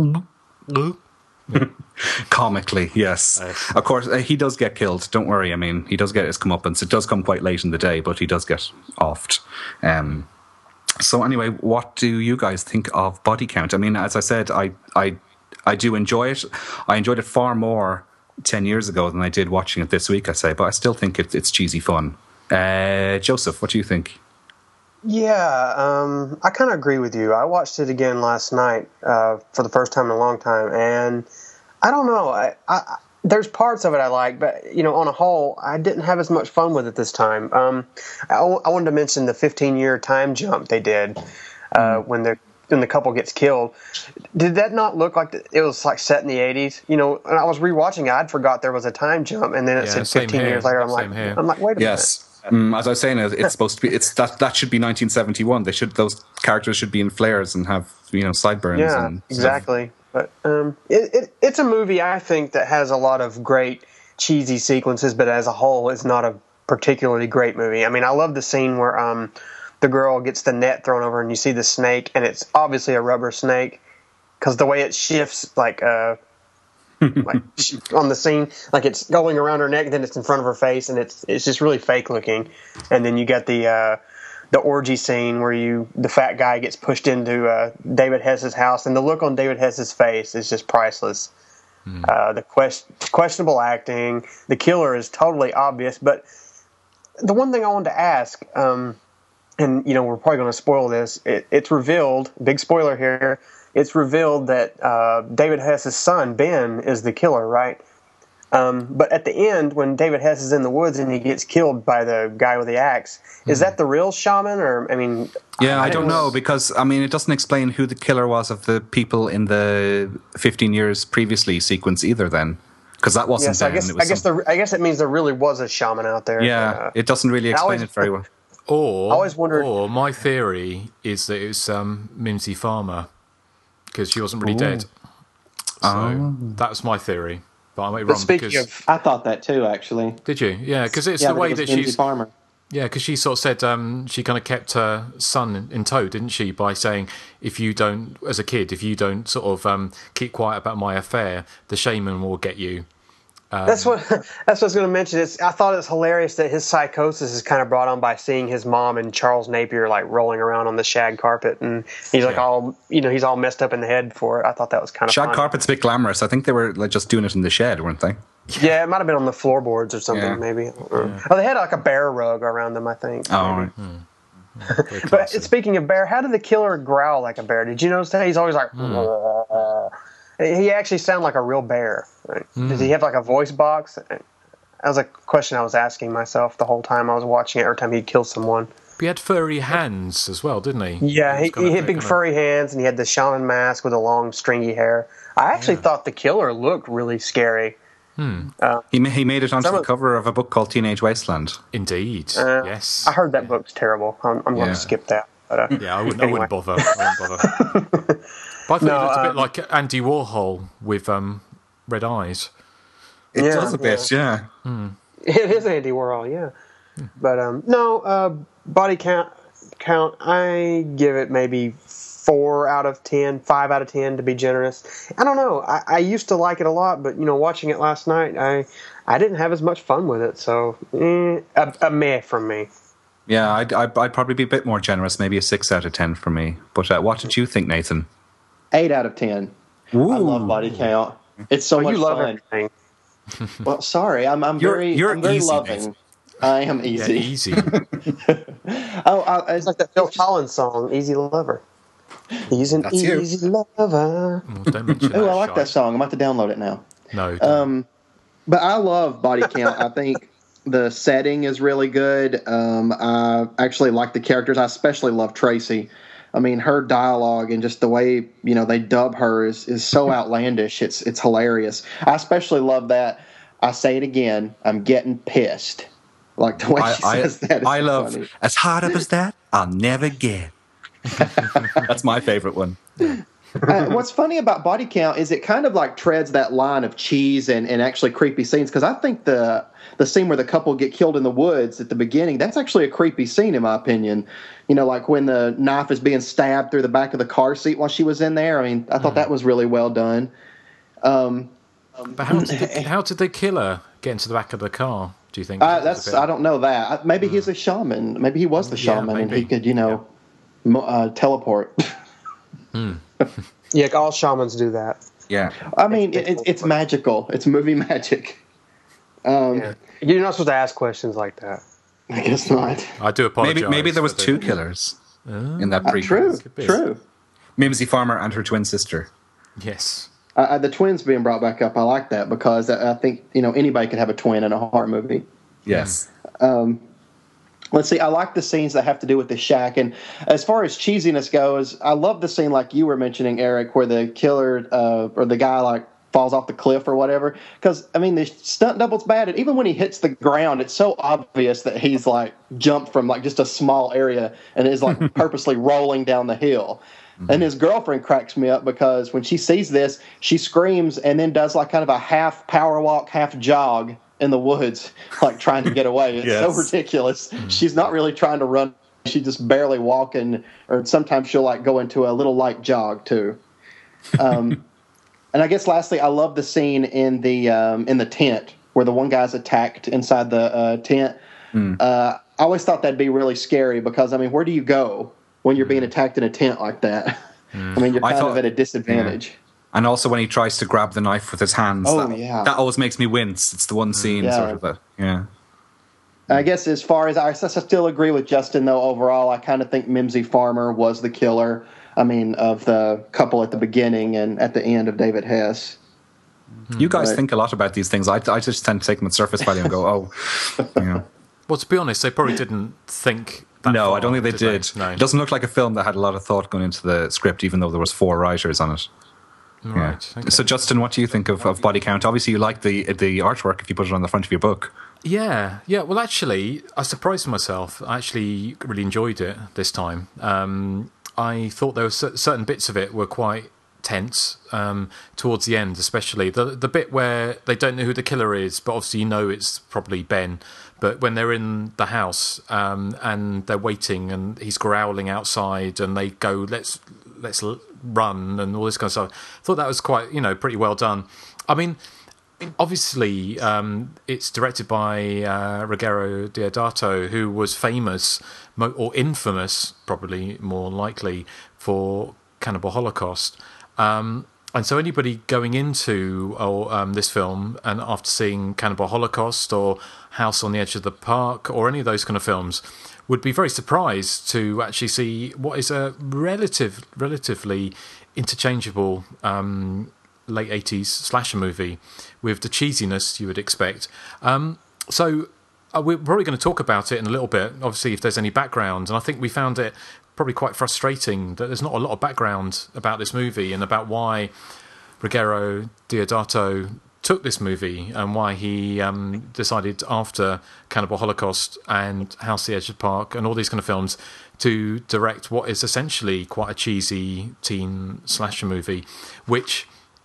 comically, yes. Yes. Of course, uh, he does get killed. Don't worry. I mean, he does get his comeuppance. It does come quite late in the day, but he does get offed. Um, so anyway, what do you guys think of Body Count? I mean, as I said, I, I, I do enjoy it. I enjoyed it far more ten years ago than I did watching it this week, I say, but I still think it, it's cheesy fun. Uh, Joseph, what do you think? Yeah, um, I kind of agree with you. I watched it again last night uh, for the first time in a long time, and I don't know. I, I, there's parts of it I like, but you know, on a whole, I didn't have as much fun with it this time. Um, I, I wanted to mention the fifteen-year time jump they did uh, when the when the couple gets killed. Did that not look like the, it was like set in the eighties? You know, and I was rewatching it, I'd forgot there was a time jump, and then it Yeah, said same fifteen here, years later. I'm same like, here. I'm like, wait a Yes. Mm, as I was saying, it's supposed to be. It's that that should be nineteen seventy-one. They should those characters should be in flares and have you know sideburns. Yeah, and stuff. exactly. But um, it, it, it's a movie I think that has a lot of great cheesy sequences, but as a whole, it's not a particularly great movie. I mean, I love the scene where um, the girl gets the net thrown over, and you see the snake, and it's obviously a rubber snake because the way it shifts, like uh, like she, on the scene, like it's going around her neck, and then it's in front of her face, and it's it's just really fake looking. And then you got the uh, the orgy scene where you the fat guy gets pushed into uh, David Hess's house, and the look on David Hess's face is just priceless. Mm. Uh, the quest, questionable acting, the killer is totally obvious. But the one thing I wanted to ask, um, and you know we're probably going to spoil this, it, it's revealed, big spoiler here, it's revealed that uh, David Hess's son, Ben, is the killer, right? Um, but at the end, when David Hess is in the woods and he gets killed by the guy with the axe, mm. is that the real shaman? Or I mean, yeah, I, I don't know, because I mean, it doesn't explain who the killer was of the people in the fifteen years previously sequence either. Then, because that wasn't. Yes, I guess. It was I guess some... the. I guess it means there really was a shaman out there. Yeah, uh, it doesn't really explain always, it very well. Or, I always wondered. Or my theory is that it was um, Mimsy Farmer, because she wasn't really Ooh. dead. So oh. that's my theory. But I might be wrong. Because, of, I thought that too, actually. Did you? Yeah, because it's yeah, the way it that Mimsy she's. Farmer. Yeah, because she sort of said um, she kind of kept her son in, in tow, didn't she? By saying, if you don't, as a kid, if you don't sort of um, keep quiet about my affair, the shaman will get you. Um, that's what that's what I was going to mention. It's, I thought it was hilarious that his psychosis is kind of brought on by seeing his mom and Charles Napier like rolling around on the shag carpet, and he's like yeah. all you know he's all messed up in the head for it. I thought that was kind of shag funny. Carpet's a bit glamorous. I think they were like just doing it in the shed, weren't they? Yeah, it might have been on the floorboards or something, yeah. maybe. Yeah. Oh, they had like a bear rug around them, I think. Oh, right. Hmm. But speaking of bear, how did the killer growl like a bear? Did you notice that? He's always like. Mm. He actually sounded like a real bear. Right? Mm. Does he have like a voice box? That was a question I was asking myself the whole time I was watching it. Every time he'd kill someone. He had furry hands as well, didn't he? Yeah, he, he, he had big of... furry hands, and he had the shaman mask with the long, stringy hair. I actually yeah. thought the killer looked really scary. Hmm. Uh, he he made it onto the of, cover of a book called Teenage Wasteland. Indeed, uh, yes. I heard that book's terrible. I'm, I'm yeah. going to skip that. But, uh, yeah, I wouldn't, anyway. I wouldn't bother. I wouldn't bother. But I thought no, it looked um, a bit like Andy Warhol with um, red eyes. It yeah, does a bit, yeah. yeah. Hmm. It is Andy Warhol, yeah. Hmm. But um, no, uh, body count, count, I give it maybe four out of ten, five out of ten to be generous. I don't know. I, I used to like it a lot, but you know, watching it last night, I I didn't have as much fun with it. So eh, a, a meh from me. Yeah, I'd, I'd I'd probably be a bit more generous, maybe a six out of ten for me. But uh, what did you think, Nathan? Eight out of ten. Ooh. I love body count. It's so oh, much you love fun. Everything. Well, sorry, I'm I'm you're, very you're I'm very easy, loving. Nathan. I am easy. Yeah, easy. oh, I, it's like that Phil Collins song, "Easy Lover." He's an That's easy you. lover. Well, don't mention oh, that, I like Shy. that song. I'm about to download it now. No. Don't. Um, but I love body count. I think the setting is really good. Um, I actually like the characters. I especially love Tracy. I mean, her dialogue and just the way, you know, they dub her is, is so outlandish. It's it's hilarious. I especially love that. I say it again. I'm getting pissed. Like the way I, she I, says that. Is I so love funny. as hard up as that. I'll never get. That's my favorite one. uh, what's funny about body count is it kind of like treads that line of cheese and, and actually creepy scenes, because I think the the scene where the couple get killed in the woods at the beginning, that's actually a creepy scene in my opinion. You know, like when the knife is being stabbed through the back of the car seat while she was in there. I mean, I thought mm. that was really well done. Um, but how did, they, how did they kill her get into the back of the car, do you think? Uh, that's I don't know that. Maybe mm. he's a shaman. Maybe he was the shaman yeah, and he could, you know, yeah. uh, teleport. Hmm. Yeah, all shamans do that. Yeah, I mean it, it's it's magical. It's movie magic. Um, yeah. You're not supposed to ask questions like that. I guess not. I do apologize. Maybe maybe there was two killers uh, in that uh, prequel. True, true. Mimsy Farmer and her twin sister. Yes. Uh, the twins being brought back up, I like that because I, I think you know anybody could have a twin in a horror movie. Yes. Um, Let's see, I like the scenes that have to do with the shack. And as far as cheesiness goes, I love the scene like you were mentioning, Eric, where the killer uh, or the guy like falls off the cliff or whatever. Because, I mean, the stunt double's bad. And even when he hits the ground, it's so obvious that he's like jumped from like just a small area and is like purposely rolling down the hill. Mm-hmm. And his girlfriend cracks me up because when she sees this, she screams and then does like kind of a half power walk, half jog in the woods, like trying to get away. It's yes. so ridiculous. Mm-hmm. She's not really trying to run. She's just barely walking, or sometimes she'll like go into a little light jog too. Um, And I guess lastly, I love the scene in the um, in the tent where the one guy's attacked inside the uh, tent. Mm. Uh, I always thought that'd be really scary because, I mean, where do you go when you're being attacked in a tent like that? Mm. I mean, you're I kind thought- of at a disadvantage. Yeah. And also when he tries to grab the knife with his hands. Oh, that, yeah. that always makes me wince. It's the one scene, Yeah. sort of. That, yeah. I guess as far as I, I still agree with Justin, though, overall, I kind of think Mimsy Farmer was the killer. I mean, of the couple at the beginning and at the end of David Hess. You guys But- think a lot about these things. I, I just tend to take them at surface value and go, oh, you know. Well, to be honest, they probably didn't think that No, far, I don't think they did. They? No. It doesn't look like a film that had a lot of thought going into the script, even though there was four writers on it. Right. Yeah. Okay. So, Justin, what do you think of, of Body Count? Obviously, you like the the artwork if you put it on the front of your book. Yeah, yeah. Well, actually, I surprised myself. I actually really enjoyed it this time. Um, I thought there were cer- certain bits of it were quite tense um, towards the end, especially the the bit where they don't know who the killer is, but obviously you know it's probably Ben. But when they're in the house um, and they're waiting, and he's growling outside, and they go, "Let's let's l- run," and all this kind of stuff. I thought that was quite, you know, pretty well done. I mean, obviously, um, it's directed by uh, Ruggero Deodato, who was famous mo- or infamous, probably more likely, for Cannibal Holocaust. Um, and so anybody going into or, um, this film and after seeing Cannibal Holocaust or House on the Edge of the Park or any of those kind of films would be very surprised to actually see what is a relative, relatively interchangeable um, late eighties slasher movie with the cheesiness you would expect. Um, so uh, we're probably going to talk about it in a little bit, obviously, if there's any background. And I think we found it probably quite frustrating that there's not a lot of background about this movie and about why Ruggero Deodato took this movie and why he um, decided after Cannibal Holocaust and House on the Edge of the Park and all these kind of films to direct what is essentially quite a cheesy teen slasher movie, which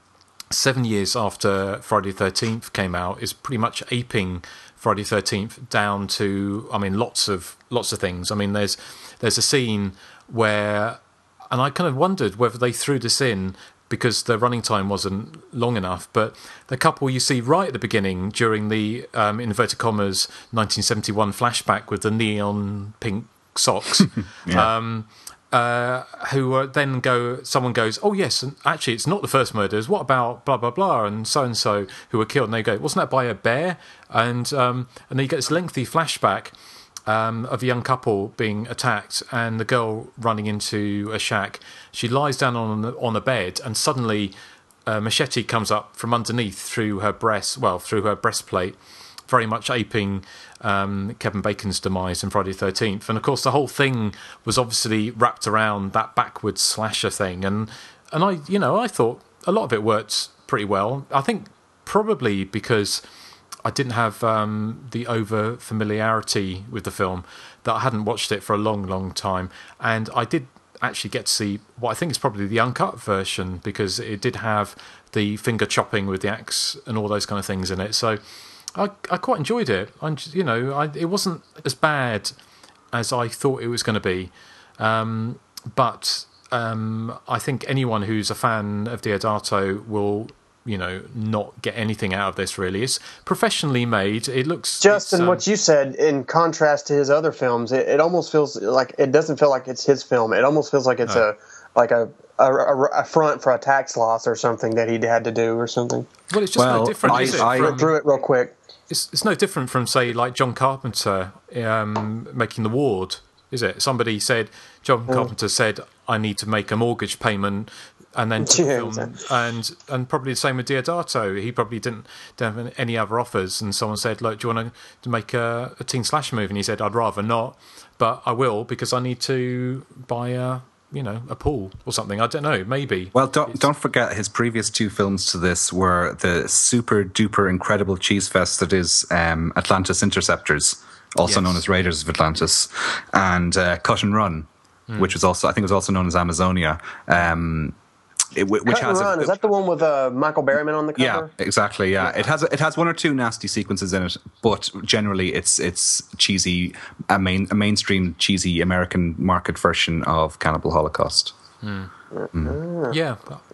seven years after Friday the thirteenth came out is pretty much aping Friday the thirteenth down to, I mean, lots of lots of things. I mean, there's there's a scene where, and I kind of wondered whether they threw this in because the running time wasn't long enough, but the couple you see right at the beginning during the um, inverted commas nineteen seventy-one flashback with the neon pink socks, Yeah. um, uh, who uh, then go, someone goes, oh yes, and actually it's not the first murders, what about blah blah blah and so and so who were killed, and they go, wasn't that by a bear? And um, and then you get this lengthy flashback Um, of a young couple being attacked and the girl running into a shack. She lies down on on a bed and suddenly a machete comes up from underneath through her breast, well, through her breastplate, very much aping um, Kevin Bacon's demise in Friday the thirteenth. And of course the whole thing was obviously wrapped around that backwards slasher thing. And, and I, you know, I thought a lot of it worked pretty well. I think probably because I didn't have um, the over familiarity with the film, that I hadn't watched it for a long, long time. And I did actually get to see what I think is probably the uncut version, because it did have the finger chopping with the axe and all those kind of things in it. So I, I quite enjoyed it. I, you know, I, it wasn't as bad as I thought it was going to be. Um, but um, I think anyone who's a fan of Deodato will, you know, not get anything out of this, really. It's professionally made. It looks... Justin, um, what you said, in contrast to his other films, it, it almost feels like, it doesn't feel like it's his film. It almost feels like it's No. a like a, a, a front for a tax loss or something that he had to do or something. Well, it's just Well, no different, I- is it? I- from- Through it real quick. It's, it's no different from, say, like John Carpenter um, making The Ward, is it? Somebody said, John Carpenter said, I need to make a mortgage payment, and then took Yeah, film, exactly. and and probably the same with Deodato. He probably didn't, didn't have any other offers, and someone said, look, do you want to, to make a, a teen slasher movie? And he said, I'd rather not, but I will, because I need to buy a, you know, a pool or something. I don't know, maybe. Well, don't don't forget his previous two films to this were the super duper incredible cheese fest that is um, Atlantis Interceptors, also Yes. known as Raiders of Atlantis, and uh, Cut and Run, Hmm. which was also I think it was also known as Amazonia. Um, it, which Cut has and Run, a, is that the one with uh, Michael Berryman on the cover? yeah, exactly. Yeah, it has it has one or two nasty sequences in it, but generally it's it's cheesy, a main a mainstream cheesy American market version of Cannibal Holocaust. Mm. Yeah,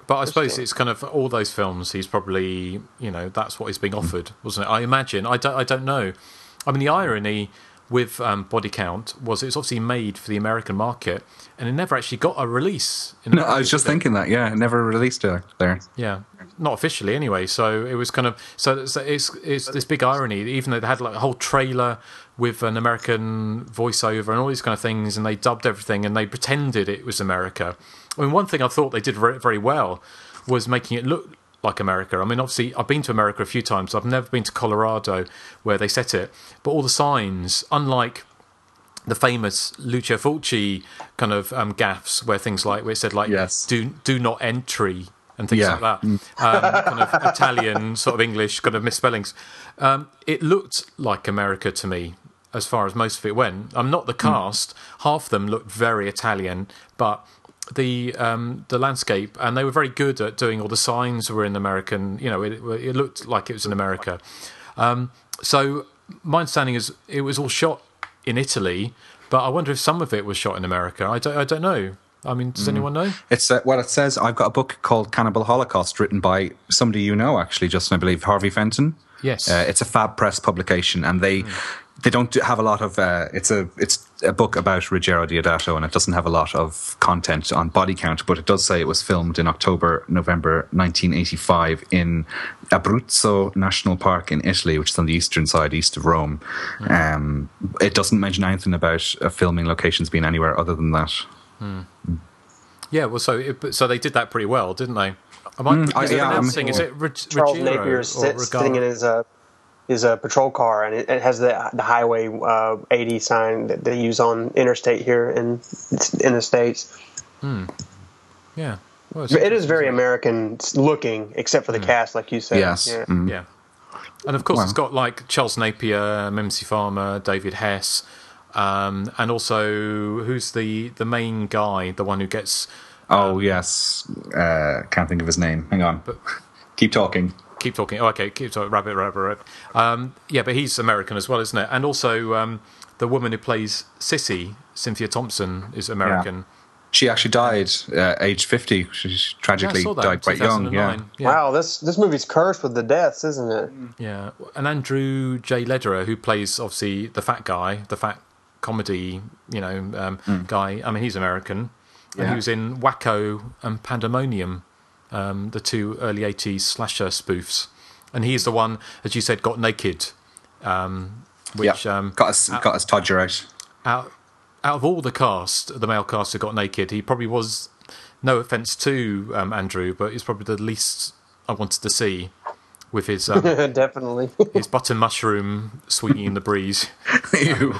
But I suppose it's kind of all those films. He's probably, you know, that's what he's being offered, wasn't it? I imagine. I don't. I don't know. I mean, the irony with um, Body Count was it was obviously made for the American market, and it never actually got a release. In no, I was just thinking that. Yeah, it never released it there. Yeah, not officially anyway. So it was kind of so it's it's, it's this big irony. Even though they had like a whole trailer with an American voiceover and all these kind of things, and they dubbed everything and they pretended it was America. I mean, one thing I thought they did very, very well was making it look like America. I mean, obviously, I've been to America a few times. I've never been to Colorado, where they set it. But all the signs, unlike the famous Lucio Fulci kind of um, gaffes, where things like where it said like yes. "do do not entry" and things yeah. like that, um, kind of Italian sort of English kind of misspellings. Um, it looked like America to me, as far as most of it went. I'm not the cast. Mm. Half of them looked very Italian, but the um, the landscape, and they were very good at doing all the signs were in American. You know, it, it looked like it was in America. Um, so my understanding is it was all shot in Italy, but I wonder if some of it was shot in America. I don't. I don't know. I mean, does mm. anyone know? It's uh, well, it says I've got a book called Cannibal Holocaust, written by somebody you know, actually, Justin, I believe, Harvey Fenton. Yes, uh, it's a Fab Press publication, and they. Mm. They don't have a lot of. Uh, it's a it's a book about Ruggero Deodato, and it doesn't have a lot of content on Body Count, but it does say it was filmed in October, November nineteen eighty-five in Abruzzo National Park in Italy, which is on the eastern side, east of Rome. Mm. Um, it doesn't mention anything about uh, filming locations being anywhere other than that. Mm. Yeah, well, so it, so they did that pretty well, didn't they? Am I, mm, is, I, yeah, announcing, is it Rug- Charles Ruggiero Napier sitting in his. Uh, Is a patrol car, and it, it has the the Highway uh, eighty sign that they use on interstate here in in the States. Hmm. Yeah, well, it is very American looking, except for the mm. cast, like you said. Yes, yeah. Mm. yeah. And of course, wow. it's got like Charles Napier, Mimsy Farmer, David Hess, um, and also who's the the main guy, the one who gets. Um, oh yes, uh, can't think of his name. Hang on, but keep talking. Keep talking. Oh, okay, keep talking. Rabbit, rabbit, rabbit. Um, yeah, but he's American as well, isn't it? And also um, the woman who plays Sissy, Cynthia Thompson, is American. Yeah. She actually died uh, age fifty. She tragically yeah, died quite young. Yeah. yeah. Wow, this this movie's cursed with the deaths, isn't it? Yeah. And Andrew J. Lederer, who plays obviously the fat guy, the fat comedy, you know, um, mm. guy. I mean, he's American, and yeah. he was in Wacko and Pandemonium. Um, the two early eighties slasher spoofs, and he's the one, as you said, got naked. Um, which yeah. um, got his out, got his todger out. Out out of all the cast, the male cast who got naked, he probably was. No offense to um, Andrew, but he's probably the least I wanted to see. With his um, definitely his button mushroom swinging in the breeze. Ew.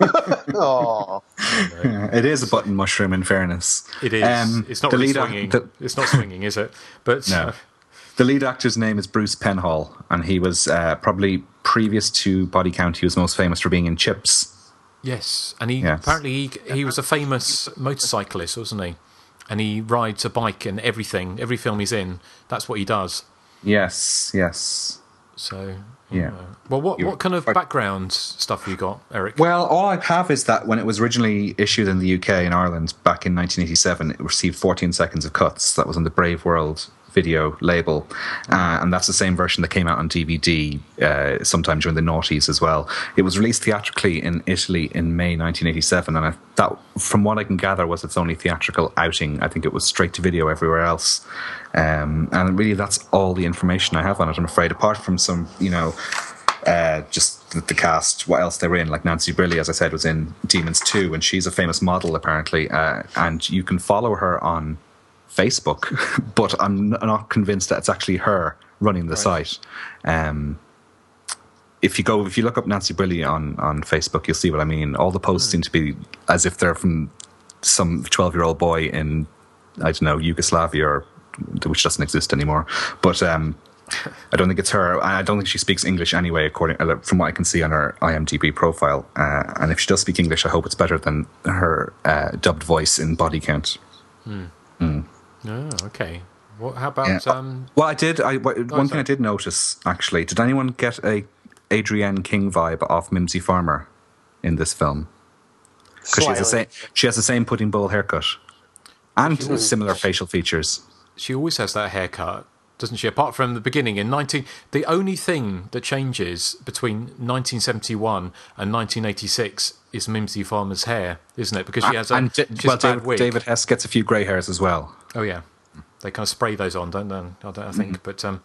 Oh, it is a button mushroom. In fairness, it is. Um, it's not really swinging. Act- the, it's not swinging, is it? But no. Uh, the lead actor's name is Bruce Penhall, and he was uh, probably previous to Body Count. He was most famous for being in Chips. Yes, and he yes. apparently he, he was a famous motorcyclist, wasn't he? And he rides a bike in everything. Every film he's in, that's what he does. Yes, yes. So, yeah. Uh, well, what, what kind of background stuff have you got, Eric? Well, all I have is that when it was originally issued in the U K and Ireland back in nineteen eighty-seven, it received fourteen seconds of cuts. That was on the Brave World video label. Uh, and that's the same version that came out on D V D uh, sometime during the noughties as well. It was released theatrically in Italy in May nineteen eighty-seven, and I, that, from what I can gather, was its only theatrical outing. I think it was straight to video everywhere else. Um, and really, that's all the information I have on it, I'm afraid, apart from some, you know, uh, just the, the cast, what else they were in. Like Nancy Brilli, as I said, was in Demons two, and she's a famous model, apparently. Uh, and you can follow her on Facebook, but I'm not convinced that it's actually her running the right. site. Um, if you go, if you look up Nancy Brilli on, on Facebook, you'll see what I mean. All the posts mm. seem to be as if they're from some twelve-year-old boy in, I don't know, Yugoslavia, or, which doesn't exist anymore. But um, I don't think it's her. I don't think she speaks English anyway, according from what I can see on her I M D B profile. Uh, and if she does speak English, I hope it's better than her uh, dubbed voice in Body Count. Mm. Mm. Oh, okay. What? How about? Yeah. Um, well, I did. I, one oh, thing I did notice, actually, did anyone get a Adrienne King vibe off Mimsy Farmer in this film? Because she has the same. She has the same pudding bowl haircut and mm. similar facial features. she always has that haircut, doesn't she? Apart from the beginning in nineteen, the only thing that changes between nineteen seventy-one and nineteen eighty-six is Mimsy Farmer's hair, isn't it? Because she has a, and she has well, a bad David, wig. David Hess gets a few grey hairs as well. Oh yeah, they kind of spray those on, don't they? I, don't, I think, mm. but um,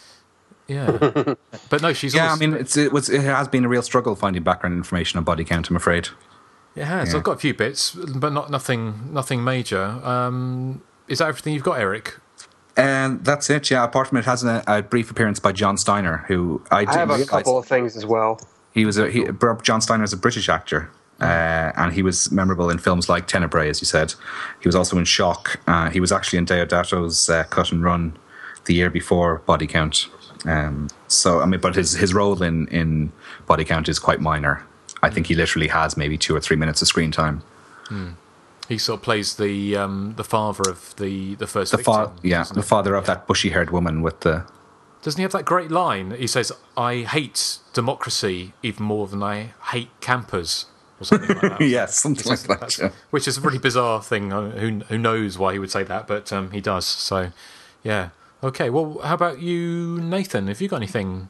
yeah, but no, she's yeah. always, I mean, it's, it was it has been a real struggle finding background information on body count, I'm afraid. It has. Yeah. I've got a few bits, but not nothing, nothing major. Um, is that everything you've got, Eric? And that's it. Yeah. Apart from it, has a, a brief appearance by John Steiner, who I, I have a couple of things as well. He was a he, John Steiner is a British actor, uh, and he was memorable in films like Tenebrae, as you said. He was also in Shock. Uh, he was actually in Deodato's uh, Cut and Run the year before Body Count. Um, so I mean, but his his role in in Body Count is quite minor. I think he literally has maybe two or three minutes of screen time. Hmm. He sort of plays the um, the father of the the first the victim. Fa- yeah, the father of that bushy-haired woman with the. Doesn't he have that great line? He says, "I hate democracy even more than I hate campers," or something like that. Yes, something like that. Yeah. Which is a really bizarre thing. Who who knows why he would say that? But um, he does. So, yeah. Okay. Well, how about you, Nathan? Have you got anything?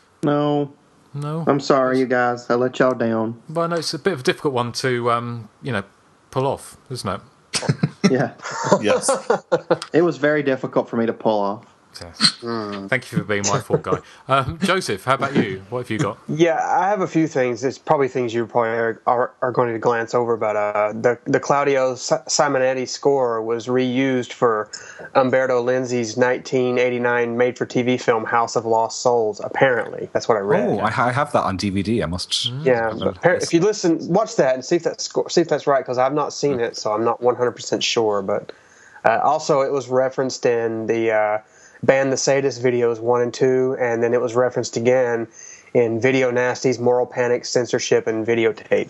No. No. I'm sorry, you guys. I let y'all down. Well, no, it's a bit of a difficult one to, um, you know, pull off, isn't it? Yeah. Yes. It was very difficult for me to pull off. Yes. Mm. Thank you for being my fault guy. Um, Joseph, how about you? What have you got? Yeah, I have a few things. It's probably things you probably are, are, are going to glance over, but uh, the the Claudio Simonetti score was reused for Umberto Lenzi's nineteen eighty-nine made-for-T V film House of Lost Souls. Apparently, that's what I read. Oh, I, I have that on D V D. I must. Mm. Yeah, but if you listen, watch that and see if that score, see if that's right, because I've not seen it, so I'm not one hundred percent sure. But uh, also, it was referenced in the. Uh, Ban the Sadist videos one and two, and then it was referenced again in Video Nasty's Moral Panic, Censorship, and Videotape.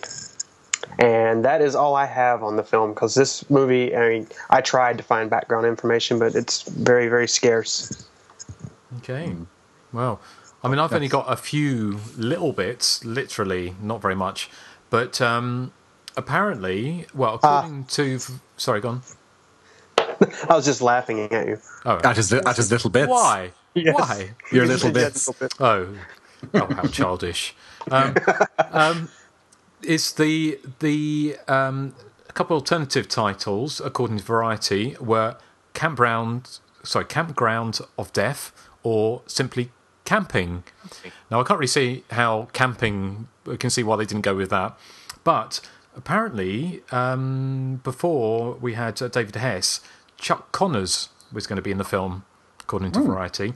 And that is all I have on the film, because this movie, I mean, I tried to find background information, but it's very, very scarce. Okay. Well, I mean, I've only got a few little bits, literally, not very much. But um, apparently, well, according uh, to... Sorry, go on. I was just laughing at you. Oh. At his at his little bits. Why? Yes. Why? Your little bits. Little bit. Oh, oh, how childish! Um, um, is the the um, a couple of alternative titles according to Variety were Campground, sorry, Campground of Death, or simply Camping. Now I can't really see how camping. I can see why they didn't go with that, but apparently um, before we had uh, David Hess. Chuck Connors was going to be in the film, according to mm. Variety.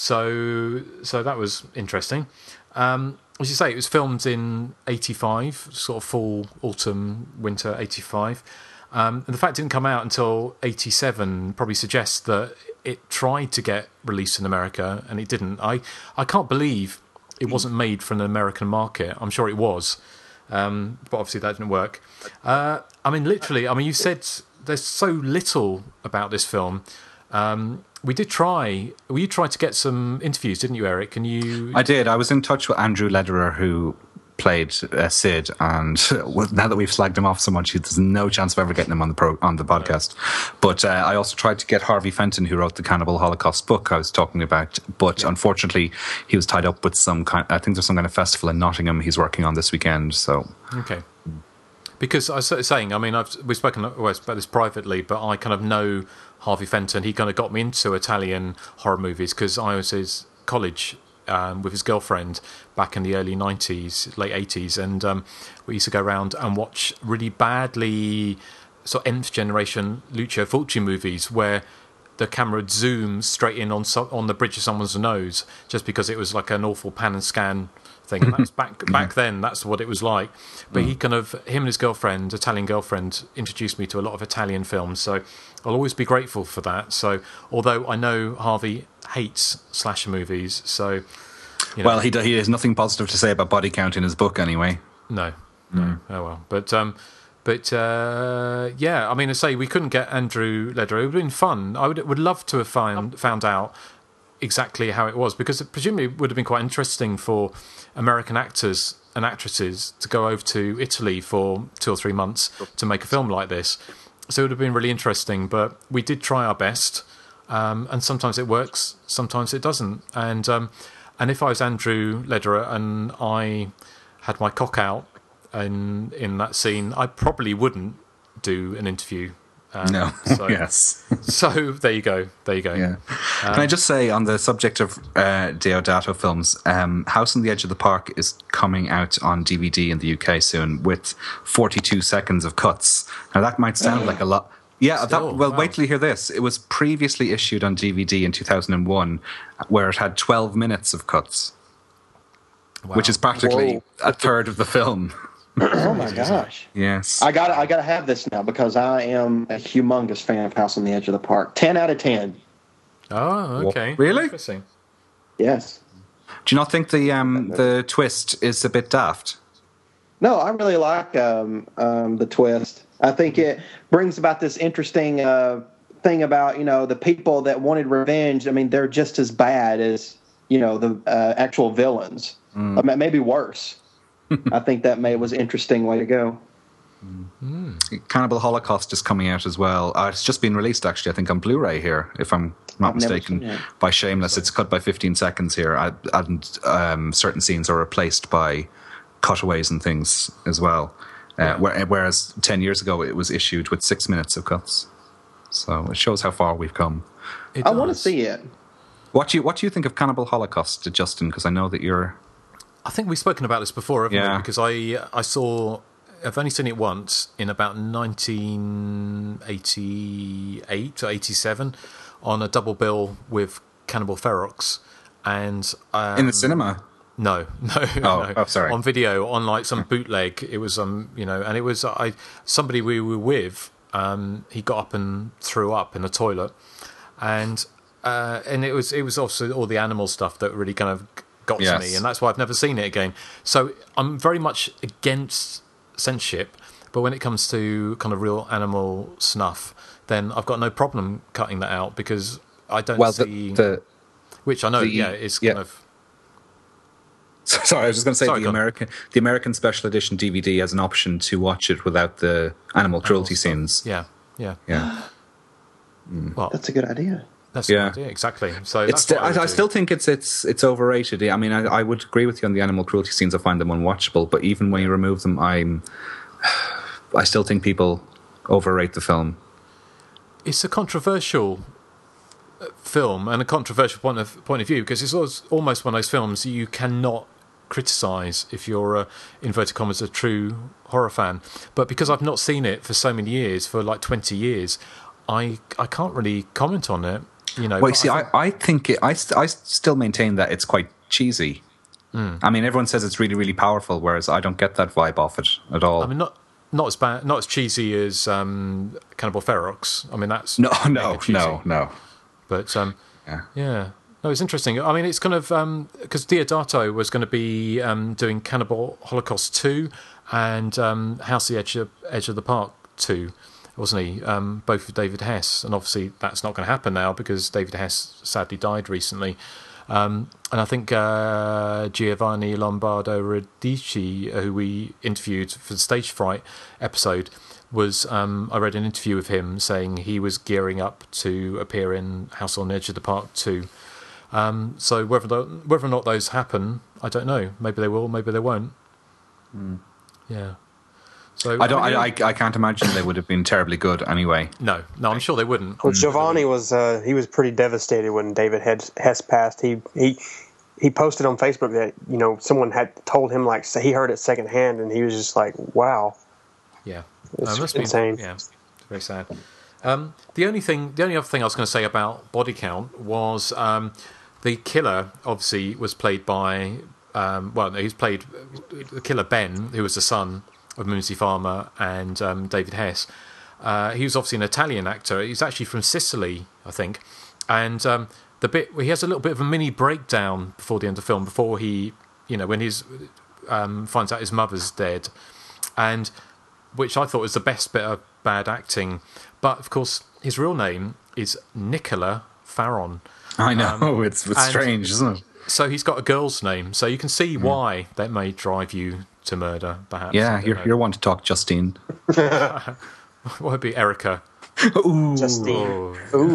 So, so that was interesting. Um, as you say, it was filmed in eighty-five, sort of fall, autumn, winter eighty-five. Um, and the fact it didn't come out until eighty-seven probably suggests that it tried to get released in America and it didn't. I, I can't believe it wasn't made for an American market. I'm sure it was, um, but obviously that didn't work. Uh, I mean, literally, I mean, you said... There's so little about this film. Um, we did try. Well, you tried to get some interviews, didn't you, Eric? Can you? I did. I was in touch with Andrew Lederer, who played uh, Sid, and now that we've slagged him off so much, there's no chance of ever getting him on the pro- on the podcast. But uh, I also tried to get Harvey Fenton, who wrote the Cannibal Holocaust book I was talking about. But yeah. Unfortunately, he was tied up with some kind. I think there's some kind of festival in Nottingham he's working on this weekend. So okay. Because I was sort of saying, I mean, I've, we've spoken about this privately, but I kind of know Harvey Fenton. He kind of got me into Italian horror movies because I was his college um, with his girlfriend back in the early nineties, late eighties, and um, we used to go around and watch really badly sort of nth generation Lucio Fulci movies where the camera would zoom straight in on so, on the bridge of someone's nose just because it was like an awful pan and scan thing. And that was back back then. That's what it was like. But he kind of him and his girlfriend, Italian girlfriend, introduced me to a lot of Italian films. So I'll always be grateful for that. So although I know Harvey hates slasher movies, so you know, well, he he has nothing positive to say about Body Count in his book anyway. No, no. Mm. Oh well, but um, but uh, yeah. I mean, I say we couldn't get Andrew Lederer. It would have been fun. I would would love to have found found out exactly how it was, because it presumably would have been quite interesting for American actors and actresses to go over to Italy for two or three months to make a film like this. So it would have been really interesting, but we did try our best. um, and sometimes it works, sometimes it doesn't. And um, and if I was Andrew Lederer and I had my cock out in in that scene, I probably wouldn't do an interview. Um, no. So, yes. So there you go. There you go. Yeah. Um, Can I just say, on the subject of uh, Deodato films, um, House on the Edge of the Park is coming out on D V D in the U K soon with forty-two seconds of cuts. Now that might sound like a lot. Yeah. Still, that, well, wow. wait till you hear this. It was previously issued on D V D in two thousand one, where it had twelve minutes of cuts, wow. which is practically Whoa. a third of the film. Oh my gosh! Yes, I got I got to have this now because I am a humongous fan of House on the Edge of the Park. Ten out of ten. Oh, okay. Really? Interesting. Yes. Do you not think the um, the twist is a bit daft? No, I really like um, um, the twist. I think it brings about this interesting uh, thing about, you know, the people that wanted revenge. I mean, they're just as bad as, you know, the uh, actual villains. Mm. I mean, maybe worse. I think that may was an interesting way to go. Mm. Cannibal Holocaust is coming out as well. Uh, it's just been released, actually, I think, on Blu-ray here, if I'm not I've never mistaken, seen it. by Shameless. It's cut by fifteen seconds here, I- and um, certain scenes are replaced by cutaways and things as well. Uh, Yeah. where, whereas ten years ago, it was issued with six minutes of cuts. So it shows how far we've come. It I want to does. see it. What do you What do you think of Cannibal Holocaust, Justin? Because I know that you're. I think we've spoken about this before, haven't Yeah. we? Because I I saw, I've only seen it once in about nineteen eighty-eight or eighty-seven on a double bill with Cannibal Ferox, and um, In the cinema? No, no, Oh, no. oh, sorry. On video, on like some bootleg. It was um, you know, and it was I somebody we were with. Um, he got up and threw up in the toilet, and uh, and it was it was also all the animal stuff that really kind of got Yes. to me, and that's why I've never seen it again. So I'm very much against censorship, but when it comes to kind of real animal snuff, then I've got no problem cutting that out because I don't Well, the- see the- which I know, the- yeah, is yeah. kind of. Sorry, I was just going to say Sorry, the go on. American the American special edition D V D has an option to watch it without the animal cruelty scenes. Yeah, yeah. Yeah. Well, That's a good idea. that's Yeah. the idea, exactly. So It's that's what I, would I do. still think it's it's it's overrated. I mean, I, I would agree with you on the animal cruelty scenes. I find them unwatchable. But even when you remove them, I'm I still think people overrate the film. It's a controversial uh, film and a controversial point of point of view because it's always, almost one of those films you cannot criticise if you're a inverted commas a true horror fan. But because I've not seen it for so many years, for like twenty years, I I can't really comment on it. You know, Well, you but see, I, think- I think it, I, st- I still maintain that it's quite cheesy. Mm. I mean, everyone says it's really, really powerful, whereas I don't get that vibe off it at all. I mean, not not as bad, not as cheesy as um, Cannibal Ferox. I mean, that's no, mega no, cheesy. no, no. But um, Yeah. yeah, no, it's interesting. I mean, it's kind of because Deodato was going to be um, doing Cannibal Holocaust two and um, House the Edge of, Edge of the Park two, wasn't he? Um, both with David Hess, and obviously that's not going to happen now because David Hess sadly died recently. Um, and I think uh, Giovanni Lombardo Radici, who we interviewed for the Stage Fright episode, was um, I read an interview with him saying he was gearing up to appear in House on the Edge of the Park two. Um, so whether the, whether or not those happen, I don't know. Maybe they will, maybe they won't. Mm. Yeah. So I don't. mean, I, I, I can't imagine they would have been terribly good anyway. No, no, I'm sure they wouldn't. Well, Giovanni was uh, he was pretty devastated when David Hess, Hess passed. He he he posted on Facebook that you know someone had told him like he heard it secondhand, and he was just like, "Wow." Yeah, It's Uh, must insane. Be, yeah, it's very sad. Um, the only thing, the only other thing I was going to say about body count was um, the killer. Obviously, was played by um, well, no, he's played the killer Ben, who was the son of Moonsey Farmer and um, David Hess. Uh, he was obviously an Italian actor. He's actually from Sicily, I think. And um, the bit he has a little bit of a mini breakdown before the end of the film, before he, you know, when he's um, finds out his mother's dead, and which I thought was the best bit of bad acting. But of course, his real name is Nicola Farron. I know Um, it's, it's and strange, isn't it? So he's got a girl's name, so you can see why that may drive you to murder, perhaps. I Yeah, don't you're know. you're one to talk, Justine. What would be Erica? Ooh. Justine. Ooh.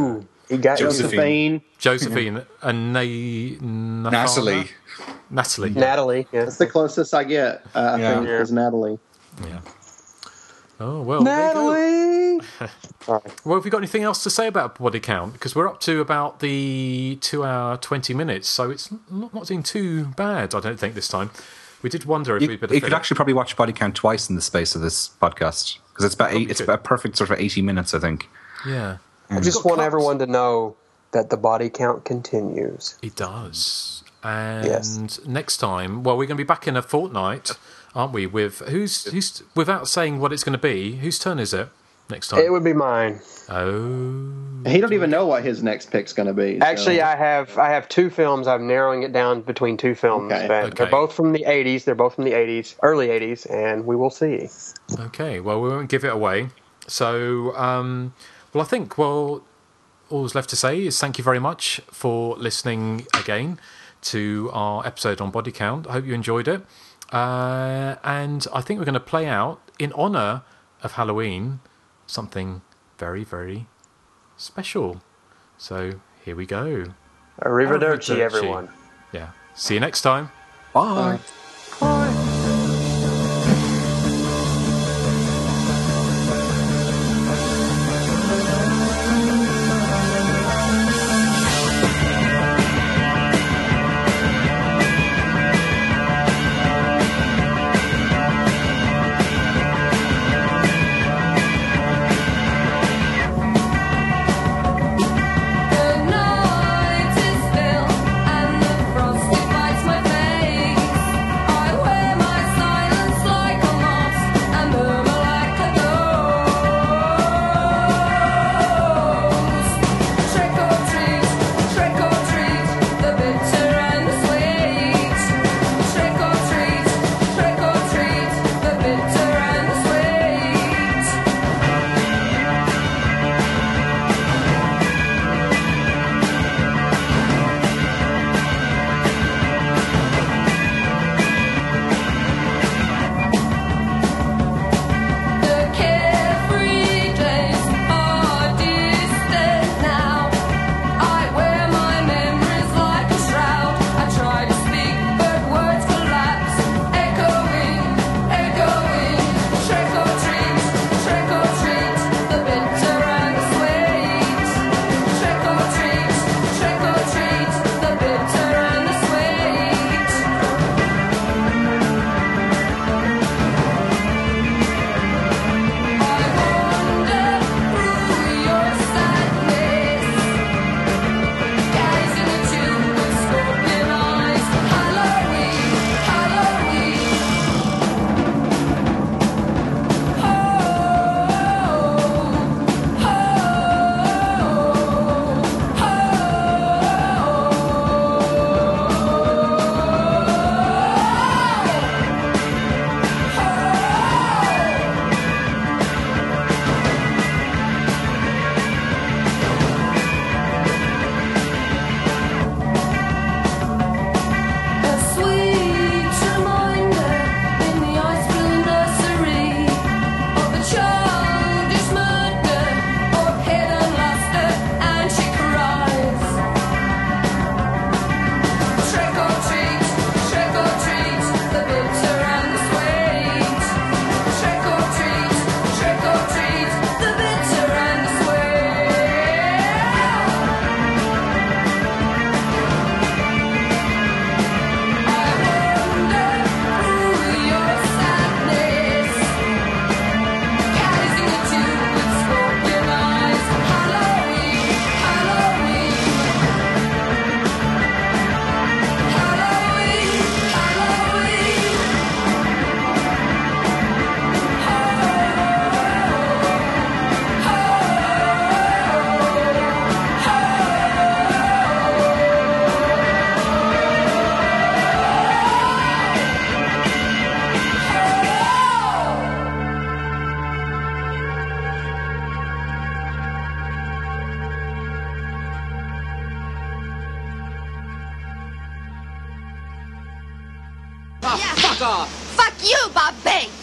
He got Josephine. Josephine and Na- Natalie. Natalie. Yeah. Natalie. Yeah. That's the closest I get. Uh, I Yeah. think is Natalie. Yeah. Oh well. Natalie. Well, have you got anything else to say about body count? Because we're up to about the two hour twenty minutes, so it's not not doing too bad. I don't think this time. We did wonder if You, we'd better. you could actually probably watch Body Count twice in the space of this podcast because it's about eight, it's about a perfect sort of eighty minutes, I think. Yeah. I just want everyone to know that the body count continues. It does. And Yes. next time, well, we're going to be back in a fortnight, aren't we? With who's who's without saying what it's going to be. Whose turn is it next time? It would be mine. Oh. He don't even know what his next pick's going to be. so- Actually, I have I have two films. I'm narrowing it down between two films. Okay. That Okay. They're both from the eighties. They're both from the eighties, early eighties, and we will see. Okay, well, we won't give it away. So, um, well, I think, well, all that's left to say is thank you very much for listening again to our episode on body count. I hope you enjoyed it. Uh, and I think we're going to play out, in honour of Halloween, something very, very special. So, here we go. Arrivederci, Arrivederci. everyone. Yeah. See you next time. Bye. The night is still and the frosty bites my face. I wear my silence like a moth and murmur like a ghost. Trick or treat, trick or treat, the bitter and the sweet. Trick or treat, trick or treat, the bitter and the sweet. The carefree days are distant now. I wear my memories like a shroud. I try to speak, but words collapse. Echoing, echoing. Trick or treat, trick or treat, the bitter and the sweet. Trick or treat, trick or treat, the bitter and the sweet. I wander through your sadness, gazing at you with scorpion eyes. Halloween, Halloween. Oh, oh, A sweet reminder in the ice blue nursery of a childish murder or hidden luster, and she cries. Trick or treat, trick or treat, the bitter and the sweet. Trick or treat, trick or treat, the bitter and the Fuck you, Bob Bates!